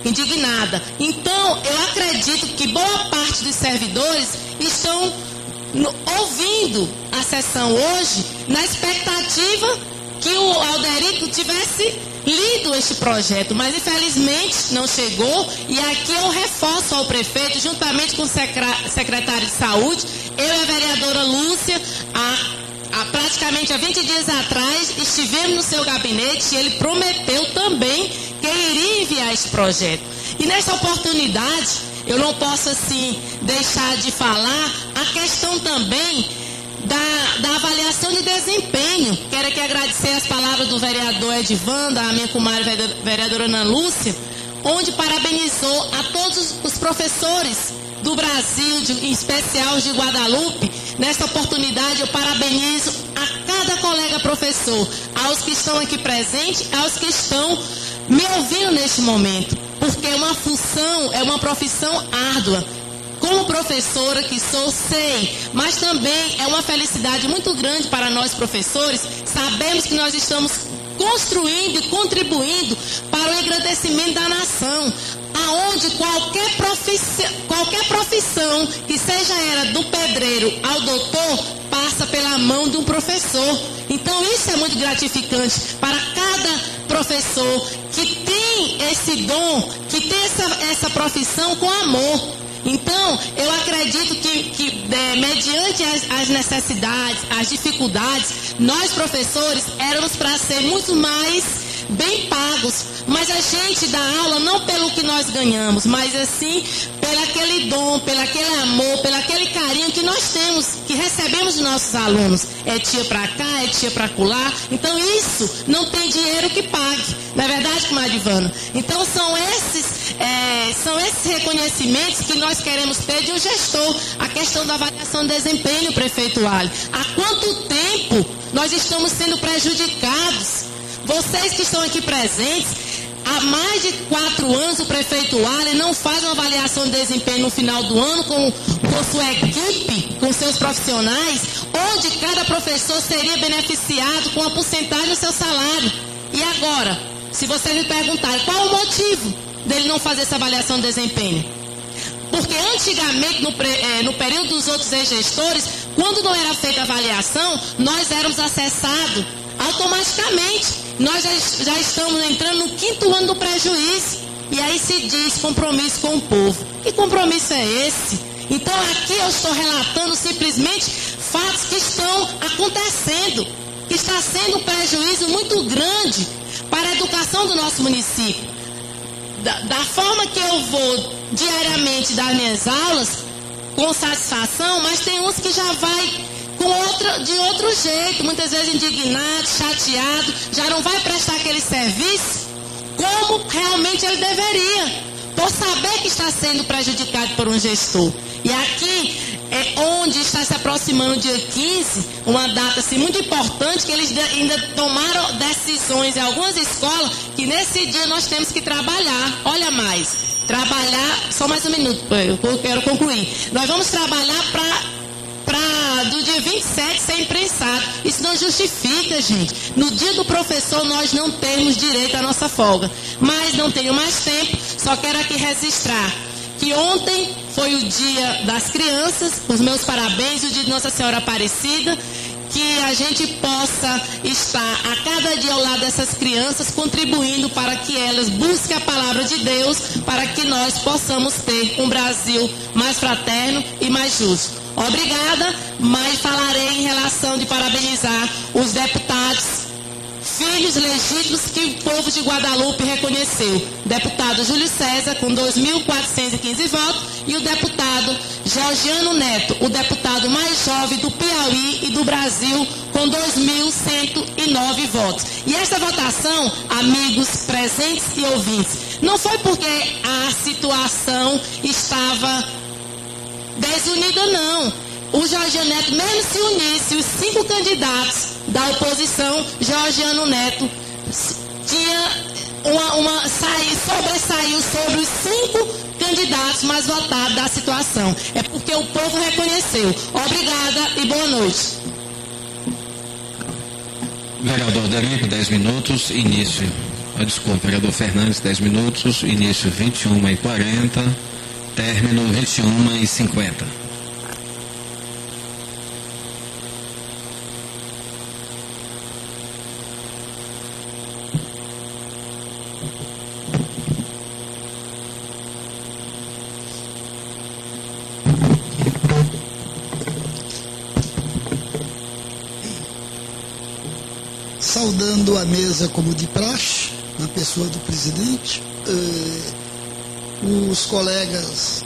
Então eu acredito que boa parte dos servidores estão ouvindo a sessão hoje na expectativa que o Alderico tivesse lido este projeto, mas infelizmente não chegou. E aqui eu reforço ao prefeito, juntamente com o secretário de saúde, eu e a vereadora Lúcia, praticamente há 20 dias atrás, estivemos no seu gabinete e ele prometeu também que iria enviar este projeto. E nessa oportunidade, eu não posso assim deixar de falar a questão também da avaliação de desempenho. Quero aqui agradecer as palavras do vereador Edvanda, a minha comadre vereadora Ana Lúcia, onde parabenizou a todos os professores do Brasil, em especial os de Guadalupe. Nesta oportunidade eu parabenizo a cada colega professor, aos que estão aqui presentes, aos que estão me ouvindo neste momento, porque é uma função, é uma profissão árdua. Como professora que sou, sei, mas também é uma felicidade muito grande para nós professores. Sabemos que nós estamos construindo e contribuindo para o engrandecimento da nação, aonde qualquer profissão, que seja ela do pedreiro ao doutor, passa pela mão de um professor. Então isso é muito gratificante para cada professor que tem esse dom, que tem essa profissão com amor. Então, eu acredito que mediante as necessidades, as dificuldades, nós professores éramos para ser muito mais bem pagos, mas a gente dá aula não pelo que nós ganhamos, mas assim, pelo aquele dom, pelo aquele amor, pelo aquele carinho que nós temos, que recebemos dos nossos alunos. É tia para cá, é tia para acolá. Então isso não tem dinheiro que pague, não é verdade, comadre Ivana? Então são são esses reconhecimentos que nós queremos ter de um gestor. A questão da avaliação de desempenho, prefeito Ali. Há quanto tempo nós estamos sendo prejudicados? Vocês que estão aqui presentes, há mais de 4 anos o prefeito Ali não faz uma avaliação de desempenho no final do ano com sua equipe, com seus profissionais, onde cada professor seria beneficiado com uma porcentagem do seu salário. E agora, se vocês me perguntarem qual o motivo dele não fazer essa avaliação de desempenho? Porque antigamente, no período dos outros gestores, quando não era feita a avaliação, nós éramos acessados automaticamente. Nós já estamos entrando no 5º ano do prejuízo. E aí se diz compromisso com o povo. Que compromisso é esse? Então aqui eu estou relatando simplesmente fatos que estão acontecendo, que está sendo um prejuízo muito grande para a educação do nosso município. Da forma que eu vou diariamente dar minhas aulas, com satisfação, mas tem uns que já vai de outro jeito, muitas vezes indignado, chateado, já não vai prestar aquele serviço como realmente ele deveria, por saber que está sendo prejudicado por um gestor. E aqui é onde está se aproximando o dia 15, uma data assim, muito importante, que eles ainda tomaram decisões em algumas escolas, que nesse dia nós temos que trabalhar. Olha mais, trabalhar, só mais um minuto, eu quero concluir. Nós vamos trabalhar do dia 27 ser imprensado. Isso não justifica, gente. No dia do professor nós não temos direito à nossa folga. Mas não tenho mais tempo, só quero aqui registrar que ontem foi o dia das crianças, os meus parabéns, o dia de Nossa Senhora Aparecida, que a gente possa estar a cada dia ao lado dessas crianças, contribuindo para que elas busquem a palavra de Deus, para que nós possamos ter um Brasil mais fraterno e mais justo. Obrigada, mas falarei em relação de parabenizar os deputados, filhos legítimos que o povo de Guadalupe reconheceu. Deputado Júlio César, com 2.415 votos, e o deputado Georgiano Neto, o deputado mais jovem do Piauí e do Brasil, com 2.109 votos. E essa votação, amigos presentes e ouvintes, não foi porque a situação estava desunida, não. O Georgiano Neto, mesmo se unisse os 5 candidatos da oposição, Georgiano Neto tinha sobressaiu sobre os 5 candidatos mais votados da situação. É porque o povo reconheceu. Obrigada e boa noite. Vereador Derico, 10 minutos, início. Desculpa, vereador Fernandes, 10 minutos, início 21h40. Término 21h50. Saudando a mesa como de praxe, na pessoa do presidente, os colegas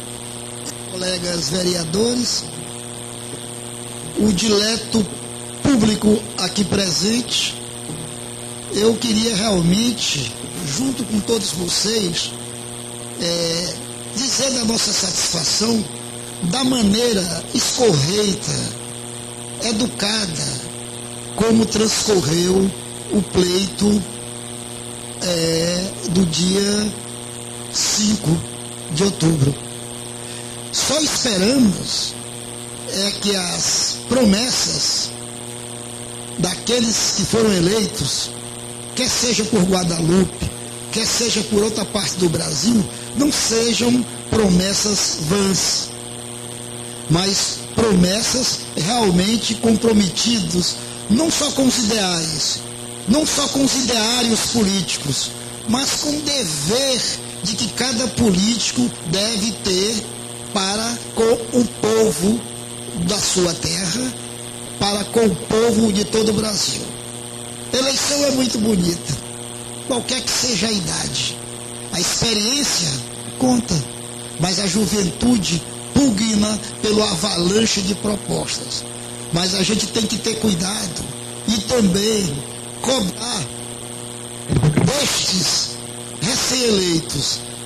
vereadores, o dileto público aqui presente, eu queria realmente, junto com todos vocês, dizer da nossa satisfação da maneira escorreita, educada, como transcorreu o pleito do dia 5 de outubro. Só esperamos que as promessas daqueles que foram eleitos, quer seja por Guadalupe, quer seja por outra parte do Brasil, não sejam promessas vãs, mas promessas realmente comprometidas, não só com os ideais, não só com os ideários políticos, mas com o dever de que cada político deve ter para com o povo da sua terra, para com o povo de todo o Brasil. Eleição é muito bonita, qualquer que seja a idade. A experiência conta, mas a juventude pugna pelo avalanche de propostas. Mas a gente tem que ter cuidado e também cobrar destes recém-eleitos que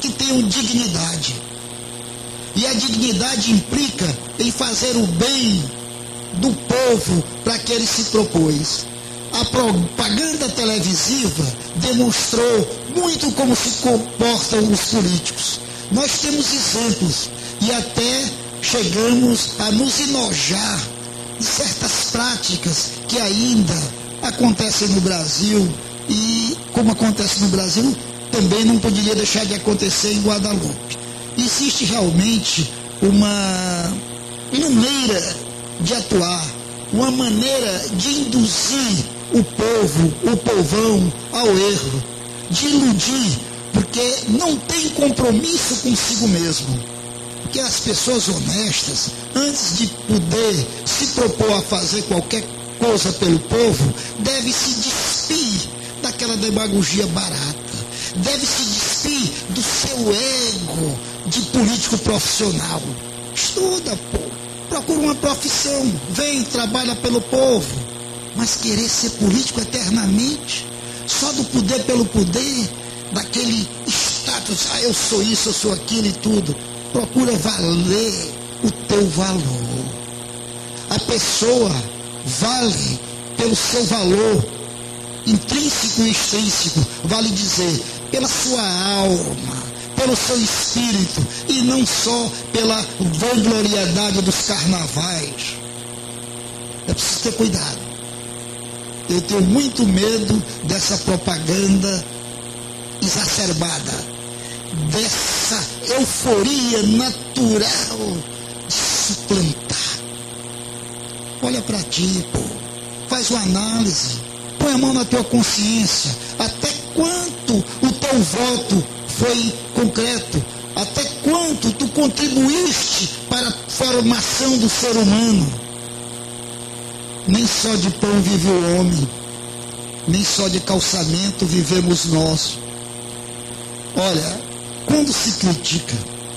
que tenham dignidade. E a dignidade implica em fazer o bem do povo para que ele se propôs. A propaganda televisiva demonstrou muito como se comportam os políticos. Nós temos exemplos e até chegamos a nos enojar de certas práticas que ainda acontecem no Brasil, e como acontece no Brasil, também não poderia deixar de acontecer em Guadalupe. Existe realmente uma maneira de atuar, uma maneira de induzir o povo, o povão ao erro, de iludir, porque não tem compromisso consigo mesmo. Porque as pessoas honestas, antes de poder se propor a fazer qualquer coisa pelo povo, deve se despir daquela demagogia barata, deve se despir do seu ego de político profissional. Estuda, pô, procura uma profissão, vem, trabalha pelo povo, mas querer ser político eternamente, só do poder pelo poder, daquele status, eu sou isso, eu sou aquilo e tudo. Procura valer o teu valor. A pessoa vale pelo seu valor intrínseco e extrínseco, vale dizer, pela sua alma, pelo seu espírito, e não só pela vangloriedade dos carnavais. É preciso ter cuidado. Eu tenho muito medo dessa propaganda exacerbada, dessa euforia natural de suplantar. Olha para ti, pô. Faz uma análise. Põe a mão na tua consciência. Até quanto o teu voto foi concreto? Até quanto tu contribuíste para a formação do ser humano? Nem só de pão vive o homem, nem só de calçamento vivemos nós. Olha, quando se critica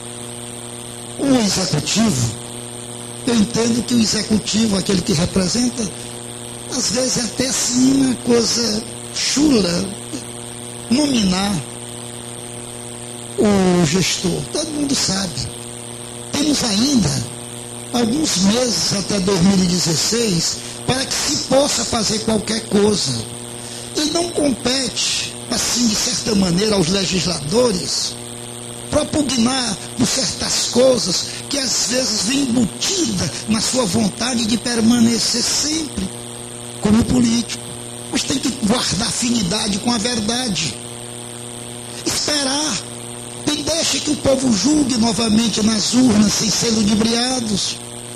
o executivo, eu entendo que o executivo, aquele que representa, às vezes é até assim uma coisa chula, nominar o gestor. Todo mundo sabe. Temos ainda alguns meses até 2016 para que se possa fazer qualquer coisa. E não compete, assim, de certa maneira, aos legisladores propugnar por certas coisas que às vezes vem embutida na sua vontade de permanecer sempre como político. Mas tem que guardar afinidade com a verdade. Esperar. E deixe que o povo julgue novamente nas urnas sem ser ludibriados.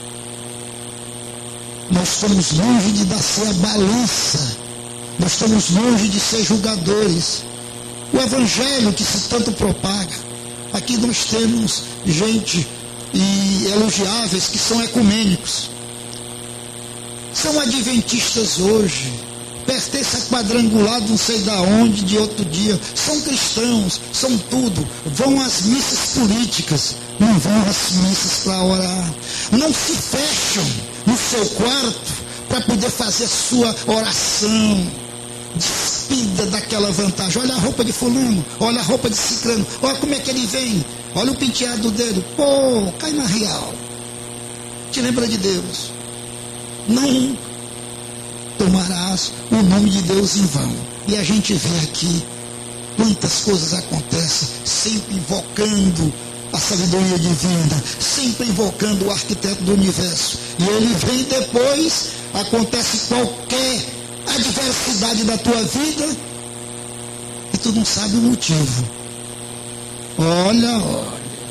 Nós estamos longe de dar ser a balança. Nós estamos longe de ser julgadores. O evangelho que se tanto propaga. Aqui nós temos gente e elogiáveis que são ecumênicos. São adventistas hoje. Pertencem a quadrangular não sei da onde, de outro dia. São cristãos, são tudo. Vão às missas políticas. Não vão às missas para orar. Não se fecham no seu quarto para poder fazer a sua oração. Despida daquela vantagem. Olha a roupa de fulano, olha a roupa de ciclano, olha como é que ele vem, olha o penteado dele. Pô, cai na real. Te lembra de Deus. Não tomarás o nome de Deus em vão. E a gente vê aqui quantas coisas acontecem, sempre invocando a sabedoria divina, sempre invocando o arquiteto do universo. E ele vem depois, acontece qualquer adversidade da tua vida e tu não sabe o motivo. Olha.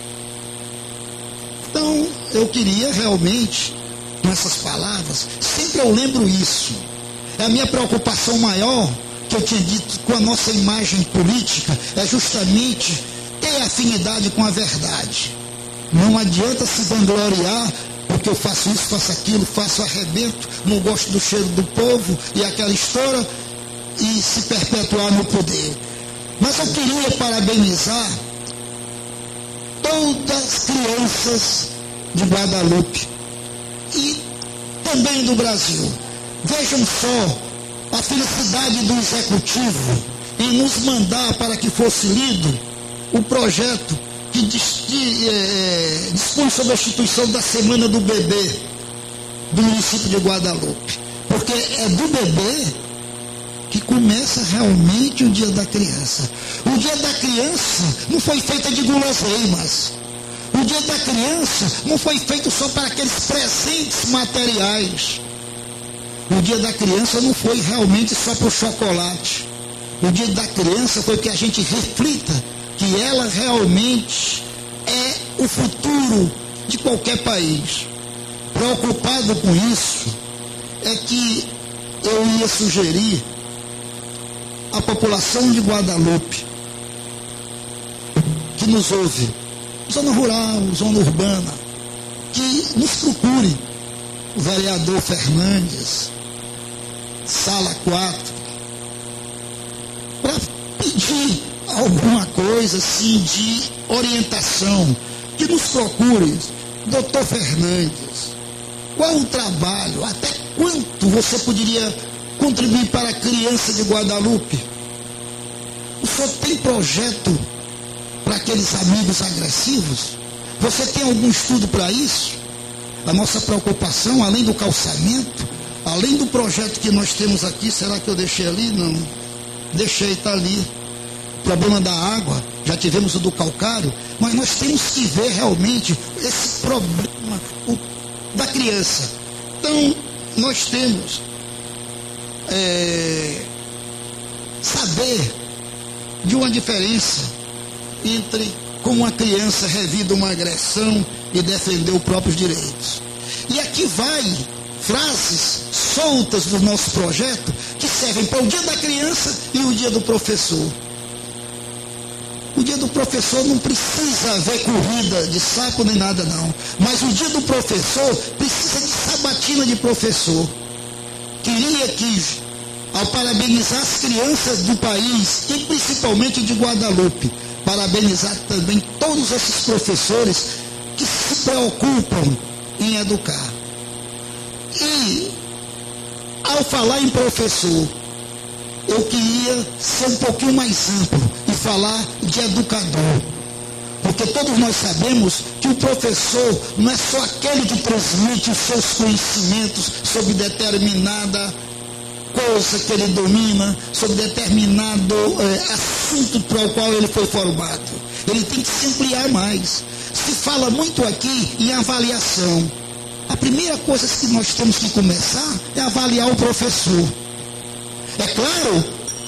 Então, eu queria realmente, com essas palavras, sempre eu lembro isso. É a minha preocupação maior, que eu tinha dito, com a nossa imagem política, é justamente ter afinidade com a verdade. Não adianta se vangloriar, porque eu faço isso, faço aquilo, faço arrebento, não gosto do cheiro do povo e aquela história, e se perpetuar no poder. Mas eu queria parabenizar todas as crianças de Guadalupe e também do Brasil. Vejam só a felicidade do executivo em nos mandar para que fosse lido o projeto que dispõe sobre a instituição da Semana do Bebê do município de Guadalupe. Porque é do bebê que começa realmente o Dia da Criança. O Dia da Criança não foi feito de guloseimas. O Dia da Criança não foi feito só para aqueles presentes materiais. O Dia da Criança não foi realmente só para o chocolate. O Dia da Criança foi que a gente reflita que ela realmente é o futuro de qualquer país. Preocupado com isso, é que eu ia sugerir à população de Guadalupe, que nos ouve, zona rural, zona urbana, que nos procure o vereador Fernandes, sala 4, para pedir alguma coisa assim de orientação, que nos procure, doutor Fernandes, qual o trabalho, até quanto você poderia contribuir para a criança de Guadalupe? O senhor tem projeto para aqueles amigos agressivos? Você tem algum estudo para isso? A nossa preocupação, além do calçamento, além do projeto que nós temos aqui, será que eu deixei ali? Não, deixei, está ali. O problema da água, já tivemos o do calcário, mas nós temos que ver realmente esse problema da criança. Então, nós temos saber de uma diferença entre como uma criança revida uma agressão e defender os próprios direitos. E aqui vai frases soltas do nosso projeto que servem para o Dia da Criança e o Dia do Professor. O Dia do Professor não precisa haver corrida de sapo nem nada não, mas o Dia do Professor precisa de sabatina de professor. Queria que, ao parabenizar as crianças do país e principalmente de Guadalupe, parabenizar também todos esses professores que se preocupam em educar. E, ao falar em professor, eu queria ser um pouquinho mais amplo e falar de educador. Porque todos nós sabemos que o professor não é só aquele que transmite os seus conhecimentos sobre determinada coisa que ele domina, sobre determinado assunto para o qual ele foi formado. Ele tem que se ampliar mais. Se fala muito aqui em avaliação. A primeira coisa que nós temos que começar é avaliar o professor. É claro?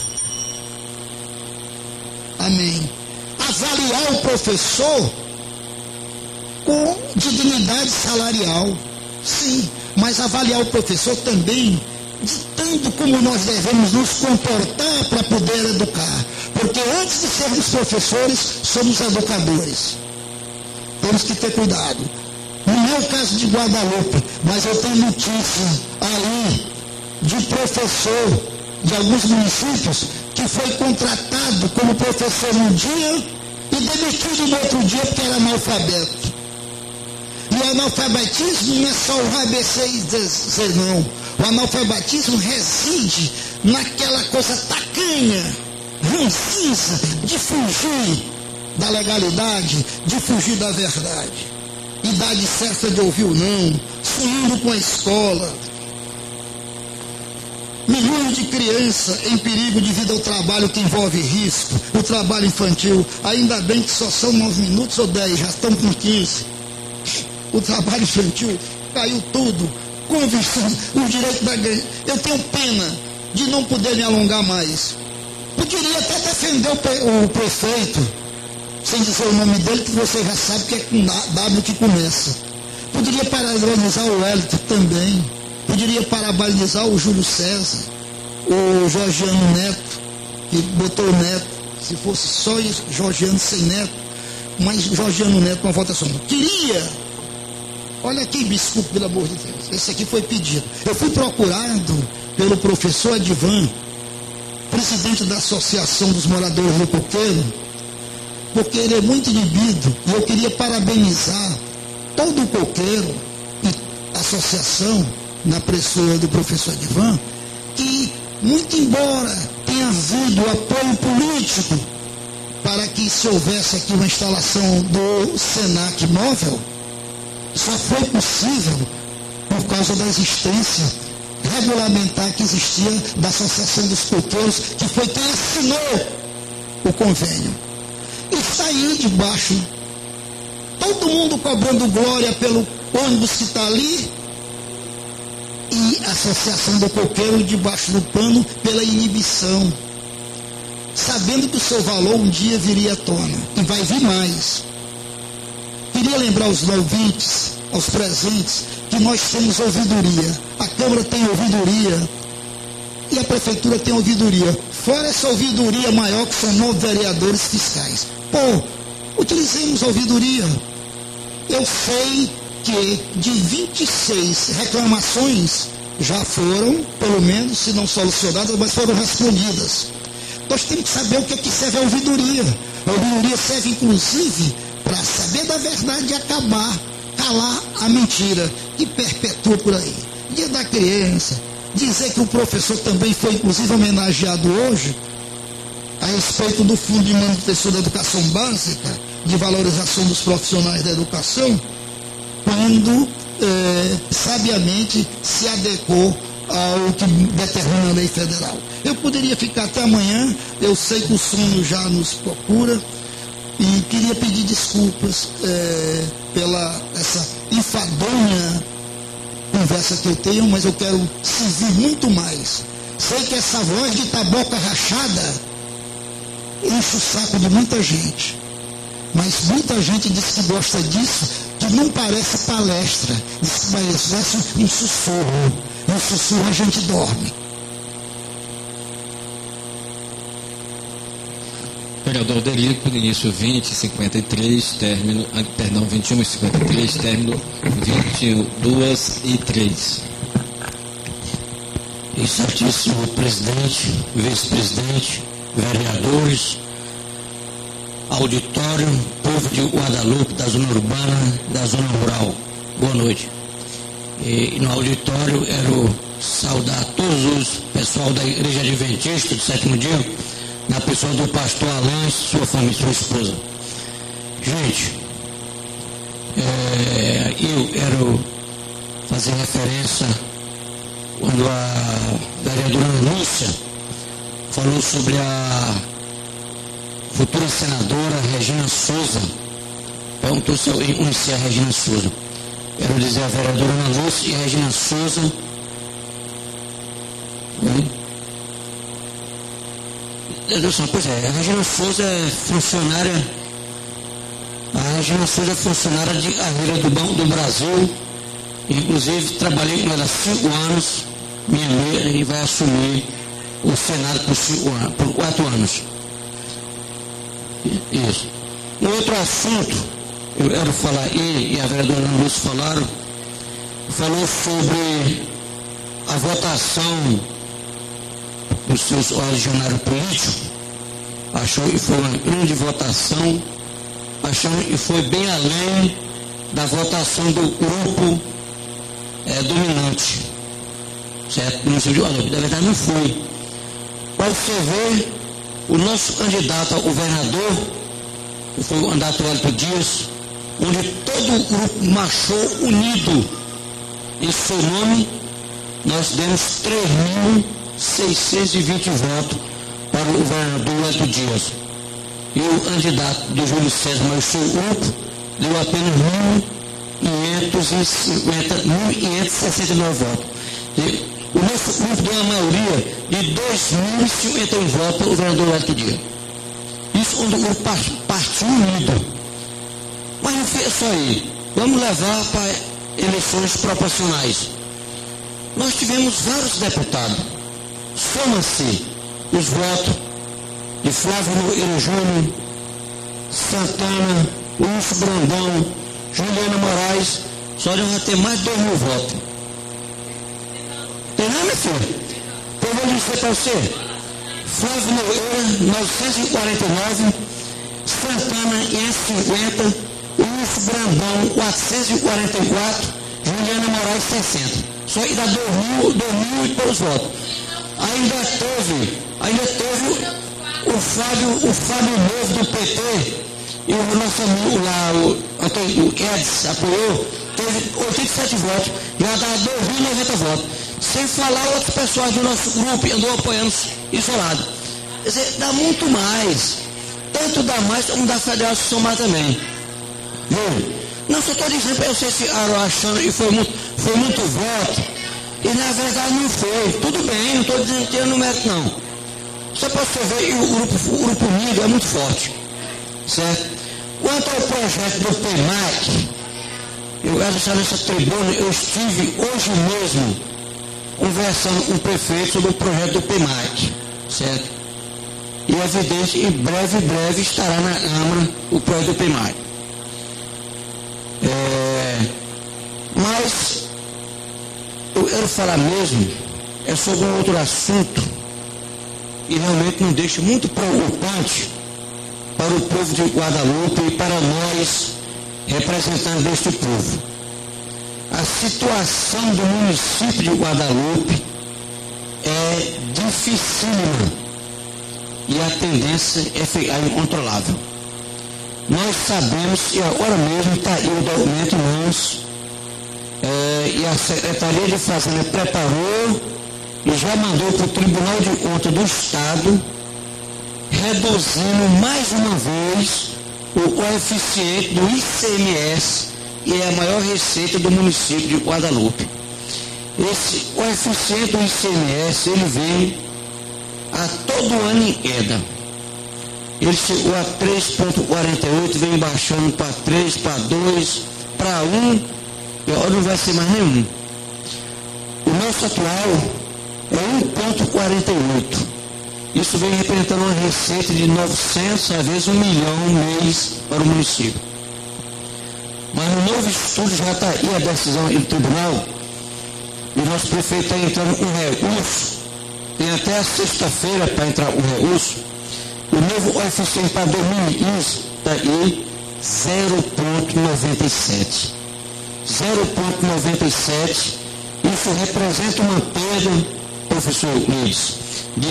Amém. Avaliar o professor com dignidade salarial. Sim, mas avaliar o professor também ditando como nós devemos nos comportar para poder educar. Porque antes de sermos professores, somos educadores. Temos que ter cuidado. Não é o caso de Guadalupe, mas eu tenho notícia aí de professor de alguns municípios que foi contratado como professor um dia e demitido no outro dia porque era analfabeto. E o analfabetismo não é só o ABC e dizer não. O analfabetismo reside naquela coisa tacanha, rancinza, de fugir da legalidade, de fugir da verdade. Idade certa de ouvir o não, sonhando com a escola. Milhões de crianças em perigo devido ao trabalho que envolve risco, o trabalho infantil. Ainda bem que só são 9 minutos ou 10, já estão com 15. O trabalho infantil caiu tudo, conversando o direito da criança. Eu tenho pena de não poder me alongar mais. Poderia até defender o prefeito, sem dizer o nome dele, que você já sabe que é com W que começa. Poderia parabenizar o Wellington também. Poderia parabenizar o Júlio César, o Jorgiano Neto, que botou o Neto. Se fosse só Jorgiano sem Neto, mas Jorgiano Neto com a votação. Queria. Olha aqui, bispo, pelo amor de Deus. Esse aqui foi pedido. Eu fui procurado pelo professor Edivan, presidente da Associação dos Moradores do Coqueiro, porque ele é muito inibido e eu queria parabenizar todo o coqueiro e associação na pessoa do professor Edivan, que muito embora tenha havido apoio político para para que se houvesse aqui uma instalação do SENAC móvel, só foi possível por causa da existência regulamentar que existia da Associação dos Coqueiros, que foi quem assinou o convênio. E está aí debaixo, todo mundo cobrando glória pelo ônibus que está ali, e a Associação do Coqueiro debaixo do pano pela inibição, sabendo que o seu valor um dia viria à tona, e vai vir mais. Queria lembrar aos ouvintes, aos presentes, que nós temos ouvidoria, a Câmara tem ouvidoria, e a Prefeitura tem ouvidoria. Fora essa ouvidoria maior, que são 9 vereadores fiscais. Utilizemos a ouvidoria. Eu sei que de 26 reclamações já foram, pelo menos, se não solucionadas, mas foram respondidas. Nós temos que saber o que serve a ouvidoria. A ouvidoria serve, inclusive, para saber da verdade e calar a mentira que perpetua por aí. Dia da criança, dizer que o professor também foi, inclusive, homenageado hoje, a respeito do Fundo de Manutenção da Educação Básica, de valorização dos profissionais da educação, quando sabiamente se adequou ao que determina a lei federal. Eu poderia ficar até amanhã, eu sei que o sono já nos procura, e queria pedir desculpas pela essa enfadonha conversa que eu tenho, mas eu quero servir muito mais. Sei que essa voz de taboca rachada enche o saco de muita gente, mas muita gente diz que gosta disso, que não parece palestra, diz que parece um sussurro. Um sussurro a gente dorme. Vereador Alderico, início 20:53, término, 21:53, término 22:03. Excelentíssimo presidente, vice-presidente, vereadores, auditório, povo de Guadalupe, da zona urbana, da zona rural. Boa noite. E no auditório quero saudar todos os pessoal da Igreja Adventista do Sétimo Dia, na pessoa do pastor Alain, sua família, sua esposa. Gente, eu quero fazer referência quando a vereadora Lúcia falou sobre a futura senadora Regina Souza. Perguntou se eu conhecia a Regina Souza. Quero dizer a vereadora Ana Lúcia e a Regina Souza. Pois é, a Regina Souza é funcionária. A Regina Souza é funcionária de carreira do Banco do Brasil. Inclusive trabalhei com ela há 5 anos, minha amiga, e vai assumir o Senado por 4 anos. Isso. Um outro assunto, eu quero falar, e a vereadora Ana Lúcia falou sobre a votação dos seus ordinários políticos. Achou que foi uma grande votação, achando que foi bem além da votação do grupo dominante, certo? Não sei de Guadalupe, na verdade não foi. Para você ver, o nosso candidato ao governador, que foi o candidato Hélio Dias, onde todo o grupo marchou unido em seu nome, nós demos 3.620 votos para o governador Hélio Dias. E o candidato do Júlio César, mas o seu grupo, deu apenas 1.569 votos. E o nosso grupo deu uma maioria de 2.051 votos para o governador Hélio Dias. Isso quando o grupo partiu unido. Mas não foi só aí. Vamos levar para eleições proporcionais. Nós tivemos vários deputados. Soma-se os votos de Flávio Nogueira Júnior, Santana, Lúcio Brandão, Juliana Moraes, só já ter mais de 2.000 votos. Tem não, meu filho? Então eu vou dizer para você. Flávio Nogueira, 949, Santana, 550, Lúcio Brandão, 444, Juliana Moraes, 600. Só aí dá 2.000 e poucos votos. Ainda teve o Fábio Novo do PT e o nosso amigo lá, o Edson, apoiou, teve 87 votos, já dá 2.090 votos. Sem falar outros pessoas do nosso grupo andou apoiando isolado. Quer dizer, dá muito mais. Tanto dá mais como dá federal se somar também. Viu? Não, só estou dizendo para vocês ficaram achando que foi muito voto. E na verdade não foi. Tudo bem, não estou dizendo que tem no mérito não. Só para você ver que o grupo Unido é muito forte. Certo? Quanto ao projeto do PEMAC, eu quero deixar nessa tribuna, eu estive hoje mesmo conversando com o prefeito sobre o projeto do PEMAC. Certo? E é evidente que breve estará na Câmara o projeto do PEMAC. Mas eu quero falar mesmo sobre um outro assunto e realmente me deixa muito preocupante para o povo de Guadalupe e para nós, representantes deste povo. A situação do município de Guadalupe é dificílima e a tendência é ficar incontrolável. Nós sabemos que agora mesmo está aí o documento em mãos e a Secretaria de Fazenda preparou e já mandou para o Tribunal de Contas do Estado, reduzindo mais uma vez o coeficiente do ICMS, que é a maior receita do município de Guadalupe. Esse coeficiente do ICMS, ele vem a todo ano em queda. Ele chegou a 3,48, vem baixando para 3, para 2, para 1, e agora não vai ser mais nenhum. O nosso atual é 1,48. Isso vem representando uma receita de 900, às vezes 1 milhão mês para o município. Mas no novo estudo já está aí a decisão do tribunal, e o nosso prefeito está entrando com recurso, tem até a sexta-feira para entrar o recurso. O novo coeficiente para 2015 está aí 0,97. 0,97, isso representa uma perda, professor Luiz, de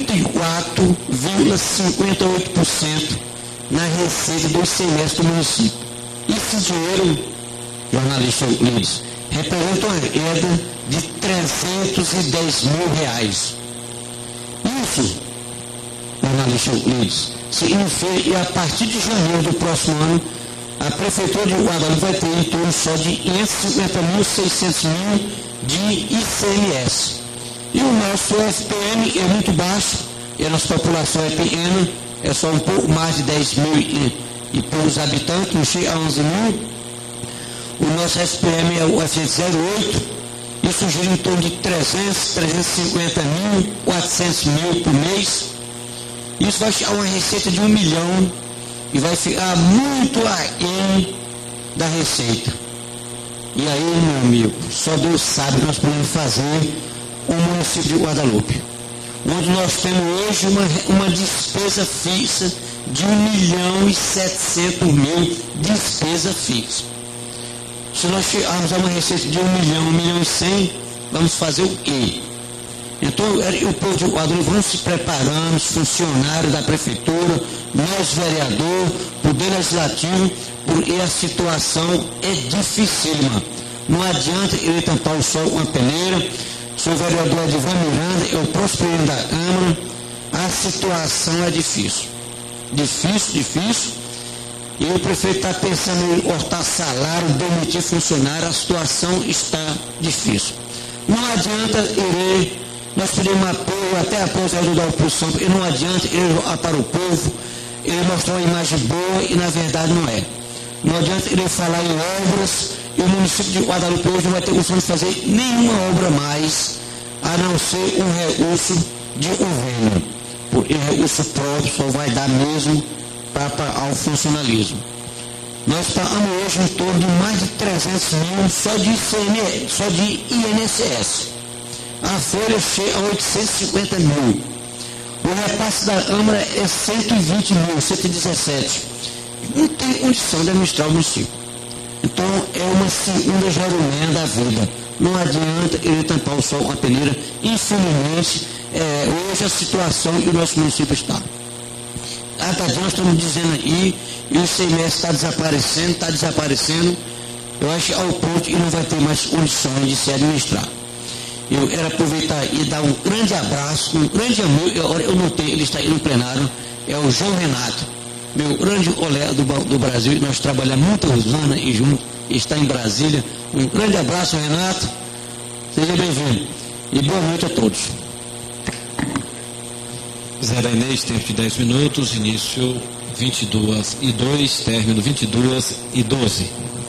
34,58% na receita do ICMS do município. Esse dinheiro, jornalista Luiz, representa uma queda de 310 mil reais. Isso, jornalista Luiz, significa que a partir de janeiro do próximo ano, a Prefeitura de Guadalupe vai ter em torno só de 550.600 mil de ICMS. E o nosso FPM é muito baixo, e a nossa população é pequena, é só um pouco mais de 10 mil e poucos habitantes, não chega a 11 mil. O nosso FPM é o F08, isso gira em torno de 350 mil, 400 mil por mês. Isso vai chegar a uma receita de 1 milhão e vai ficar muito aquém da receita. E aí, meu amigo, só Deus sabe o que nós podemos fazer com o município de Guadalupe, onde nós temos hoje uma despesa fixa de 1.700.000 despesa fixa. Se nós chegarmos a uma receita de 1 milhão, 1.100.000, vamos fazer o quê? Então, o povo de Guadalupe vão se preparando, os funcionários da prefeitura, nós vereadores, poder legislativo, porque a situação é dificílima. Não adianta ele tampar o sol com a peneira. Sou vereador Edivan Miranda, eu próximo presidente da Câmara. A situação é difícil. Difícil. E o prefeito está pensando em cortar salário, demitir funcionário, a situação está difícil. Não adianta nós pedimos apoio, até apoio da oposição, porque não adianta ele jogar para o povo, ele mostrar uma imagem boa e na verdade não é. Não adianta ele falar em obras, e o município de Guadalupe hoje não vai ter condição de fazer nenhuma obra mais, a não ser um recurso de governo. Porque recurso próprio só vai dar mesmo ao funcionalismo. Nós pagamos hoje em torno de mais de 300 mil só de INSS. A folha chega a 850 mil. O repasse da Câmara é 120 mil, 117. Não tem condição de administrar o município. Então é uma segunda jarumena da vida. Não adianta ele tampar o sol com a peneira. Infelizmente, hoje a situação que o nosso município está. nós estamos dizendo aí, e o CMS está desaparecendo, eu acho ao ponto e não vai ter mais condições de se administrar. Eu quero aproveitar e dar um grande abraço, um grande amigo, eu notei, ele está aí no plenário, é o João Renato, meu grande colega do Brasil, e nós trabalhamos muitos anos e juntos, está em Brasília. Um grande abraço, Renato, seja bem-vindo, e boa noite a todos. Zé da Inês, tempo de 10 minutos, início 22h02, término 22h12.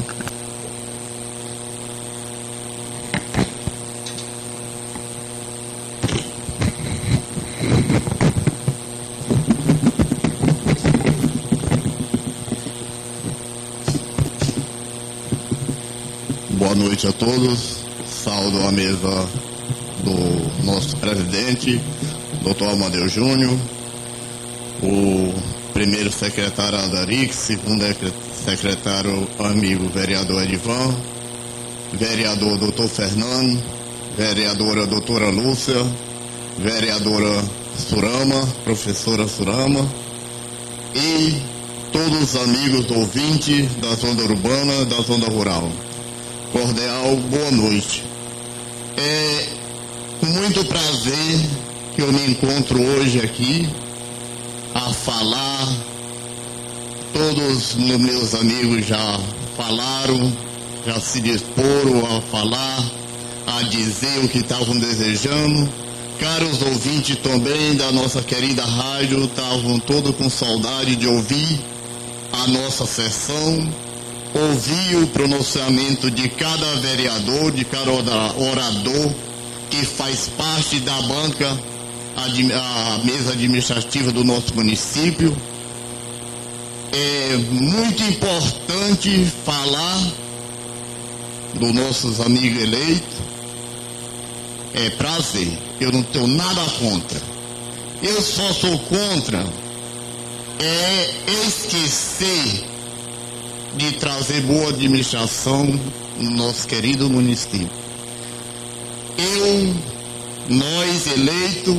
Boa noite a todos. Saúdo a mesa do nosso presidente, Dr. Amadeu Júnior, o primeiro secretário Andaric, segundo secretário amigo vereador Edivan, vereador Dr. Fernando, vereadora doutora Lúcia, vereadora Surama, professora Surama, e todos os amigos ouvintes da zona urbana, da zona rural. Cordial, boa noite. É com muito prazer que eu me encontro hoje aqui a falar. Todos os meus amigos já falaram, já se disporam a falar, a dizer o que estavam desejando. Caros ouvintes também da nossa querida rádio, estavam todos com saudade de ouvir a nossa sessão, ouvir o pronunciamento de cada vereador, de cada orador que faz parte da banca, a mesa administrativa do nosso município. É muito importante falar dos nossos amigos eleitos. É prazer, eu não tenho nada contra. Eu só sou contra esquecer de trazer boa administração no nosso querido município. Nós eleitos,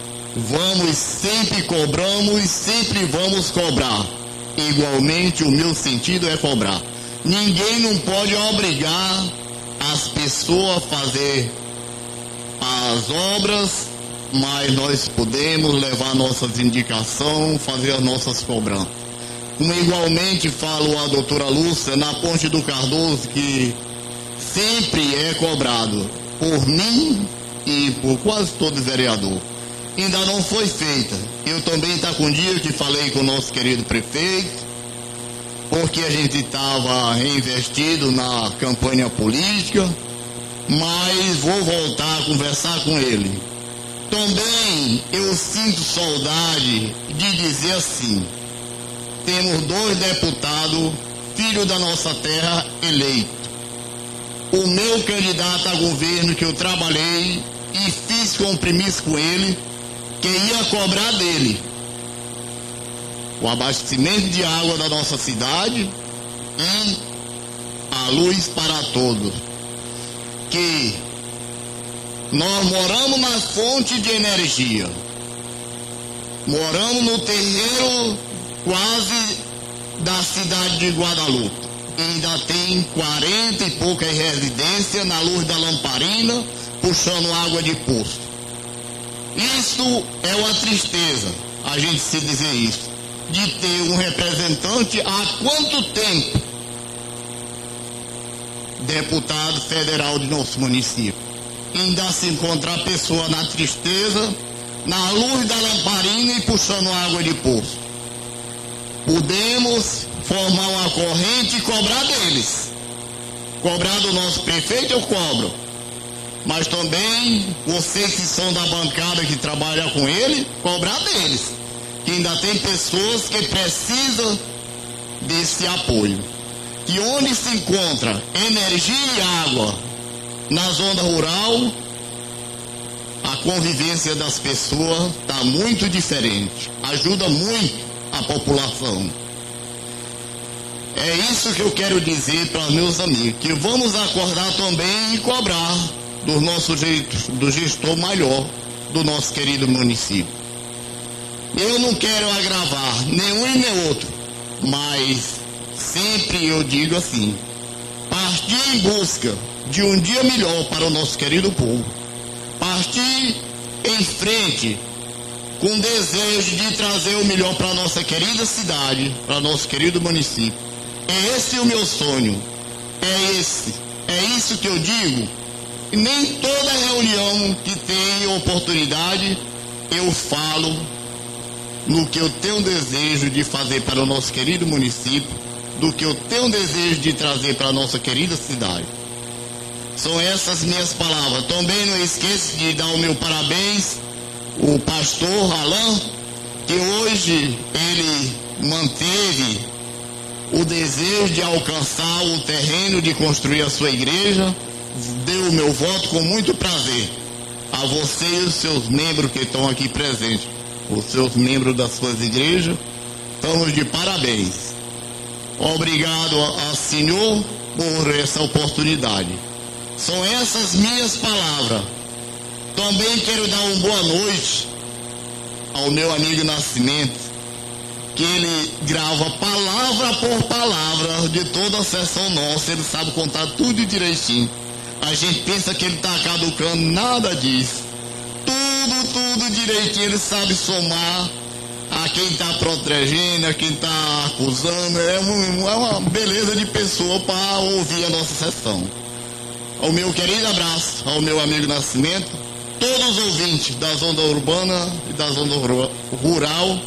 cobramos e sempre vamos cobrar. Igualmente, o meu sentido é cobrar. Ninguém não pode obrigar as pessoas a fazer as obras, mas nós podemos levar nossas indicações, fazer as nossas cobranças. Como igualmente falo a doutora Lúcia, na Ponte do Cardoso, que sempre é cobrado por mim e por quase todo vereador. Ainda não foi feita. Eu também está com dia que falei com o nosso querido prefeito, porque a gente estava investido na campanha política, mas vou voltar a conversar com ele. Também eu sinto saudade de dizer assim: temos 2 deputados, filho da nossa terra, eleito. O meu candidato a governo que eu trabalhei e fiz compromisso com ele, que ia cobrar dele o abastecimento de água da nossa cidade e a luz para todos. Que nós moramos na fonte de energia, moramos no terreiro quase da cidade de Guadalupe. Ainda tem 40 e poucas residências na luz da lamparina, puxando água de poço. Isso é uma tristeza, a gente se dizer isso, de ter um representante há quanto tempo deputado federal de nosso município. Ainda se encontrar a pessoa na tristeza, na luz da lamparina e puxando água de poço. Podemos formar uma corrente e cobrar deles. Cobrar do nosso prefeito eu cobro. Mas também vocês que são da bancada que trabalham com ele, cobrar deles. Que ainda tem pessoas que precisam desse apoio. E onde se encontra energia e água na zona rural, a convivência das pessoas está muito diferente. Ajuda muito a população. É isso que eu quero dizer para os meus amigos, que vamos acordar também e cobrar do nosso jeito, do gestor maior do nosso querido município. Eu não quero agravar nenhum e nem outro, mas sempre eu digo assim: partir em busca de um dia melhor para o nosso querido povo, partir em frente com desejo de trazer o melhor para a nossa querida cidade, para nosso querido município. É esse o meu sonho, é isso que eu digo. E nem toda reunião que tem oportunidade eu falo no que eu tenho desejo de fazer para o nosso querido município, do que eu tenho desejo de trazer para a nossa querida cidade. São essas minhas palavras. Também não esqueço de dar o meu parabéns ao pastor Alain, que hoje ele manteve o desejo de alcançar o terreno, de construir a sua igreja. Deu o meu voto com muito prazer a você e os seus membros que estão aqui presentes, os seus membros das suas igrejas. Estamos de parabéns. Obrigado ao Senhor por essa oportunidade. São essas minhas palavras. Também quero dar uma boa noite ao meu amigo Nascimento, que ele grava palavra por palavra de toda a sessão nossa. Ele sabe contar tudo direitinho. A gente pensa que ele está caducando, nada disso. Tudo direitinho. Ele sabe somar a quem está protegendo, a quem está acusando. É uma beleza de pessoa para ouvir a nossa sessão. Ao meu querido abraço, ao meu amigo Nascimento, todos os ouvintes da zona urbana e da zona rural.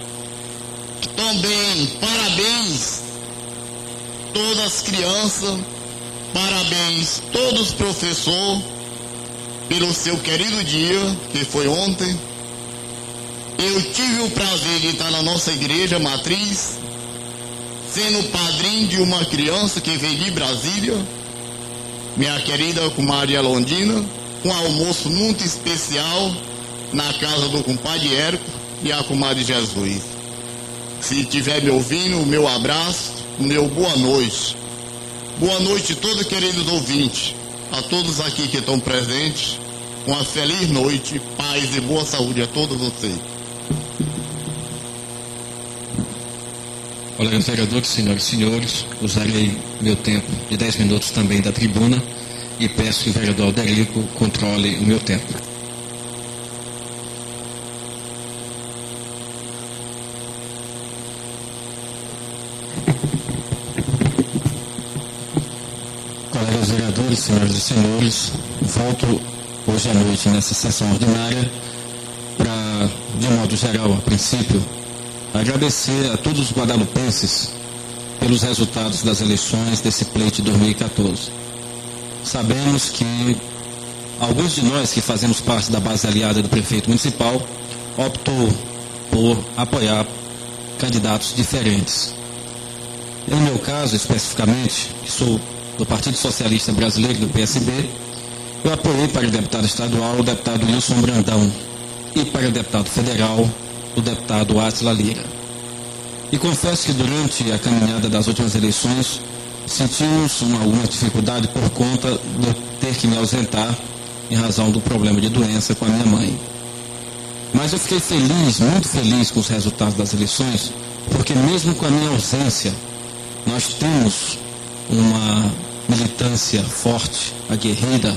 Também parabéns todas as crianças, parabéns todos os professores pelo seu querido dia, que foi ontem. Eu tive o prazer de estar na nossa igreja matriz, sendo padrinho de uma criança que veio de Brasília, minha querida comadre Alondina, um almoço muito especial na casa do compadre Érico e a comadre Jesus. Se estiver me ouvindo, o meu abraço, o meu boa noite. Boa noite a todos, queridos ouvintes, a todos aqui que estão presentes. Uma feliz noite, paz e boa saúde a todos vocês. Colegas vereadores, senhoras e senhores, usarei meu tempo de 10 minutos também da tribuna e peço que o vereador Alderico controle o meu tempo. Colegas vereadores, senhoras e senhores, volto hoje à noite nessa sessão ordinária para, de modo geral, a princípio, agradecer a todos os guadalupenses pelos resultados das eleições desse pleito de 2014. Sabemos que alguns de nós que fazemos parte da base aliada do prefeito municipal optou por apoiar candidatos diferentes. No meu caso, especificamente, que sou do Partido Socialista Brasileiro, do PSB, eu apoiei para o deputado estadual o deputado Wilson Brandão e para o deputado federal o deputado Átila Lira. E confesso que durante a caminhada das últimas eleições sentimos alguma dificuldade por conta de eu ter que me ausentar em razão do problema de doença com a minha mãe. Mas eu fiquei feliz, muito feliz com os resultados das eleições, porque mesmo com a minha ausência, nós temos uma militância forte, aguerrida,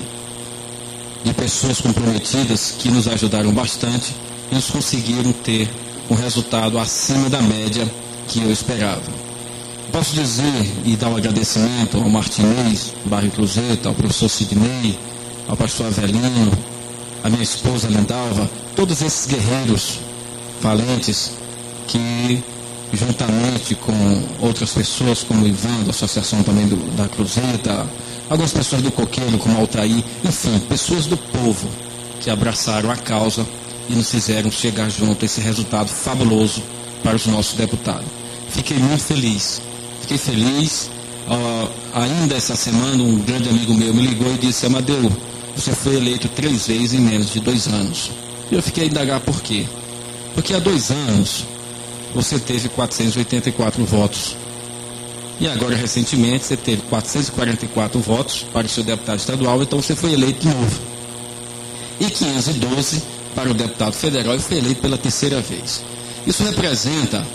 de pessoas comprometidas que nos ajudaram bastante e nos conseguiram ter um resultado acima da média que eu esperava. Posso dizer e dar um agradecimento ao Martinez, Barrio Cruzeta, ao professor Sidney, ao pastor Avelino, à minha esposa Lindalva, todos esses guerreiros valentes que, juntamente com outras pessoas, como o Ivan, da associação também da Cruzeta, algumas pessoas do Coqueiro, como Altair, enfim, pessoas do povo que abraçaram a causa e nos fizeram chegar junto a esse resultado fabuloso para os nossos deputados. Fiquei muito feliz. Fiquei feliz. Ainda essa semana, um grande amigo meu me ligou e disse: Amadeu, você foi eleito 3 vezes em menos de 2 anos. E eu fiquei a indagar por quê. Porque há 2 anos você teve 484 votos. E agora, recentemente, você teve 444 votos para o seu deputado estadual, então você foi eleito de novo. E 512 para o deputado federal e foi eleito pela 3ª vez. Isso representa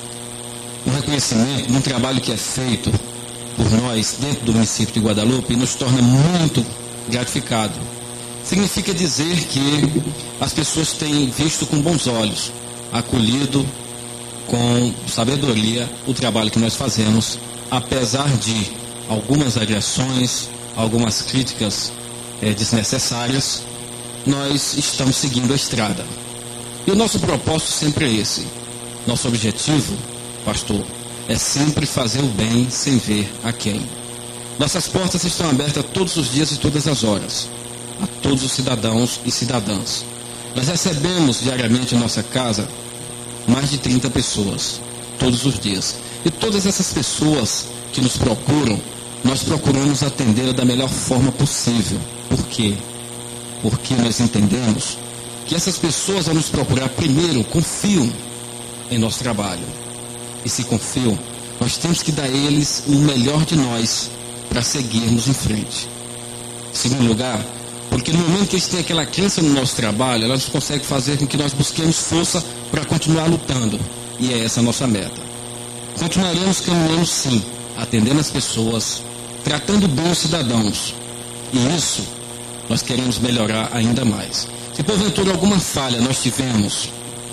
um reconhecimento de um trabalho que é feito por nós dentro do município de Guadalupe e nos torna muito gratificado. Significa dizer que as pessoas têm visto com bons olhos, acolhido com sabedoria o trabalho que nós fazemos, apesar de algumas agressões, algumas críticas desnecessárias, nós estamos seguindo a estrada. E o nosso propósito sempre é esse. Nosso objetivo, pastor, é sempre fazer o bem sem ver a quem. Nossas portas estão abertas todos os dias e todas as horas, a todos os cidadãos e cidadãs. Nós recebemos diariamente em nossa casa mais de 30 pessoas, todos os dias. E todas essas pessoas que nos procuram, nós procuramos atender da melhor forma possível. Por quê? Porque nós entendemos que essas pessoas, ao nos procurar, primeiro, confiam em nosso trabalho. E se confiam, nós temos que dar a eles o melhor de nós para seguirmos em frente. Em segundo lugar, porque no momento que eles têm aquela crença no nosso trabalho, elas conseguem fazer com que nós busquemos força para continuar lutando. E é essa a nossa meta. Continuaremos caminhando sim, atendendo as pessoas, tratando bem os cidadãos. E isso nós queremos melhorar ainda mais. Se porventura alguma falha nós tivemos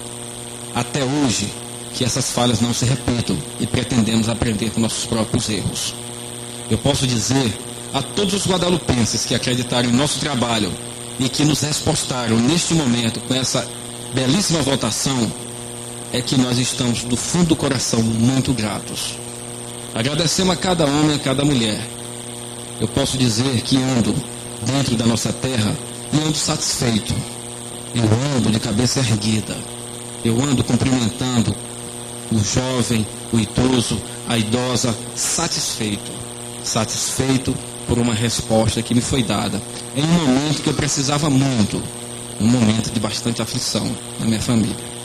até hoje, que essas falhas não se repitam e pretendemos aprender com nossos próprios erros. Eu posso dizer a todos os guadalupenses que acreditaram em nosso trabalho e que nos respostaram neste momento com essa belíssima votação, é que nós estamos do fundo do coração muito gratos. Agradecemos a cada homem e a cada mulher. Eu posso dizer que ando dentro da nossa terra e ando satisfeito. Eu ando de cabeça erguida. Eu ando cumprimentando o jovem, o idoso, a idosa, satisfeito. Satisfeito por uma resposta que me foi dada em um momento que eu precisava muito, um momento de bastante aflição na minha família.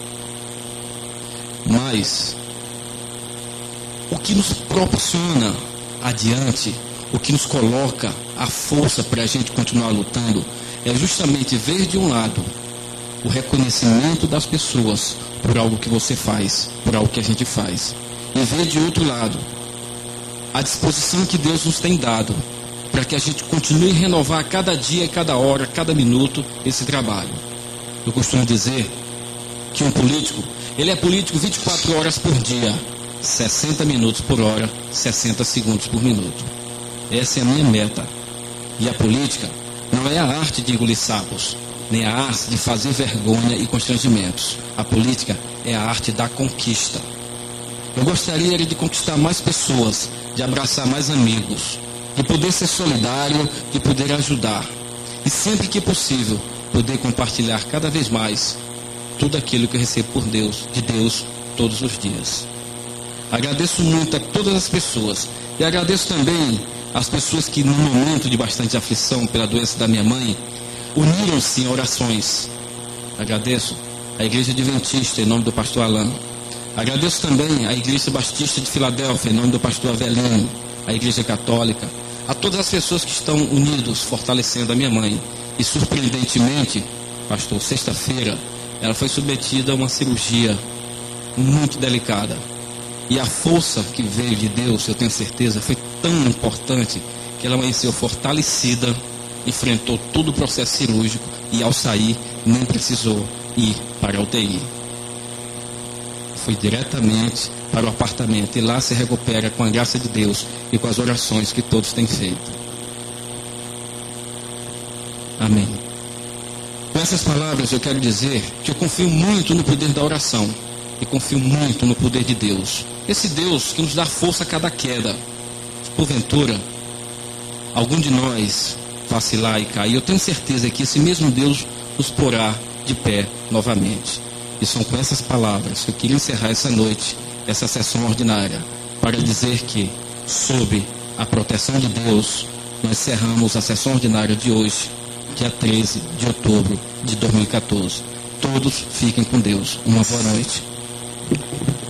Mas o que nos proporciona adiante, o que nos coloca a força para a gente continuar lutando, é justamente ver de um lado o reconhecimento das pessoas por algo que você faz, por algo que a gente faz, e ver de outro lado a disposição que Deus nos tem dado para que a gente continue a renovar a cada dia, a cada hora, a cada minuto esse trabalho. Eu costumo dizer que um político, ele é político 24 horas por dia, 60 minutos por hora, 60 segundos por minuto. Essa é a minha meta. E a política não é a arte de engolir sapos, nem a arte de fazer vergonha e constrangimentos. A política é a arte da conquista. Eu gostaria de conquistar mais pessoas, de abraçar mais amigos, de poder ser solidário, de poder ajudar. E sempre que possível, poder compartilhar cada vez mais tudo aquilo que eu recebo por Deus, de Deus, todos os dias. Agradeço muito a todas as pessoas. E agradeço também as pessoas que, no momento de bastante aflição pela doença da minha mãe, uniram-se em orações. Agradeço a Igreja Adventista, em nome do pastor Alan. Agradeço também a Igreja Batista de Filadélfia, em nome do pastor Avelino, a Igreja Católica, a todas as pessoas que estão unidos, fortalecendo a minha mãe. E, surpreendentemente, pastor, sexta-feira, ela foi submetida a uma cirurgia muito delicada. E a força que veio de Deus, eu tenho certeza, foi tão importante que ela amanheceu fortalecida, enfrentou todo o processo cirúrgico e, ao sair, nem precisou ir para a UTI. Foi diretamente para o apartamento e lá se recupera com a graça de Deus e com as orações que todos têm feito. Amém. Com essas palavras eu quero dizer que eu confio muito no poder da oração e confio muito no poder de Deus. Esse Deus que nos dá força a cada queda. Se porventura algum de nós vacilar e cair, eu tenho certeza que esse mesmo Deus nos porá de pé novamente. E são com essas palavras que eu queria encerrar essa noite, essa sessão ordinária, para dizer que, sob a proteção de Deus, nós encerramos a sessão ordinária de hoje, dia 13 de outubro de 2014. Todos fiquem com Deus. Uma boa noite.